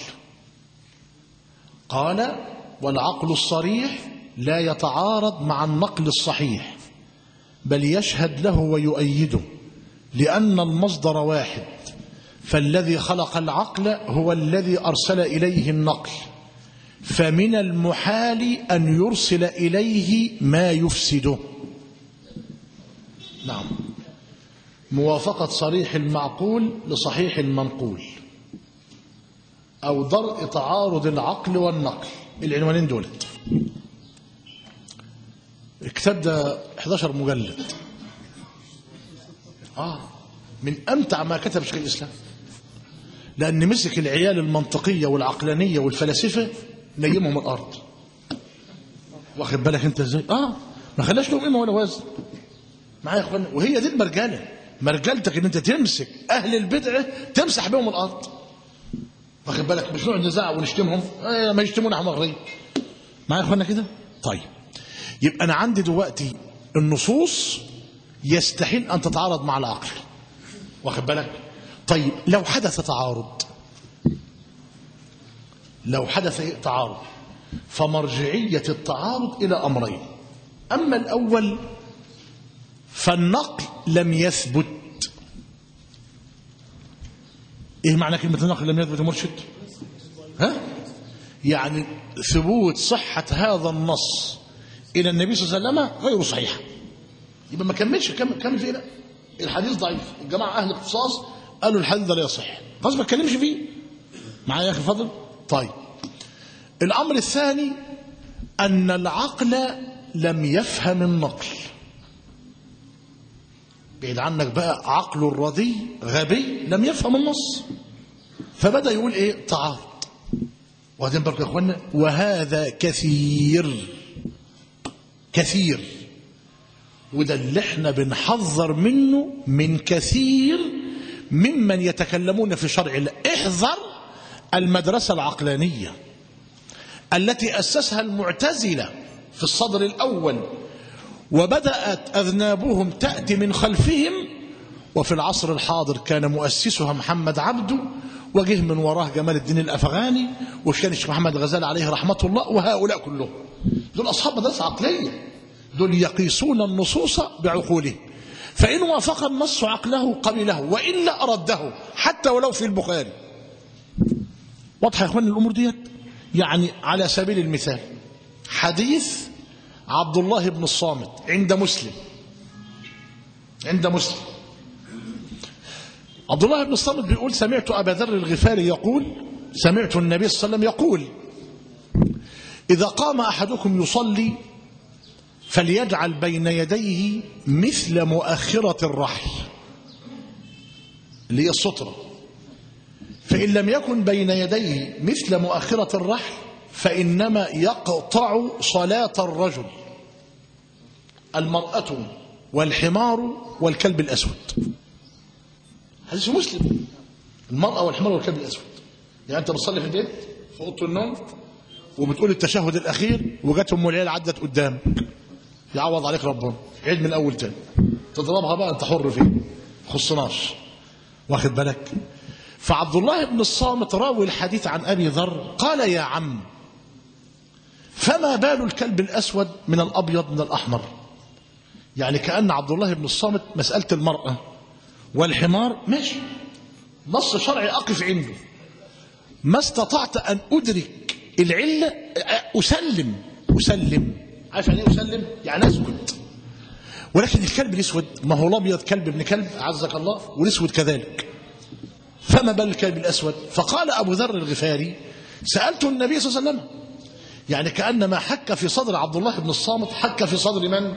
قال: والعقل الصريح لا يتعارض مع النقل الصحيح، بل يشهد له ويؤيده، لأن المصدر واحد، فالذي خلق العقل هو الذي أرسل إليه النقل، فمن المحال أن يرسل إليه ما يفسده. نعم، موافقة صريح المعقول لصحيح المنقول، أو درء تعارض العقل والنقل، العنوانين دولت. الكتاب ده إحدى عشر مجلد، آه من أمتع ما كتب شيخ الإسلام، لأن مسك العيال المنطقية والعقلانية والفلاسفة نيمهم الأرض. واخد بالك أنت إزاي؟ آه ما خلاش لهم قيمة ولا وزن معايا يا إخوان. وهي دي المرجلة، مرجلتك إن أنت تمسك أهل البدعة تمسح بهم الأرض. واخد بالك؟ مش نقعد نزعق ونشتمهم، آه ما يشتمونا حمارين معايا يا إخوانا كده. طيب، يبقى أنا عندي دلوقتي النصوص يستحيل أن تتعارض مع العقل. واخد بالك؟ طيب لو حدث تعارض، لو حدث تعارض فمرجعية التعارض إلى أمرين. أما الأول فالنقل لم يثبت. إيه معنى كلمة النقل لم يثبت يا مرشد؟ ها؟ يعني ثبوت صحة هذا النص إلى النبي صلى الله عليه وسلم غير صحيح. يبقى ما كملش، كمل كمل فيه. لا، الحديث ضعيف. الجماعة أهل الاختصاص قالوا الحديث ده لا يصح، خلاص ما اتكلمش فيه. معايا يا أخي فضل؟ طيب، الأمر الثاني أن العقل لم يفهم النقل. بعيد عنك بقى، عقل الرضي غبي لم يفهم النص، فبدأ يقول إيه؟ تعارض. وهذين بركة يا أخوانا، وهذا كثير كثير، وده اللي احنا بنحذر منه من كثير ممن يتكلمون في شرع الله. احذر المدرسة العقلانية التي أسسها المعتزلة في الصدر الأول، وبدأت أذنابهم تأتي من خلفهم، وفي العصر الحاضر كان مؤسسها محمد عبده، وجه من وراه جمال الدين الأفغاني، وكان الشيخ محمد الغزالي عليه رحمة الله، وهؤلاء كلهم دول أصحاب مدرسة عقلية، دول يقيسون النصوص بعقولهم، فإن وافق النص عقله قبله، وإلا أرده حتى ولو في البخاري. واضحة يا إخواني الأمور ديت؟ يعني على سبيل المثال حديث عبد الله بن الصامت عند مسلم، عند مسلم عبد الله بن الصامت بيقول: سمعت أبا ذر الغفاري يقول، سمعت النبي صلى الله عليه وسلم يقول: إذا قام أحدكم يصلي فليجعل بين يديه مثل مؤخرة الرحل، اللي هي السترة، فإن لم يكن بين يديه مثل مؤخرة الرحل فإنما يقطع صلاة الرجل، المرأة والحمار والكلب الأسود. حديث مسلم، المرأة والحمار والكلب الأسود. يعني أنت بتصلي في البيت في أوضة النوم وبتقول التشهد الأخير، وجت أم العيال عدت قدامك، يعوض عليك ربنا، عيد من الأول تاني، تضربها بقى أنت حر فيه، خصناش. واخد بالك؟ فعبد الله بن الصامت راوي الحديث عن أبي ذر قال: يا عم، فما بال الكلب الأسود من الأبيض من الأحمر؟ يعني كأن عبد الله بن الصامت مسألة المرأة والحمار ماشي، نص شرعي أقف عنده، ما استطعت أن أدرك العلة أسلم أسلم عارف يعني ايه أسلم؟ يعني أسكت. ولكن الكلب الأسود، ما هو الأبيض كلب ابن كلب عزك الله، والأسود كذلك، فما بال الكلب الأسود؟ فقال أبو ذر الغفاري: سألت النبي صلى الله عليه وسلم. يعني كأنما حك في صدر عبد الله بن الصامت حك في صدر من؟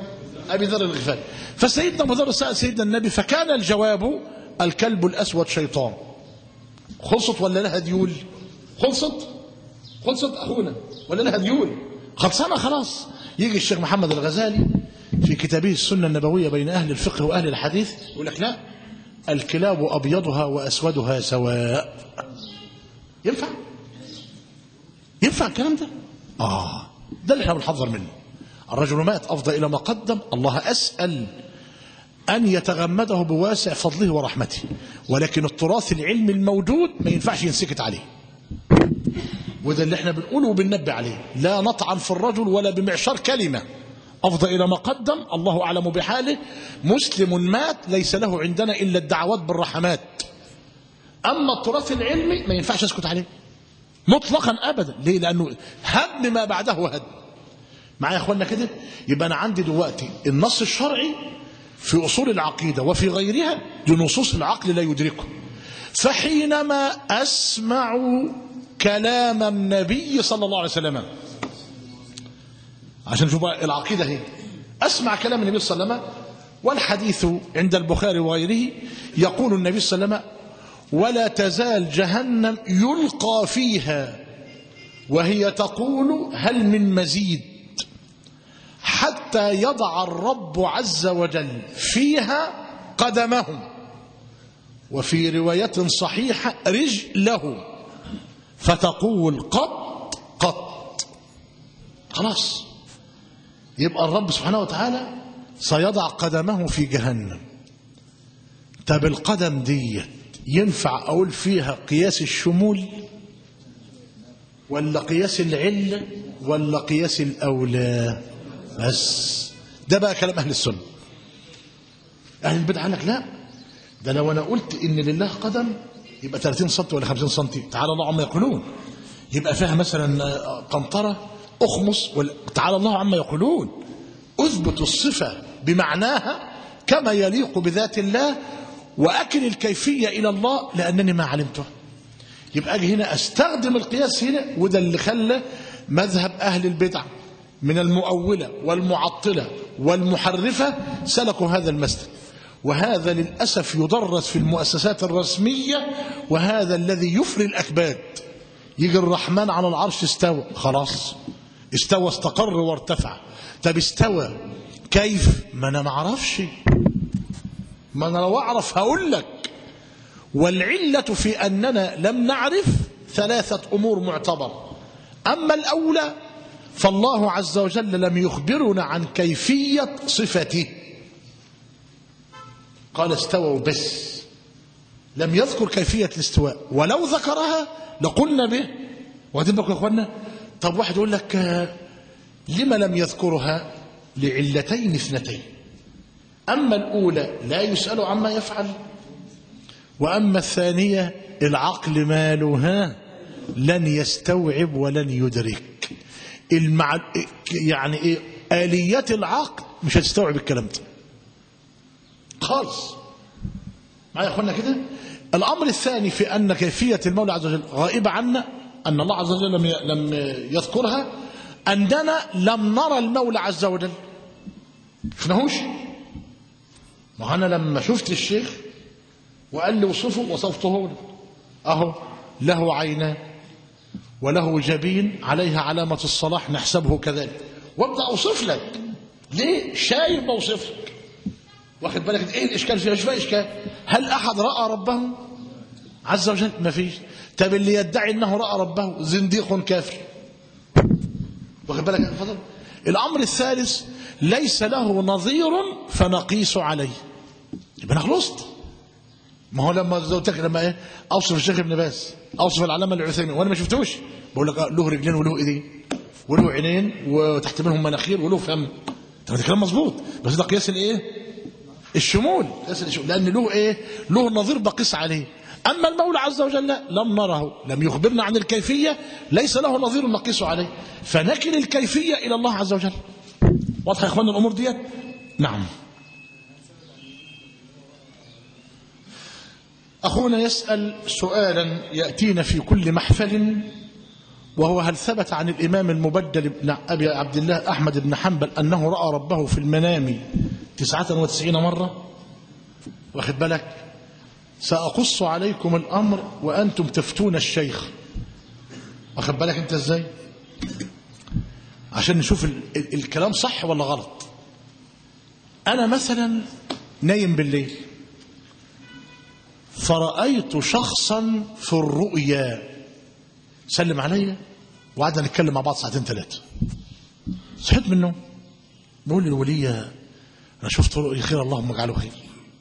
أبي ذر الغفاري. فسيدنا أبو ذر سأل سيدنا النبي فكان الجواب الكلب الأسود شيطان. خلصت ولا لها ديول؟ خلصت خلصت أخونا ولا لها ديول؟ خلصانة خلاص. يجي الشيخ محمد الغزالي في كتابه السنة النبوية بين أهل الفقه وأهل الحديث يقول لك لا، الكلاب أبيضها وأسودها سواء. ينفع؟ ينفع الكلام ده؟ آه ده اللي احنا بنحذر منه. الرجل مات أفضى إلى ما قدم، الله أسأل أن يتغمده بواسع فضله ورحمته، ولكن التراث العلمي الموجود ما ينفعش ينسكت عليه، وده اللي احنا بنقوله وبننبه عليه. لا نطعن في الرجل ولا بمعشار كلمة. أفضى إلى ما قدم، الله أعلم بحاله. مسلم مات ليس له عندنا إلا الدعوات بالرحمات. أما التراث العلمي ما ينفعش أسكت عليه مطلقا أبدا. ليه؟ لأنه هدم ما بعده هدم. معايا يا أخوانا كده؟ يبقى أنا عندي دلوقتي النص الشرعي في أصول العقيدة وفي غيرها لنصوص العقل لا يدركه. فحينما أسمع كلام النبي صلى الله عليه وسلم، عشان نشوف العقيدة هي، أسمع كلام النبي صلى الله عليه وسلم، والحديث عند البخاري وغيره يقول النبي صلى الله عليه وسلم ولا تزال جهنم يلقى فيها وهي تقول هل من مزيد حتى يضع الرب عز وجل فيها قدمهم، وفي رواية صحيحة رجله، فتقول قط قط. خلاص، يبقى الرب سبحانه وتعالى سيضع قدمه في جهنم. طب القدم دي ينفع أقول فيها قياس الشمول ولا قياس العلة ولا قياس الأولى؟ بس ده بقى كلام أهل السنة. أهل البدع قال لك لا، ده لو أنا قلت إن لله قدم يبقى ثلاثين سنتي ولا خمسين سنتي، تعالى الله عما يقولون. يبقى فيها مثلا قنطرة أخمص ولا، تعالى الله عما يقولون. أثبت الصفة بمعناها كما يليق بذات الله، وأكل الكيفية إلى الله لأنني ما علمته. يبقى أجي هنا أستخدم القياس هنا، وده اللي خلى مذهب أهل البدع من المؤولة والمعطلة والمحرفة سلكوا هذا المسلك. وهذا للأسف يدرس في المؤسسات الرسمية، وهذا الذي يفري الأكباد. يجي الرحمن على العرش استوى، خلاص استوى، استقر وارتفع. طب استوى كيف؟ ما أنا ما أعرفش، ما أنا لو أعرف هقول لك. والعلة في أننا لم نعرف ثلاثة أمور معتبرة. أما الأولى فالله عز وجل لم يخبرنا عن كيفية صفته، قال استووا بس، لم يذكر كيفية الاستواء، ولو ذكرها لقلنا به. واخدين بالكم يا اخوانا؟ طب واحد يقول لك لما لم يذكرها؟ لعلتين اثنتين. أما الأولى لا يسأل عما يفعل، وأما الثانية العقل مالها لن يستوعب ولن يدرك. المع... يعني إيه؟ آليات العقل مش هتستوعب الكلام ده خالص. معايا يا اخوانا كده؟ الأمر الثاني في أن كيفية المولى عز وجل غائبة عنا، أن الله عز وجل لم لم يذكرها، أننا لم نرى المولى عز وجل، شفناهوش. ما أنا لما شفت الشيخ وقال لي وصفه وصفته له، أهو له عينان وله جبين عليها علامة الصلاح نحسبه كذلك، وابدأ أوصف لك. ليه؟ شايف بوصف لك. واخد بالك ايه الاشكال فيها؟ مش فيها اشكال. هل احد راى ربه عز وجل؟ ما فيش. طب اللي يدعي انه راى ربه زنديق كافر. واخد بالك يا فضل؟ الامر الثالث ليس له نظير فنقيس عليه. يبقى انا خلصت. ما هو لما زوجتك لما ايه اوصف الشيخ ابن باز، اوصف العلامه العثيمين وانا ما شفتوش، بقول لك له رجلين وله ايدين وله عينين وتحت منهم مناخير وله فم. طب ده كلام مظبوط، بس ده قياس الايه؟ الشمول. لأن له إيه؟ له نظير بقيس عليه. أما المولى عز وجل لم نره، لم يخبرنا عن الكيفية، ليس له نظير نقيس عليه، فنكل الكيفية إلى الله عز وجل. واضح يا إخوان الأمور ديت؟ نعم. أخونا يسأل سؤالا يأتينا في كل محفل وهو هل ثبت عن الإمام المبدل بن أبي عبد الله أحمد بن حنبل أنه رأى ربه في المنام تسعة وتسعين مرة؟ واخد بالك؟ سأقص عليكم الأمر وأنتم تفتون الشيخ. واخد بالك أنت إزاي؟ عشان نشوف ال ال الكلام صح ولا غلط. أنا مثلا نايم بالليل فرأيت شخصا في الرؤيا سلم عليا وقعدنا نتكلم مع بعض ساعتين ثلاثة. صحيت من النوم بقول للولية أنا شفت رؤيا خير اللهم اجعله خير.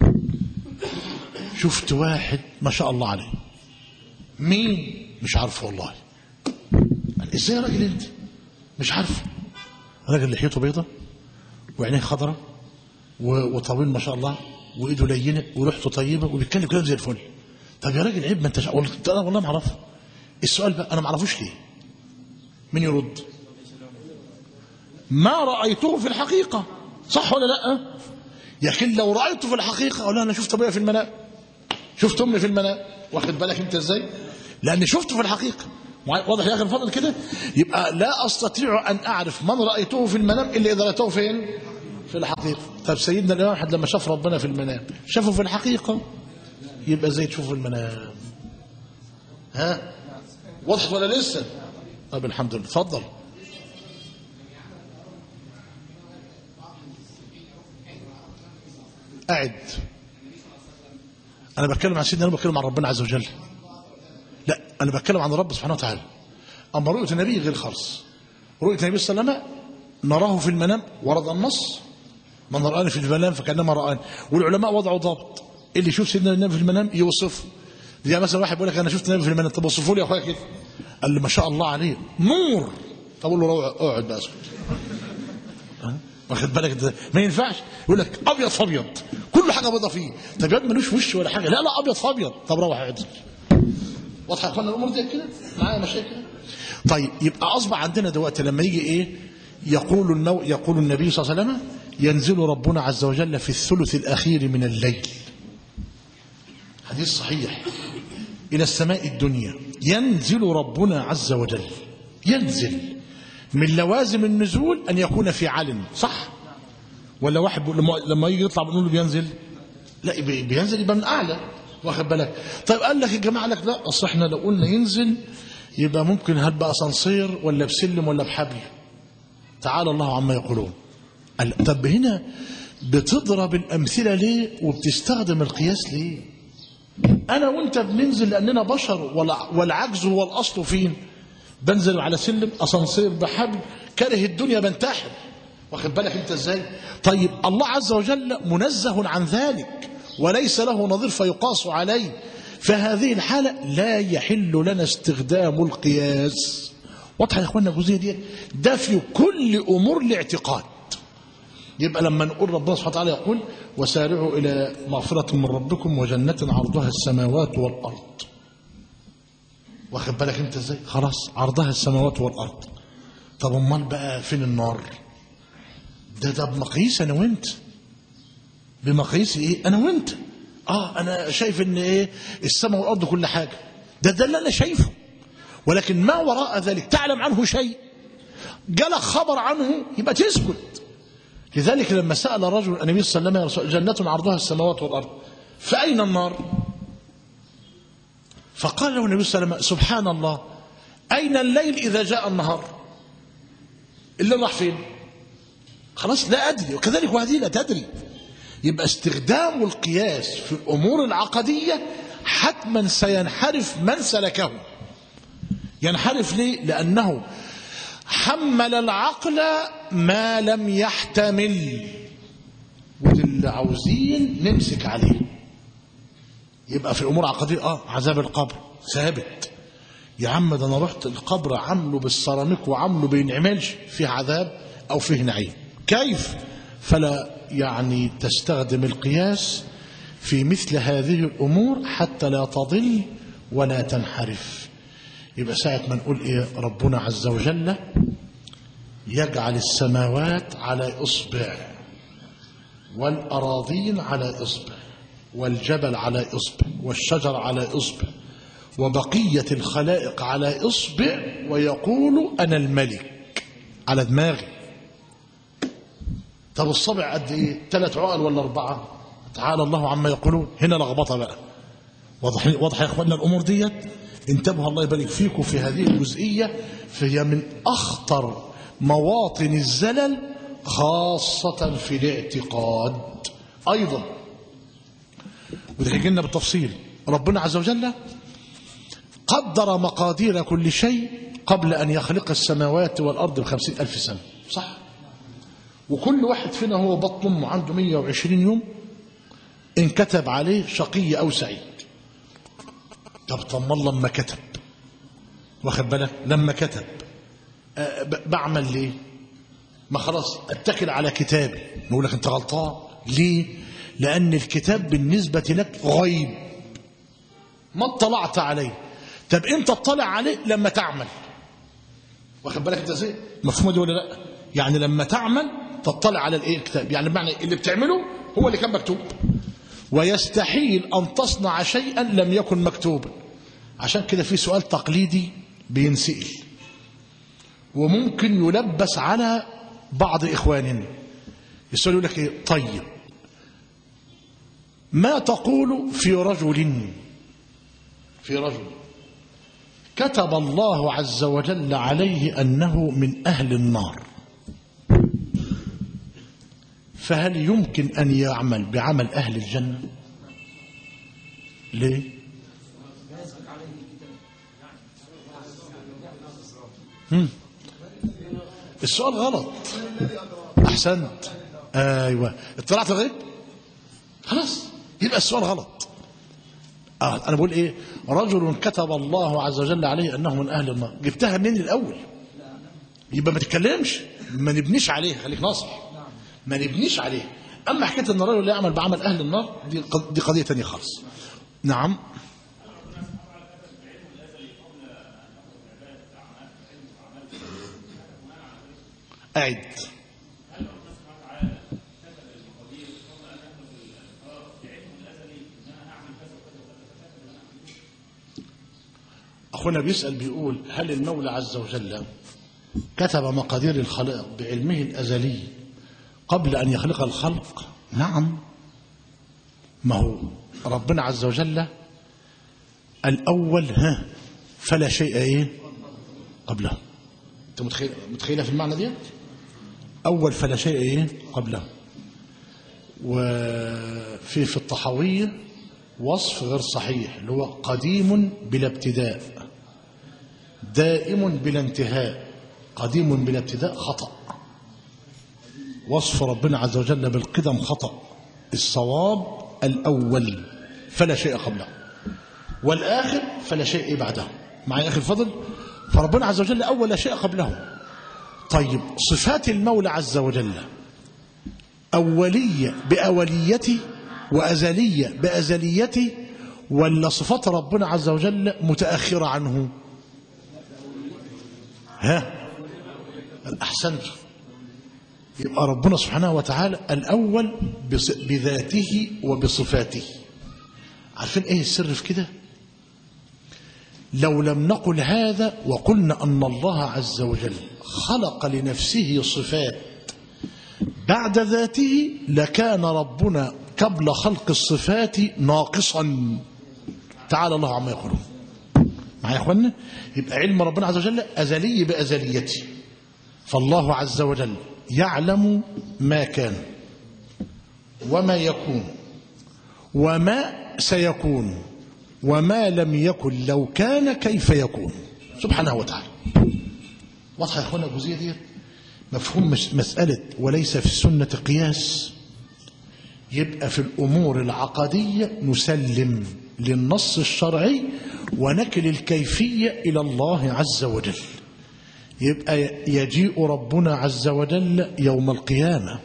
شفت واحد ما شاء الله عليه. مين؟ مش عارفه والله. قال ازاي يا راجل انت؟ مش عارفه. راجل لحيته بيضة وعينيه خضراء وطويل ما شاء الله وايده لينه وريحته طيبه وبيتكلم كلام زي الفل. طب يا راجل عيب ما انت انا والله ما اعرفه. السؤال بقى انا ما اعرفوش ليه؟ مين يرد؟ ما رايته في الحقيقه، صح ولا لا؟ لكن لو رايته في الحقيقه اقول انا شفت ابويا في المنام، شفت امي في المنام. واخد بالك انت ازاي؟ لان شفته في الحقيقه. واضح يا اخي الفضل كده؟ يبقى لا استطيع ان اعرف من رايته في المنام الا اذا رايته فين؟ في الحقيقه. طب سيدنا الامام احمد لما شاف ربنا في المنام شافه في الحقيقه، يبقى ازاي تشوفه في المنام؟ ها؟ وضحت ولا لسه؟ طب الحمد لله. اتفضل. قاعد. انا بتكلم عن سيدنا، انا بتكلم عن ربنا عز وجل. لا انا بتكلم عن الرب سبحانه وتعالى. اما رؤيه النبي غير خالص. رؤيه النبي صلى الله عليه وسلم نراه في المنام، ورد النص من رآني في المنام فكأنما رآني. والعلماء وضعوا ضابط، اللي يشوف سيدنا النبي في المنام يوصفه. زي مثلا واحد بيقول لك انا شفت النبي في المنام، طب وصفوا لي يا اخويا كده. قال لي ما شاء الله عليه نور. طب اقول له روح اقعد بقى اسكت. واخد بالك ده ما ينفعش. يقول لك ابيض في ابيض كل حاجه بيضه فيه. طب ياد ملوش وش ولا حاجه. لا لا ابيض في ابيض. طب روح اقعد. واضحه يا اخوانا الامور دي كده؟ معايا مشاكل؟ طيب يبقى اصبح عندنا دلوقتي لما يجي ايه يقول النو... يقول النبي صلى الله عليه وسلم ينزل ربنا عز وجل في الثلث الاخير من الليل. حديث صحيح. الى السماء الدنيا ينزل ربنا عز وجل. ينزل من لوازم النزول ان يكون في علم، صح ولا؟ واحد لما يجي يطلع بنقول له بينزل؟ لا بينزل يبقى من اعلى. واخد بالك؟ طيب قال لك الجماعه لك لا اصل احنا لو قلنا ينزل يبقى ممكن هل باسانسير ولا بسلم ولا بحبل. تعالى الله عما يقولون. طب هنا بتضرب الامثله ليه وبتستخدم القياس ليه؟ انا وانت بننزل لاننا بشر، والعجز هو الاصل فين؟ بنزل على سلم اسانسير بحبل كاره الدنيا بنتحر. واخد بالك انت ازاي؟ طيب الله عز وجل منزه عن ذلك وليس له نظير فيقاس عليه. فهذه الحالة لا يحل لنا استخدام القياس. واضحة يا اخوانا الجزئية دي؟ ده في كل امور الاعتقاد. يبقى لما نقول ربنا سبحانه وتعالى يقول وسارعوا الى مغفرة من ربكم وجنة عرضها السماوات والارض. واخد بالك انت ازاي؟ خلاص عرضها السماوات والارض. طب امال بقى فين النار؟ ده ده بمقاييس انا وانت. بمقاييس ايه؟ انا وانت. اه انا شايف ان ايه السماء والارض كل حاجه. ده ده اللي انا شايفه. ولكن ما وراء ذلك تعلم عنه شيء، جالك خبر عنه يبقى تسكت. لذلك لما سأل رجل النبي صلى الله عليه وسلم جنة عرضها السماوات والارض فأين النار؟ فقال له النبي صلى الله عليه وسلم سبحان الله أين الليل إذا جاء النهار؟ اللي راح فين؟ خلاص لا أدري. وكذلك وهذه لا تدري. يبقى استخدام القياس في الأمور العقدية حتما سينحرف من سلكه. ينحرف ليه؟ لأنه حمل العقل ما لم يحتمل. واللي عاوزين نمسك عليه. يبقى في الأمور العقدية آه عذاب القبر ثابت. يا عم ده أنا رحت القبر عامله بالسيراميك وعامله بينعملش فيه عذاب أو فيه نعيم. كيف؟ فلا يعني تستخدم القياس في مثل هذه الأمور حتى لا تضل ولا تنحرف. يبقى ساعة ما نقول إيه ربنا عز وجل يجعل السماوات على إصبع والأراضين على إصبع والجبل على إصبع والشجر على إصبع وبقية الخلائق على إصبع ويقول أنا الملك على دماغي. طب الصبع قد إيه؟ ثلاث عقل ولا أربعة؟ تعالى الله عما يقولون. هنا لخبطة بقى. واضح واضح يا إخواننا الأمور ديت. انتبهوا الله يبارك فيكم في هذه الجزئية، فهي من أخطر مواطن الزلل خاصة في الاعتقاد أيضا. وده هيجي لنا بالتفصيل. ربنا عز وجل قدر مقادير كل شيء قبل أن يخلق السماوات والأرض بخمسين ألف سنة، صح؟ وكل واحد فينا هو بطن أمه عنده مية وعشرين يوم إن كتب عليه شقي أو سعيد. طب طب الله لما كتب، واخد بالك؟ لما كتب أه بعمل ليه؟ ما خلاص اتكل على كتابي. نقول لك أنت غلطان. ليه؟ لأن الكتاب بالنسبة لك غيب ما اطلعت عليه. طب أنت تطلع عليه لما تعمل، واخد بالك أنت ازاي؟ مفهوم دي ولا لا؟ يعني لما تعمل تطلع على الايه؟ الكتاب. يعني بمعنى اللي بتعمله هو اللي كان مكتوب، ويستحيل أن تصنع شيئا لم يكن مكتوبا. عشان كده في سؤال تقليدي بينسئل وممكن يلبس على بعض إخواننا. السؤال يقول لك ايه؟ طيب ما تقول في رجل في رجل كتب الله عز وجل عليه أنه من أهل النار، فهل يمكن أن يعمل بعمل أهل الجنة؟ ليه؟ هم. السؤال غلط. أحسنت. أيوة اطلعت غير خلاص يبقى السؤال غلط. آه أنا بقول إيه؟ رجل كتب الله عز وجل عليه أنه من أهل النار. جبتها منين الأول؟ يبقى ما تتكلمش، ما نبنيش عليه. خليك ناصح، ما نبنيش عليه. أما حكاية أن الرجل يعمل بعمل أهل النار دي دي قضية تانية خالص. نعم. أعد. أخونا بيسأل بيقول هل المولى عز وجل كتب مقادير الخلائق بعلمه الأزلي قبل أن يخلق الخلق؟ نعم. ما هو ربنا عز وجل الأول ها فلا شيء إيه قبله. أنت متخيل متخيلة في المعنى دي؟ أول فلا شيء إيه قبله. وفي في الطحاوية وصف غير صحيح اللي هو قديم بلا ابتداء، دائم بلا انتهاء. قديم بلا ابتداء خطأ. وصف ربنا عز وجل بالقدم خطأ. الصواب الأول فلا شيء قبله، والآخر فلا شيء بعده. معي أخي الفضل؟ فربنا عز وجل أول لا شيء قبله. طيب صفات المولى عز وجل أولية بأوليته وأزلية بأزليته، ولا صفات ربنا عز وجل متأخرة عنه؟ ها الأحسنت. يبقى ربنا سبحانه وتعالى الأول بذاته وبصفاته. عارفين ايه السر في كده؟ لو لم نقل هذا وقلنا أن الله عز وجل خلق لنفسه صفات بعد ذاته لكان ربنا قبل خلق الصفات ناقصا. تعالى الله عما يقولون. معايا يا اخوانا؟ يبقى علم ربنا عز وجل أزلي بأزليته. فالله عز وجل يعلم ما كان وما يكون وما سيكون وما لم يكن لو كان كيف يكون سبحانه وتعالى. واضحة يا اخوانا الجزئية دي؟ مفهوم مسألة وليس في السنة قياس. يبقى في الأمور العقدية نسلم للنص الشرعي ونكل الكيفية إلى الله عز وجل. يبقى يجيء ربنا عز وجل يوم القيامة،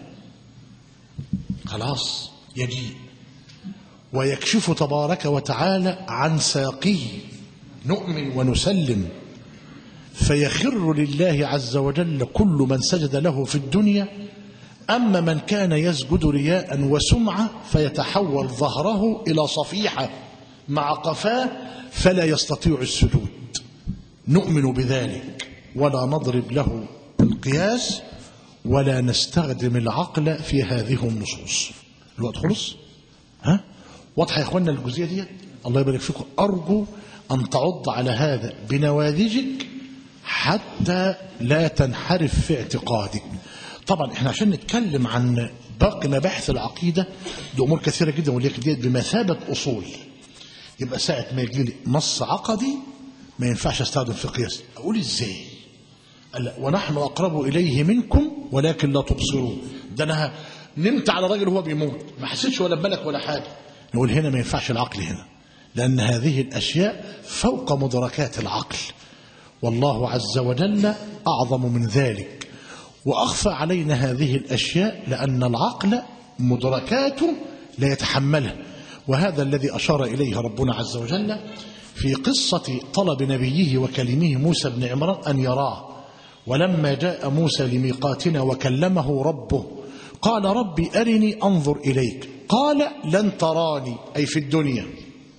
خلاص يجيء ويكشف تبارك وتعالى عن ساقه، نؤمن ونسلم، فيخر لله عز وجل كل من سجد له في الدنيا. أما من كان يسجد رياء وسمعة فيتحول ظهره إلى صفيحة مع قفاه فلا يستطيع السجود، نؤمن بذلك ولا نضرب له القياس ولا نستخدم العقل في هذه النصوص. الوقت خلص؟ ها؟ واضحة يا اخوانا الجزئية دي؟ الله يبارك فيكم. أرجو أن تعض على هذا بنوادجك حتى لا تنحرف في اعتقادك. طبعا احنا عشان نتكلم عن باقي مباحث العقيدة دي أمور كثيرة جدا، ولكن دي بمثابة أصول. يبقى ساعة ما يجي لي نص عقدي ما ينفعش استخدم في قياس. أقول إزاي؟ ونحن أقرب إليه منكم ولكن لا تبصرون. ده أنا نمت على راجل وهو بيموت ما حسيتش ولا بملك ولا حاجة. نقول هنا ما ينفعش العقل هنا، لأن هذه الأشياء فوق مدركات العقل، والله عز وجل أعظم من ذلك. وأخفى علينا هذه الأشياء لأن العقل مدركاته لا يتحملها. وهذا الذي أشار إليه ربنا عز وجل في قصة طلب نبيه وكلمه موسى بن عمران أن يراه. ولما جاء موسى لميقاتنا وكلمه ربه قال ربي أرني أنظر إليك، قال لن تراني أي في الدنيا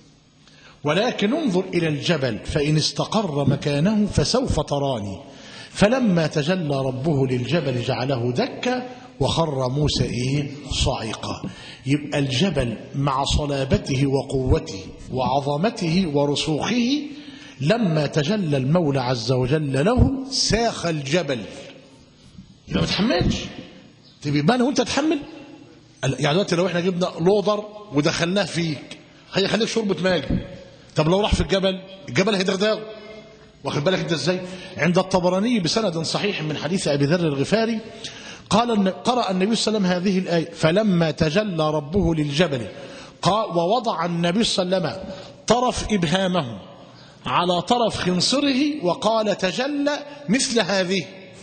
ولكن انظر إلى الجبل فإن استقر مكانه فسوف تراني. فلما تجلى ربه للجبل جعله دكا وخر موسى إيه صاعقا. يبقى الجبل مع صلابته وقوته وعظمته ورسوخه لما تجلى المولى عز وجل له ساخ الجبل. يبقى ما تحملش، تبقى أنا وأنت تحمل. يعني دلوقتي لو احنا جبنا لودر ودخلناه فيك هيخليك شربة ماء. طب لو راح في الجبل الجبل هيدغدغه. واخد بالك انت ازاي؟ عند الطبراني بسند صحيح من حديث ابي ذر الغفاري قال قرأ النبي صلى الله عليه وسلم هذه الآية فلما تجلى ربه للجبل قال ووضع النبي صلى الله عليه وسلم طرف إبهامه على طرف خنصره وقال تجلى مثل هذه.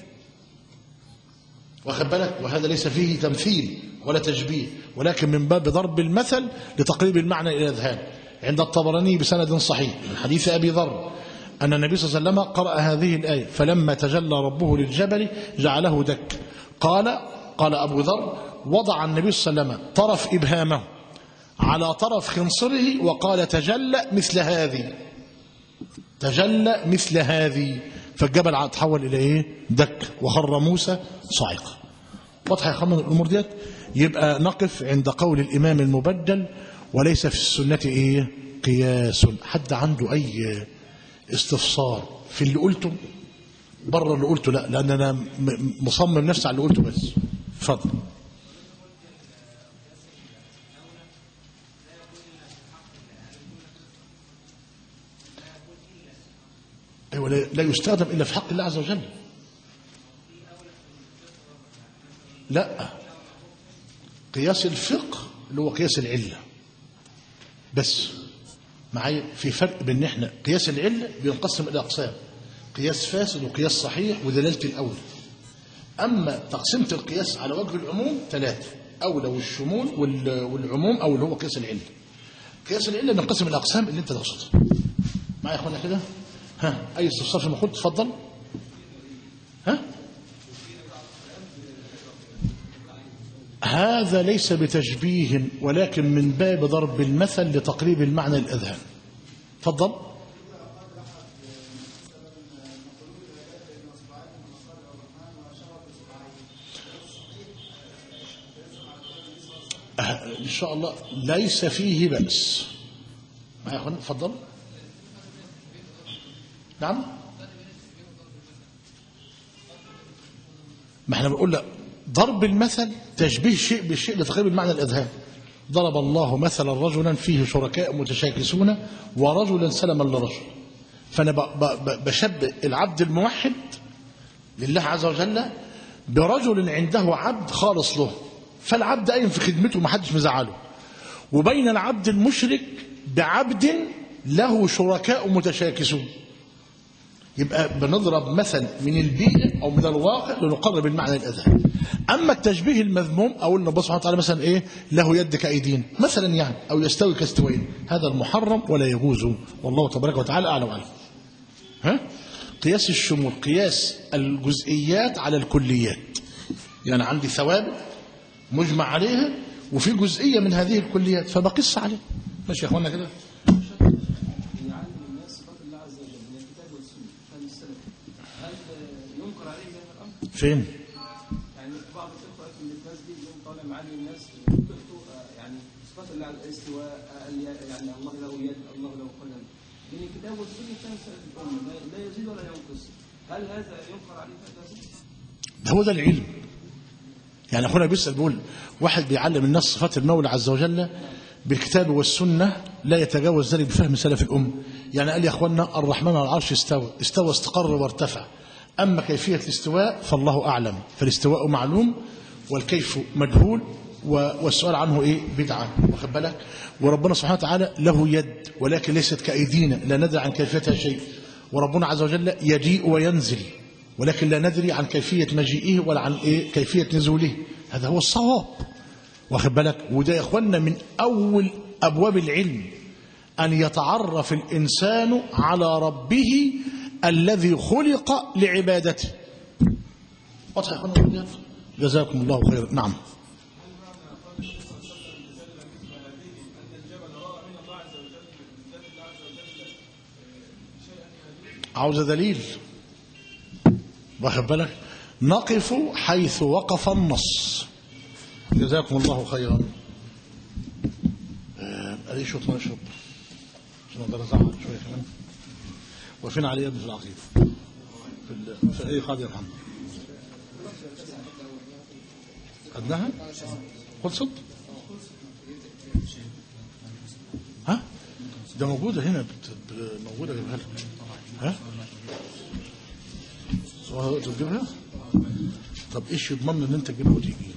واخد بالك؟ وهذا ليس فيه تمثيل ولا تشبيه ولكن من باب ضرب المثل لتقريب المعنى إلى الأذهان. عند الطبراني بسند صحيح من حديث أبي ذر أن النبي صلى الله عليه وسلم قرأ هذه الآية فلما تجلى ربه للجبل جعله دك. قال قال أبو ذر وضع النبي صلى الله عليه وسلم طرف إبهامه على طرف خنصره وقال تجلى مثل هذه، تجلى مثل هذه، فالجبل تحول إلى إيه؟ دك وخر موسى صاعقا. واضح يا اخوانا الأمور ديت؟ يبقى نقف عند قول الإمام المبدل وليس في السنة إيه؟ قياس. حد عنده أي استفسار في اللي قلته؟ بره اللي قلته لا، لأن أنا مصمم نفسي على اللي قلته بس. اتفضل. أيوة لا يستخدم إلا في حق الله عز وجل. لا، قياس الفقه اللي هو قياس العلة بس. معايا في فرق بين احنا قياس العلة بينقسم إلى أقسام، قياس فاسد وقياس صحيح ودلالة الأولى. أما تقسيمة القياس على وجه العموم ثلاثة: أولى والشمول والعموم أو اللي هو قياس العلة. قياس العلة بينقسم إلى أقسام اللي أنت تقصدها. معايا يا أخوانا كده؟ ها أي استفسار في المخوض؟ تفضل. ها هذا ليس بتشبيه ولكن من باب ضرب المثل لتقريب المعنى للأذهان. تفضل. إن شاء الله ليس فيه بأس. معايا يا أخوان؟ تفضل. نعم، ما احنا بنقول لا، ضرب المثل تشبيه شيء بالشيء لتقريب المعنى الأذهان. ضرب الله مثلا رجلا فيه شركاء متشاكسون ورجلا سلما لرجل. فأنا بشبه العبد الموحد لله عز وجل برجل عنده عبد خالص له، فالعبد قايم في خدمته ما حدش مزعله، وبين العبد المشرك بعبد له شركاء متشاكسون. يبقى بنضرب مثل من البيئة أو من الواقع لنقرب المعنى الأذهان. أما التشبيه المذموم أو أن الله سبحانه وتعالى مثلا إيه له يد كأيدين مثلا يعني، أو يستوي كاستوين، هذا المحرم ولا يجوز، والله تبارك وتعالى أعلم عنه. ها؟ قياس الشمول قياس الجزئيات على الكليات. يعني عندي ثوابت مجمع عليها وفي جزئية من هذه الكليات فبقص عليه. ماشي يا أخوانا كده؟ فين؟ يعني بعض الإخوة في الناس دي يوم طالع معاني الناس بتخطو يعني صفات الله على الاستواء، يعني الله له يد، الله له قدم. من الكتاب والسنة كان سلف الأمة لا يزيد ولا ينقص. هل هذا ينكر عليه هذا؟ هو ده العلم. يعني أخونا بيسأل بيقول واحد بيعلم الناس صفات المولى عز وجل بالكتاب والسنة لا يتجاوز ذلك بفهم سلف الأمة. يعني قال يا أخوانا الرحمن على العرش استوى، استوى استقر وارتفع، أما كيفية الاستواء فالله أعلم، فالاستواء معلوم والكيف مجهول والسؤال عنه إيه؟ بدعة. واخد بالك؟ وربنا سبحانه وتعالى له يد ولكن ليست كأيدينا، لا ندري عن كيفيتها شيء. وربنا عز وجل يجيء وينزل ولكن لا ندري عن كيفية مجيئه ولا عن إيه؟ كيفية نزوله. هذا هو الصواب. واخد بالك؟ وده يا اخوانا من اول ابواب العلم، ان يتعرف الانسان على ربه الذي خلق لعبادته. واضح يا اخوانا؟ جزاكم الله خيرا. نعم. عاوز دليل. واخد بالك؟ نقف حيث وقف النص. جزاكم الله خيرا. ادي شوط ما نشرب عشان اقدر ازعل شويه كمان. وفين علي ابن في العقيده في في اي قاعده يرحم خدناها خلصت. ها ده موجوده هنا، موجوده جايبها لك. ها تجيبها؟ طب ايش يضمن ان انت تجيبها وتيجي؟